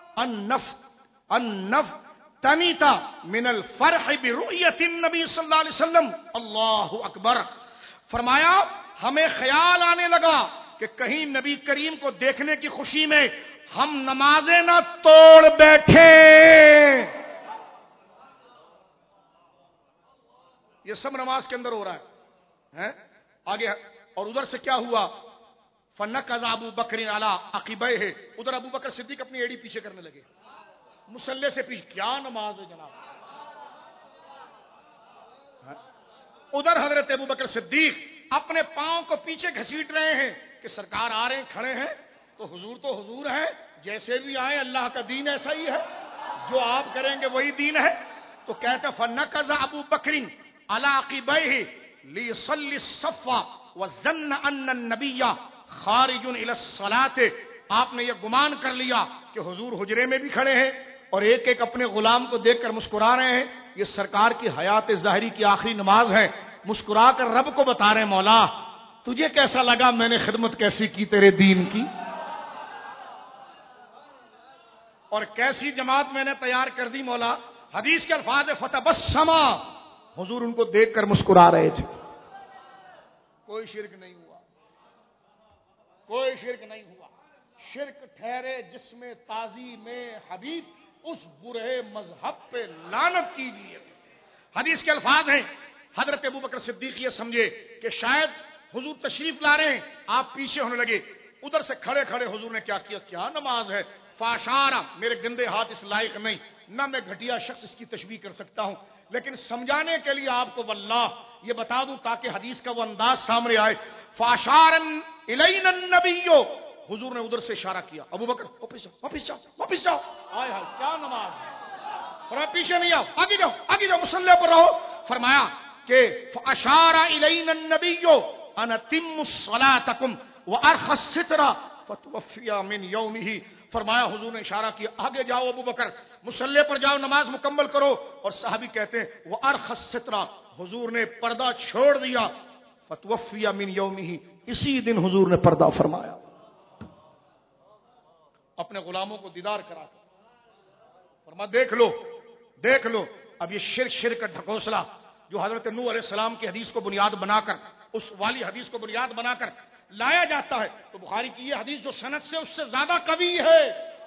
ان تنیتا من الفرح برؤیت النبی صلی اللہ علیہ وسلم. اللہ اکبر. فرمایا ہمیں خیال آنے لگا کہ کہیں نبی کریم کو دیکھنے کی خوشی میں ہم نمازیں نہ توڑ بیٹھے. یہ سب نماز کے اندر ہو رہا ہے. آگے اور ادھر سے کیا ہوا؟ فنکز ابو بکر علی عقبیہ، ادھر ابو بکر صدیق اپنی ایڑی پیچھے کرنے لگے مصلی سے پیچھے. کیا نماز ہے جناب. ادھر حضرت ابو بکر صدیق اپنے پاؤں کو پیچھے گھسیٹ رہے ہیں کہ سرکار آ رہے ہیں، کھڑے ہیں تو حضور ہیں، جیسے بھی آئے اللہ کا دین ایسا ہی ہے، جو آپ کریں گے وہی دین ہے. تو کہتا فنکز ابو بکر علی عقبیہ لیصلی الصف وظن ان النبی خارج الی الصلاۃ. آپ نے یہ گمان کر لیا کہ حضور حجرے میں بھی کھڑے ہیں اور ایک ایک اپنے غلام کو دیکھ کر مسکرا رہے ہیں. یہ سرکار کی حیات ظاہری کی آخری نماز ہے. مسکرا کر رب کو بتا رہے مولا تجھے کیسا لگا، میں نے خدمت کیسی کی تیرے دین کی، اور کیسی جماعت میں نے تیار کر دی مولا. حدیث کے الفاظ فتبسم، حضور ان کو دیکھ کر مسکرا رہے تھے. کوئی شرک نہیں ہوا، کوئی شرک نہیں ہوا. شرک ٹھہرے جس میں تعظیم حبیب، اس برے مذہب پہ لعنت کیجیے. حدیث کے الفاظ ہیں حضرت ابو بکر صدیق یہ سمجھے کہ شاید حضور تشریف لا رہے ہیں، آپ پیچھے ہونے لگے. ادھر سے کھڑے کھڑے حضور نے کیا کیا؟ کیا نماز ہے. فاشارہ، میرے گندے ہاتھ اس لائق نہیں، نہ میں گھٹیا شخص اس کی تشبیہ کر سکتا ہوں، لیکن سمجھانے کے لیے آپ کو واللہ یہ بتا دوں تاکہ حدیث کا وہ انداز سامنے آئے. فاشارن الینا النبی، حضور نے ادھر سے اشارہ کیا. ابو بکر واپس جاؤ. آئے ہائے کیا نماز ہے. فرمایا پیچھے نہیں آؤ، آگے جاؤ، آگے جاؤ، مصلی پر رہو. فرمایا کہ فاشار الینا النبی ان اتموا صلاتکم وارخوا الستر فتوفی من یومہ. فرمایا حضور نے اشارہ کیا آگے جاؤ ابو بکر، مصلی پر جاؤ، نماز مکمل کرو. اور صحابی کہتے ہیں وارخوا الستر، حضور نے پردہ چھوڑ دیا. فتوفی من یومہ، اسی دن حضور نے پردہ فرمایا اپنے غلاموں کو دیدار کرا کر. فرما دیکھ لو. اب یہ شرک کا ڈھکوسلا جو حضرت نوح علیہ السلام کی حدیث کو بنیاد بنا کر، اس والی حدیث کو بنیاد بنا کر لایا جاتا ہے، تو بخاری کی یہ حدیث جو سند سے اس سے زیادہ قوی ہے،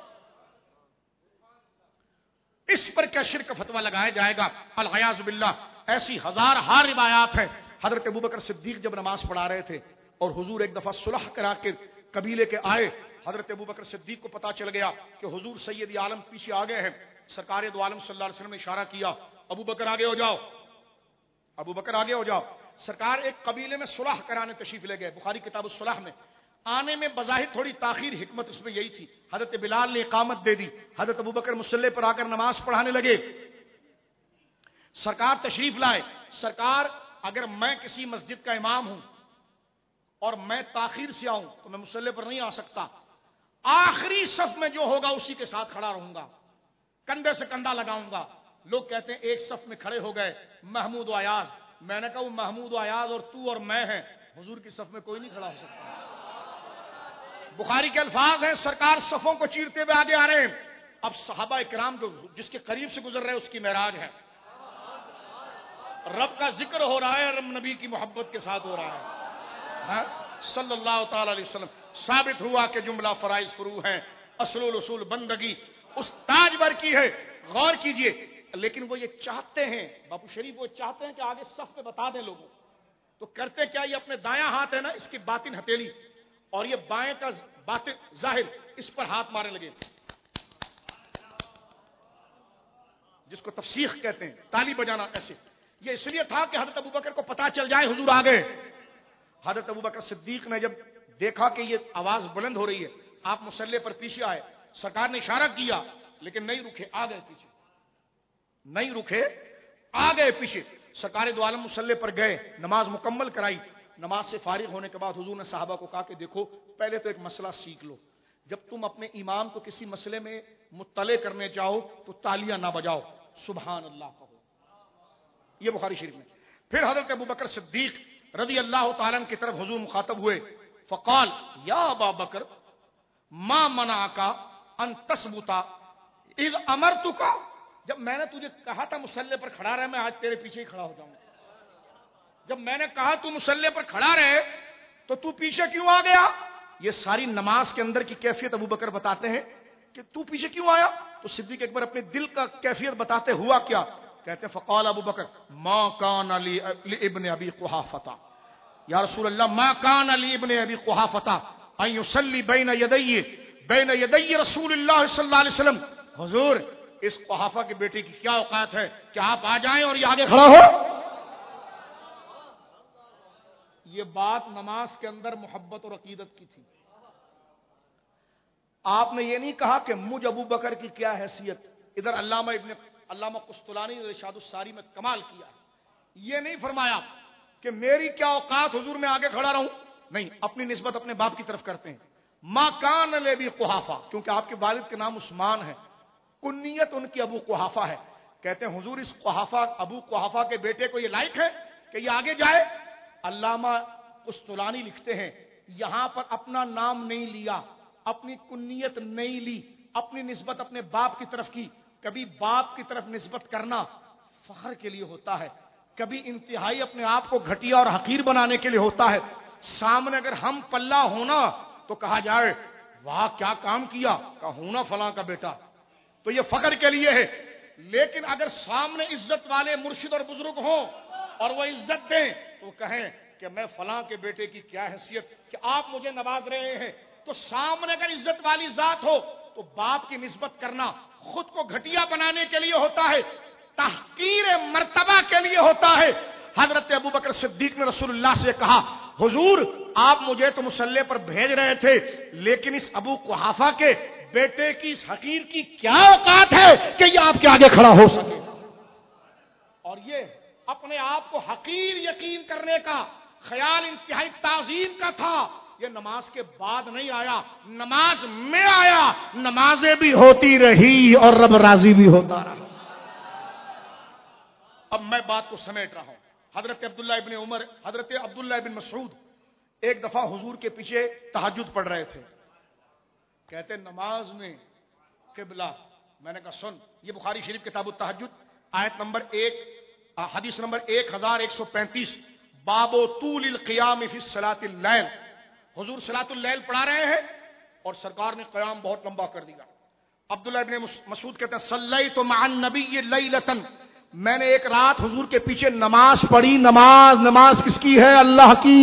اس پر کیا شرک کا فتویٰ لگایا جائے گا؟ العیاذ باللہ. ایسی ہزار روایات ہیں. حضرت ابوبکر صدیق جب نماز پڑھا رہے تھے اور حضور ایک دفعہ صلح کرا کے قبیلے کے آئے، حضرت ابوبکر صدیق کو پتا چل گیا کہ حضور سید عالم پیچھے آ گئے ہیں. سرکار دو عالم صلی اللہ علیہ وسلم نے اشارہ کیا ابو بکر آگے ہو جاؤ، ابو بکر آگے ہو جاؤ. سرکار ایک قبیلے میں صلح کرانے تشریف لے گئے. بخاری کتاب الصلح میں آنے میں بظاہر تھوڑی تاخیر، حکمت اس میں یہی تھی حضرت بلال نے اقامت دے دی، حضرت ابوبکر مصلی پر آ کر نماز پڑھانے لگے. سرکار تشریف لائے. سرکار اگر میں کسی مسجد کا امام ہوں اور میں تاخیر سے آؤں تو میں مصلی پر نہیں آ سکتا، آخری صف میں جو ہوگا اسی کے ساتھ کھڑا رہوں گا، کندھے سے کندھا لگاؤں گا. لوگ کہتے ہیں ایک صف میں کھڑے ہو گئے محمود و ایاز. میں نے کہا وہ محمود و ایاز اور تو اور میں ہیں، حضور کی صف میں کوئی نہیں کھڑا ہو سکتا. بخاری کے الفاظ ہیں سرکار صفوں کو چیرتے ہوئے آگے آ رہے ہیں. اب صحابہ کرام جو جس کے قریب سے گزر رہے ہیں اس کی معراج ہے، رب کا ذکر ہو رہا ہے، رب نبی کی محبت کے ساتھ ہو رہا ہے. صلی اللہ تعالی علیہ وسلم. ثابت ہوا کہ جملہ فرائض فروع ہیں، اصل الاصول بندگی اس تاج پر کی ہے. غور کیجئے. لیکن وہ یہ چاہتے ہیں، باپو شریف وہ چاہتے ہیں کہ آگے صف پہ بتا دیں لوگوں. تو کرتے کیا، یہ اپنے دایاں ہاتھ ہے نا، اس کی باطن ہتھیلی اور یہ بائیں کا باطن ظاہر، اس پر ہاتھ مارنے لگے، جس کو تفسیخ کہتے ہیں، تالی بجانا ایسے. یہ اس لیے تھا کہ حضرت ابوبکر کو پتا چل جائے حضور آ گئے. حضرت ابوبکر صدیق نے جب دیکھا کہ یہ آواز بلند ہو رہی ہے، آپ مصلی پر پیچھے آئے. سرکار نے اشارہ کیا لیکن نہیں رکے، آ گئے پیچھے. نہیں رکے، آ گئے پیچھے. سرکار دو عالم مصلی پر گئے، نماز مکمل کرائی. نماز سے فارغ ہونے کے بعد حضور نے صحابہ کو کہا کہ دیکھو پہلے تو ایک مسئلہ سیکھ لو. جب تم اپنے امام کو کسی مسئلے میں مطلع کرنے چاہو تو تالیاں نہ بجاؤ، سبحان اللہ کہو. یہ بخاری شریف میں. پھر حضرت ابوبکر صدیق رضی اللہ تعالیٰ کی طرف حضور مخاطب ہوئے. فقال یا ابا بکر ما منعک ان تثبت اذ امرتک. جب میں نے تجھے کہا تھا مصلی پر کھڑا رہے، میں آج تیرے پیچھے ہی کھڑا ہو جاؤں گا. جب میں نے کہا تو مصلی پر کھڑا رہے تو تو پیچھے کیوں آ گیا؟ یہ ساری نماز کے اندر کی کیفیت ابوبکر بتاتے ہیں کہ تو پیچھے کیوں آیا. تو صدیق اکبر اپنے دل کا کیفیت بتاتے ہوا کیا کہتے ہیں. فقال ابوبکر ما کان لابن ابی قحافہ، یا رسول اللہ ما کان لابن ابی قحافہ ان یصلی بین یدی رسول اللہ صلی اللہ علیہ وسلم. حضور اس قحافہ کے بیٹے کی کیا اوقات ہے کہ آپ آ جائیں اور یہ آگے کھڑا ہو. یہ بات نماز کے اندر محبت اور عقیدت کی تھی. آپ نے یہ نہیں کہا کہ مجھ ابو بکر کی کیا حیثیت. ادھر علامہ قسطلانی نے ارشاد الساری میں کمال کیا. یہ نہیں فرمایا کہ میری کیا اوقات حضور میں آگے کھڑا رہوں. نہیں، اپنی نسبت اپنے باپ کی طرف کرتے ہیں. ما کان لابی قحافہ، کیونکہ آپ کے والد کے نام عثمان ہے، کنیت ان کی ابو قحافہ ہے. کہتے ہیں حضور اس ابو قحافہ کے بیٹے کو یہ لائق ہے کہ یہ آگے جائے. علامہ قسطلانی لکھتے ہیں یہاں پر اپنا نام نہیں لیا، اپنی کنیت نہیں لی، اپنی نسبت اپنے باپ کی طرف کی. کبھی باپ کی طرف نسبت کرنا فخر کے لیے ہوتا ہے، کبھی انتہائی اپنے آپ کو گھٹیا اور حقیر بنانے کے لیے ہوتا ہے. سامنے اگر ہم پلہ ہونا تو کہا جائے واہ کیا کام کیا، کہ ہونا فلاں کا بیٹا، تو یہ فخر کے لیے ہے. لیکن اگر سامنے عزت والے مرشد اور بزرگ ہوں اور وہ عزت دیں تو کہیں کہ میں فلاں کے بیٹے کی کیا حیثیت کہ آپ مجھے نواز رہے ہیں. تو سامنے اگر عزت والی ذات ہو تو باپ کی نسبت کرنا خود کو گھٹیا بنانے کے لیے ہوتا ہے، تحقیر مرتبہ کے لیے ہوتا ہے. حضرت ابوبکر صدیق نے رسول اللہ سے کہا حضور آپ مجھے تو مصلی پر بھیج رہے تھے، لیکن اس ابو قحافہ کے بیٹے کی اس حقیر کی کیا اوقات ہے کہ یہ آپ کے آگے کھڑا ہو سکے. اور یہ اپنے آپ کو حقیر یقین کرنے کا خیال انتہائی تعظیم کا تھا. یہ نماز کے بعد نہیں آیا، نماز میں آیا. نمازیں بھی ہوتی رہی اور رب راضی بھی ہوتا رہا. اب میں بات کو سمیٹ رہا ہوں. حضرت عبداللہ ابن عمر، حضرت عبداللہ ابن مسعود ایک دفعہ حضور کے پیچھے تہجد پڑھ رہے تھے. کہتے نماز میں قبلہ. میں نے کہا سن، یہ بخاری شریف کتاب التہجد آیت نمبر 1 حدیث نمبر 1135 باب طول القیام فی صلاۃ اللیل. حضور صلاۃ اللیل پڑھا رہے ہیں اور سرکار نے قیام بہت لمبا کر دیا. عبداللہ ابن مسعود کہتے ہیں صلیت مع النبی لیلۃ، میں نے ایک رات حضور کے پیچھے نماز پڑھی. نماز کس کی ہے؟ اللہ کی.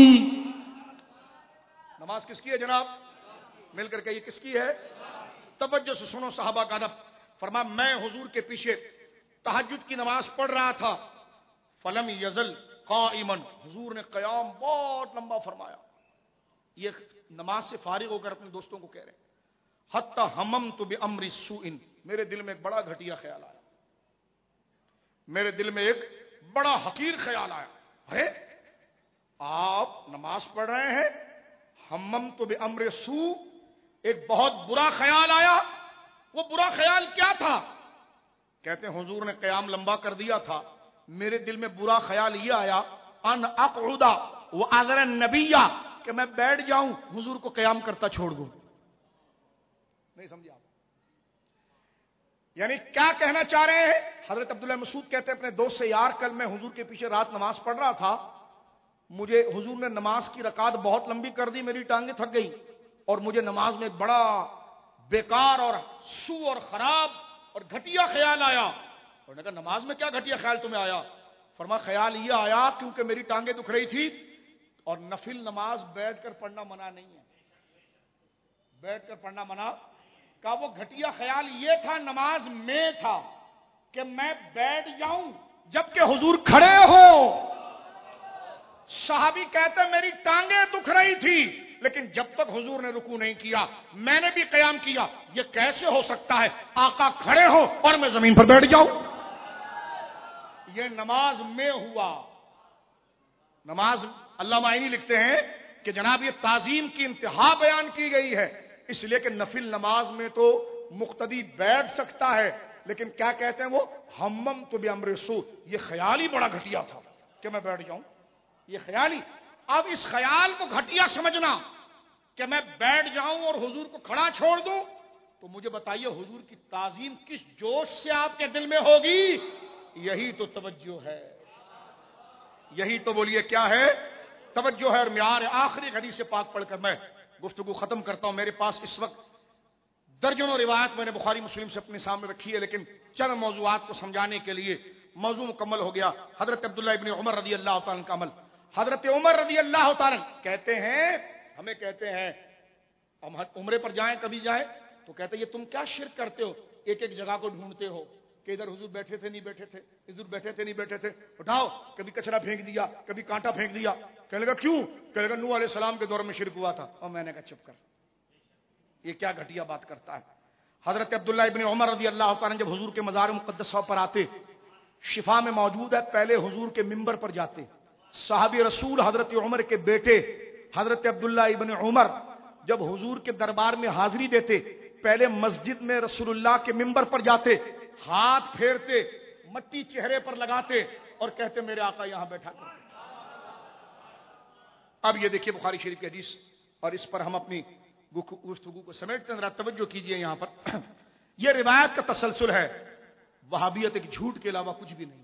نماز کس کی ہے جناب؟ مل کر کہیے کس کی ہے؟ توجہ سے سنو صحابہ کا ادب. فرمایا میں حضور کے پیچھے تہجد کی نماز پڑھ رہا تھا. فلم یزل قائما، حضور نے قیام بہت لمبا فرمایا. یہ نماز سے فارغ ہو کر اپنے دوستوں کو کہہ رہے ہیں حتی ہممت بامر سوء، میرے دل میں ایک بڑا گھٹیا خیال آیا، میرے دل میں ایک بڑا حقیر خیال آیا. ارے آپ نماز پڑھ رہے ہیں، ہممت بامر سوء، ایک بہت برا خیال آیا. وہ برا خیال کیا تھا؟ کہتے ہیں حضور نے قیام لمبا کر دیا تھا، میرے دل میں برا خیال یہ آیا ان اقعد واذر النبی، کہ میں بیٹھ جاؤں حضور کو قیام کرتا چھوڑ دوں. نہیں سمجھا آپ؟ یعنی کیا کہنا چاہ رہے ہیں؟ حضرت عبداللہ مسعود کہتے ہیں اپنے دوست سے یار کل میں حضور کے پیچھے رات نماز پڑھ رہا تھا مجھے حضور نے نماز کی رکعت بہت لمبی کر دی، میری ٹانگیں تھک گئی، اور مجھے نماز میں ایک بڑا بیکار اور سو اور خراب اور گھٹیا خیال آیا. اور نے کہا نماز میں کیا گھٹیا خیال تمہیں آیا؟ فرما خیال یہ آیا کیونکہ میری ٹانگیں دکھ رہی تھی، اور نفل نماز بیٹھ کر پڑھنا منع نہیں ہے، بیٹھ کر پڑھنا منع. کہا وہ گھٹیا خیال یہ تھا نماز میں تھا کہ میں بیٹھ جاؤں جبکہ حضور کھڑے ہو. صحابی کہتے ہیں میری ٹانگیں دکھ رہی تھی لیکن جب تک حضور نے رکوع نہیں کیا میں نے بھی قیام کیا. یہ کیسے ہو سکتا ہے آقا کھڑے ہو اور میں زمین پر بیٹھ جاؤں؟ یہ نماز میں ہوا. نماز علامہ عینی لکھتے ہیں کہ جناب یہ تعظیم کی انتہا بیان کی گئی ہے، اس لیے کہ نفل نماز میں تو مقتدی بیٹھ سکتا ہے، لیکن کیا کہتے ہیں وہ ہمم تو بامر سو، یہ خیال ہی بڑا گھٹیا تھا کہ میں بیٹھ جاؤں، یہ خیال ہی. اب اس خیال کو گھٹیا سمجھنا کہ میں بیٹھ جاؤں اور حضور کو کھڑا چھوڑ دوں، تو مجھے بتائیے حضور کی تعظیم کس جوش سے آپ کے دل میں ہوگی؟ یہی تو توجہ ہے، یہی تو بولیے کیا ہے؟ توجہ ہے. اور معیار آخری حدیث پاک پڑھ کر میں گفتگو ختم کرتا ہوں. میرے پاس اس وقت درجنوں روایت میں نے بخاری مسلم سے اپنے سامنے رکھی ہے، لیکن چند موضوعات کو سمجھانے کے لیے موضوع مکمل ہو گیا. حضرت عبداللہ ابن عمر رضی اللہ تعالیٰ کا عمل. حضرت عمر رضی اللہ تعالیٰ کہتے ہیں، ہمیں کہتے ہیں ہم عمرے پر جائیں کبھی جائیں تو کہتے ہیں یہ تم کیا شرک کرتے ہو، ایک ایک جگہ کو ڈھونڈتے ہو کہ ادھر حضور بیٹھے تھے نہیں بیٹھے تھے، ادھر بیٹھے تھے نہیں بیٹھے تھے، اٹھاؤ. کبھی کچرا پھینک دیا، کبھی کانٹا پھینک دیا. کہنے لگا کیوں؟ کہنے لگا نوح علیہ السلام کے دور میں شرک ہوا تھا. اور میں نے کہا چپ کر، یہ کیا گھٹیا بات کرتا ہے. حضرت عبداللہ ابن عمر رضی اللہ تعالیٰ جب حضور کے مزار مقدسہ پر آتے، شفا میں موجود ہے، پہلے حضور کے منبر پر جاتے. صحابی رسول حضرت عمر کے بیٹے حضرت عبداللہ ابن عمر جب حضور کے دربار میں حاضری دیتے، پہلے مسجد میں رسول اللہ کے منبر پر جاتے، ہاتھ پھیرتے، مٹی چہرے پر لگاتے اور کہتے میرے آقا یہاں بیٹھا کرتے. اب یہ دیکھیے بخاری شریف کی حدیث، اور اس پر ہم اپنی گفتگو کو سمیٹتے ہیں. ذرا توجہ کیجئے یہاں پر. یہ روایت کا تسلسل ہے، وہابیت ایک جھوٹ کے علاوہ کچھ بھی نہیں.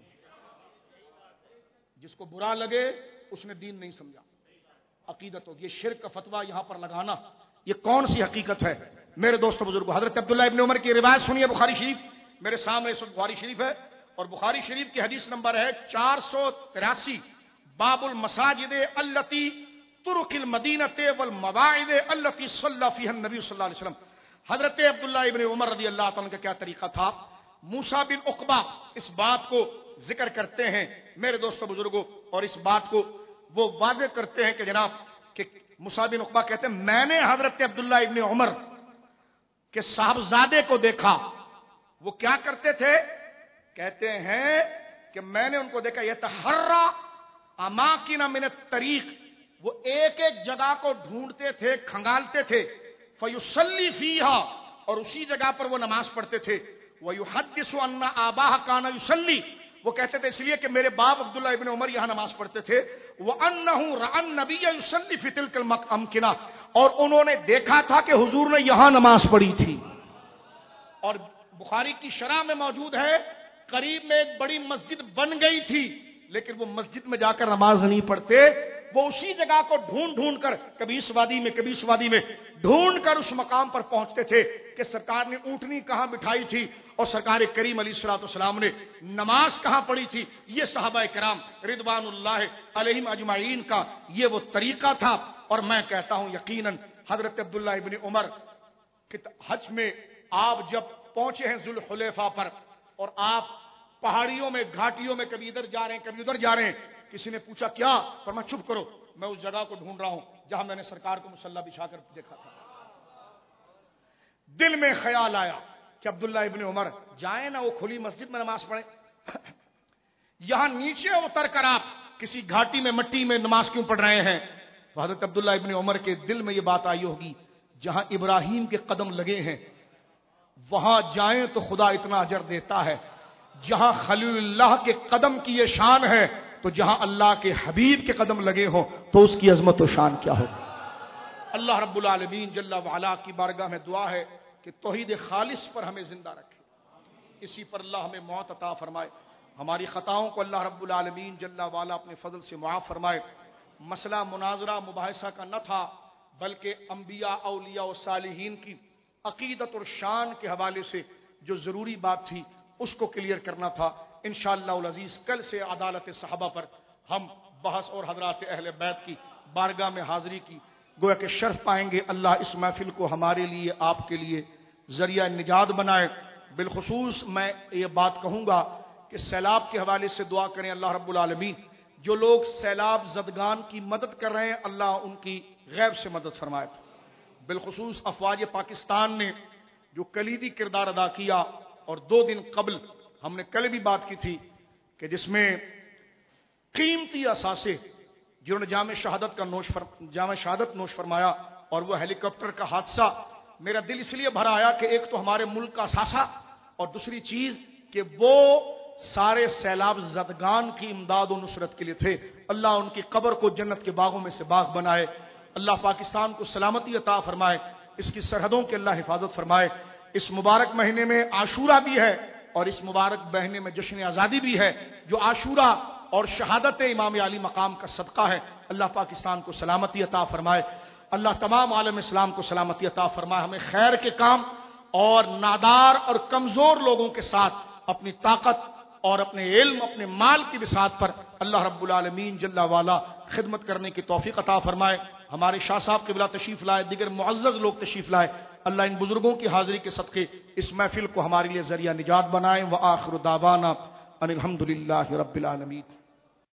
جس کو برا لگے اس نے دین نہیں سمجھا، عقیدت ہوگی. یہ شرک کا فتویٰ یہاں پر لگانا یہ کون سی حقیقت ہے؟ میرے دوست بزرگوں، حضرت عبداللہ ابن عمر کی روایت سنیے. بخاری شریف میرے سامنے اس وقت بخاری شریف ہے، اور بخاری شریف کی حدیث نمبر ہے 483. باب المساجد التی طرق المدینہ والمواعظ التی صلی فیہا النبی صلی اللہ علیہ وسلم. حضرت عبداللہ ابن عمر رضی اللہ تعالیٰ کا کیا طریقہ تھا؟ موسیٰ بن عقبہ اس بات کو ذکر کرتے ہیں میرے دوستو بزرگوں، اور اس بات کو وہ واضح کرتے ہیں کہ جناب کہ موسیٰ بن عقبہ کہتے ہیں میں نے حضرت عبداللہ ابن عمر کے صاحبزادے کو دیکھا. وہ کیا کرتے تھے؟ کہتے ہیں کہ میں نے ان کو دیکھا یتحرى اماکن من الطریق، وہ ایک ایک جگہ کو ڈھونڈتے تھے، کھنگالتے تھے. فیصلی فیہا، اور اسی جگہ پر وہ نماز پڑھتے تھے. ویحدث ان آباہ کان یصلی، وہ کہتے تھے اس لیے کہ میرے باپ عبداللہ ابن عمر یہاں نماز پڑھتے تھے. وانہ رأى النبی یصلی فی تلک الامکنہ، اور انہوں نے دیکھا تھا کہ حضور نے یہاں نماز پڑھی تھی. اور بخاری کی شرح میں موجود ہے قریب میں ایک بڑی مسجد بن گئی تھی، لیکن وہ مسجد میں جا کر نماز نہیں پڑھتے، وہ اسی جگہ کو ڈھونڈ ڈھونڈ کر کبھی اس وادی میں کبھی اس وادی میں ڈھونڈ کر اس مقام پر پہنچتے تھے کہ سرکار نے اونٹنی کہاں بٹھائی تھی اور سرکار کریم علیہ الصلوۃ والسلام نے نماز کہاں پڑھی تھی. یہ صحابہ کرام رضوان اللہ علیہم اجمعین کا یہ وہ طریقہ تھا. اور میں کہتا ہوں یقیناً حضرت عبداللہ ابن عمر حج میں آپ جب پہنچے ہیں ذوالحلیفہ پر، اور آپ پہاڑیوں میں گھاٹیوں میں کبھی ادھر جا رہے ہیں کبھی ادھر جا رہے ہیں، کسی نے پوچھا کیا؟ فرمایا چپ کرو، میں اس جگہ کو ڈھونڈ رہا ہوں جہاں میں نے سرکار کو مصلی بچھا کر دیکھا تھا. دل میں خیال آیا کہ عبداللہ ابن عمر جائیں نا وہ کھلی مسجد میں نماز پڑھیں، یہاں نیچے اتر کر آپ کسی گھاٹی میں مٹی میں نماز کیوں پڑھ رہے ہیں؟ تو حضرت عبداللہ ابن عمر کے دل میں یہ بات آئی ہوگی جہاں ابراہیم کے قدم لگے ہیں وہاں جائیں تو خدا اتنا اجر دیتا ہے، جہاں خلیل اللہ کے قدم کی یہ شان ہے تو جہاں اللہ کے حبیب کے قدم لگے ہوں تو اس کی عظمت و شان کیا ہوگی. اللہ رب العالمین جل وعلا کی بارگاہ میں دعا ہے کہ توحید خالص پر ہمیں زندہ رکھے، اسی پر اللہ ہمیں موت عطا فرمائے. ہماری خطاؤں کو اللہ رب العالمین جل وعلا اپنے فضل سے معاف فرمائے. مسئلہ مناظرہ مباحثہ کا نہ تھا، بلکہ انبیاء، اولیاء و صالحین کی عقیدت اور شان کے حوالے سے جو ضروری بات تھی اس کو کلیئر کرنا تھا۔ انشاءاللہ العزیز کل سے عدالت صحابہ پر ہم بحث اور حضرات اہل بیت کی بارگاہ میں حاضری کی گویا کہ شرف پائیں گے۔ اللہ اس محفل کو ہمارے لیے، آپ کے لیے ذریعہ نجات بنائے۔ بالخصوص میں یہ بات کہوں گا کہ سیلاب کے حوالے سے دعا کریں، اللہ رب العالمین جو لوگ سیلاب زدگان کی مدد کر رہے ہیں اللہ ان کی غیب سے مدد فرمائے۔ بالخصوص افواج پاکستان نے جو کلیدی کردار ادا کیا، اور 2 دن قبل ہم نے کل بھی بات کی تھی کہ جس میں قیمتی اثاثے جنہوں نے جام شہادت نوش فرمایا، اور وہ ہیلی کاپٹر کا حادثہ میرا دل اس لیے بھرا آیا کہ ایک تو ہمارے ملک کا اثاثہ، اور دوسری چیز کہ وہ سارے سیلاب زدگان کی امداد و نصرت کے لیے تھے۔ اللہ ان کی قبر کو جنت کے باغوں میں سے باغ بنائے، اللہ پاکستان کو سلامتی عطا فرمائے، اس کی سرحدوں کی اللہ حفاظت فرمائے۔ اس مبارک مہینے میں عاشورہ بھی ہے، اور اس مبارک مہینے میں جشن آزادی بھی ہے، جو عاشورہ اور شہادت امام علی مقام کا صدقہ ہے۔ اللہ پاکستان کو سلامتی عطا فرمائے، اللہ تمام عالم اسلام کو سلامتی عطا فرمائے، ہمیں خیر کے کام اور نادار اور کمزور لوگوں کے ساتھ اپنی طاقت اور اپنے علم، اپنے مال کی بساط پر اللہ رب العالمین جل والا خدمت کرنے کی توفیق عطا فرمائے۔ ہمارے شاہ صاحب قبلہ تشریف لائے، دیگر معزز لوگ تشریف لائے، اللہ ان بزرگوں کی حاضری کے صدقے اس محفل کو ہمارے لیے ذریعہ نجات بنائیں۔ وآخر دعوانا ان الحمدللہ رب العالمین۔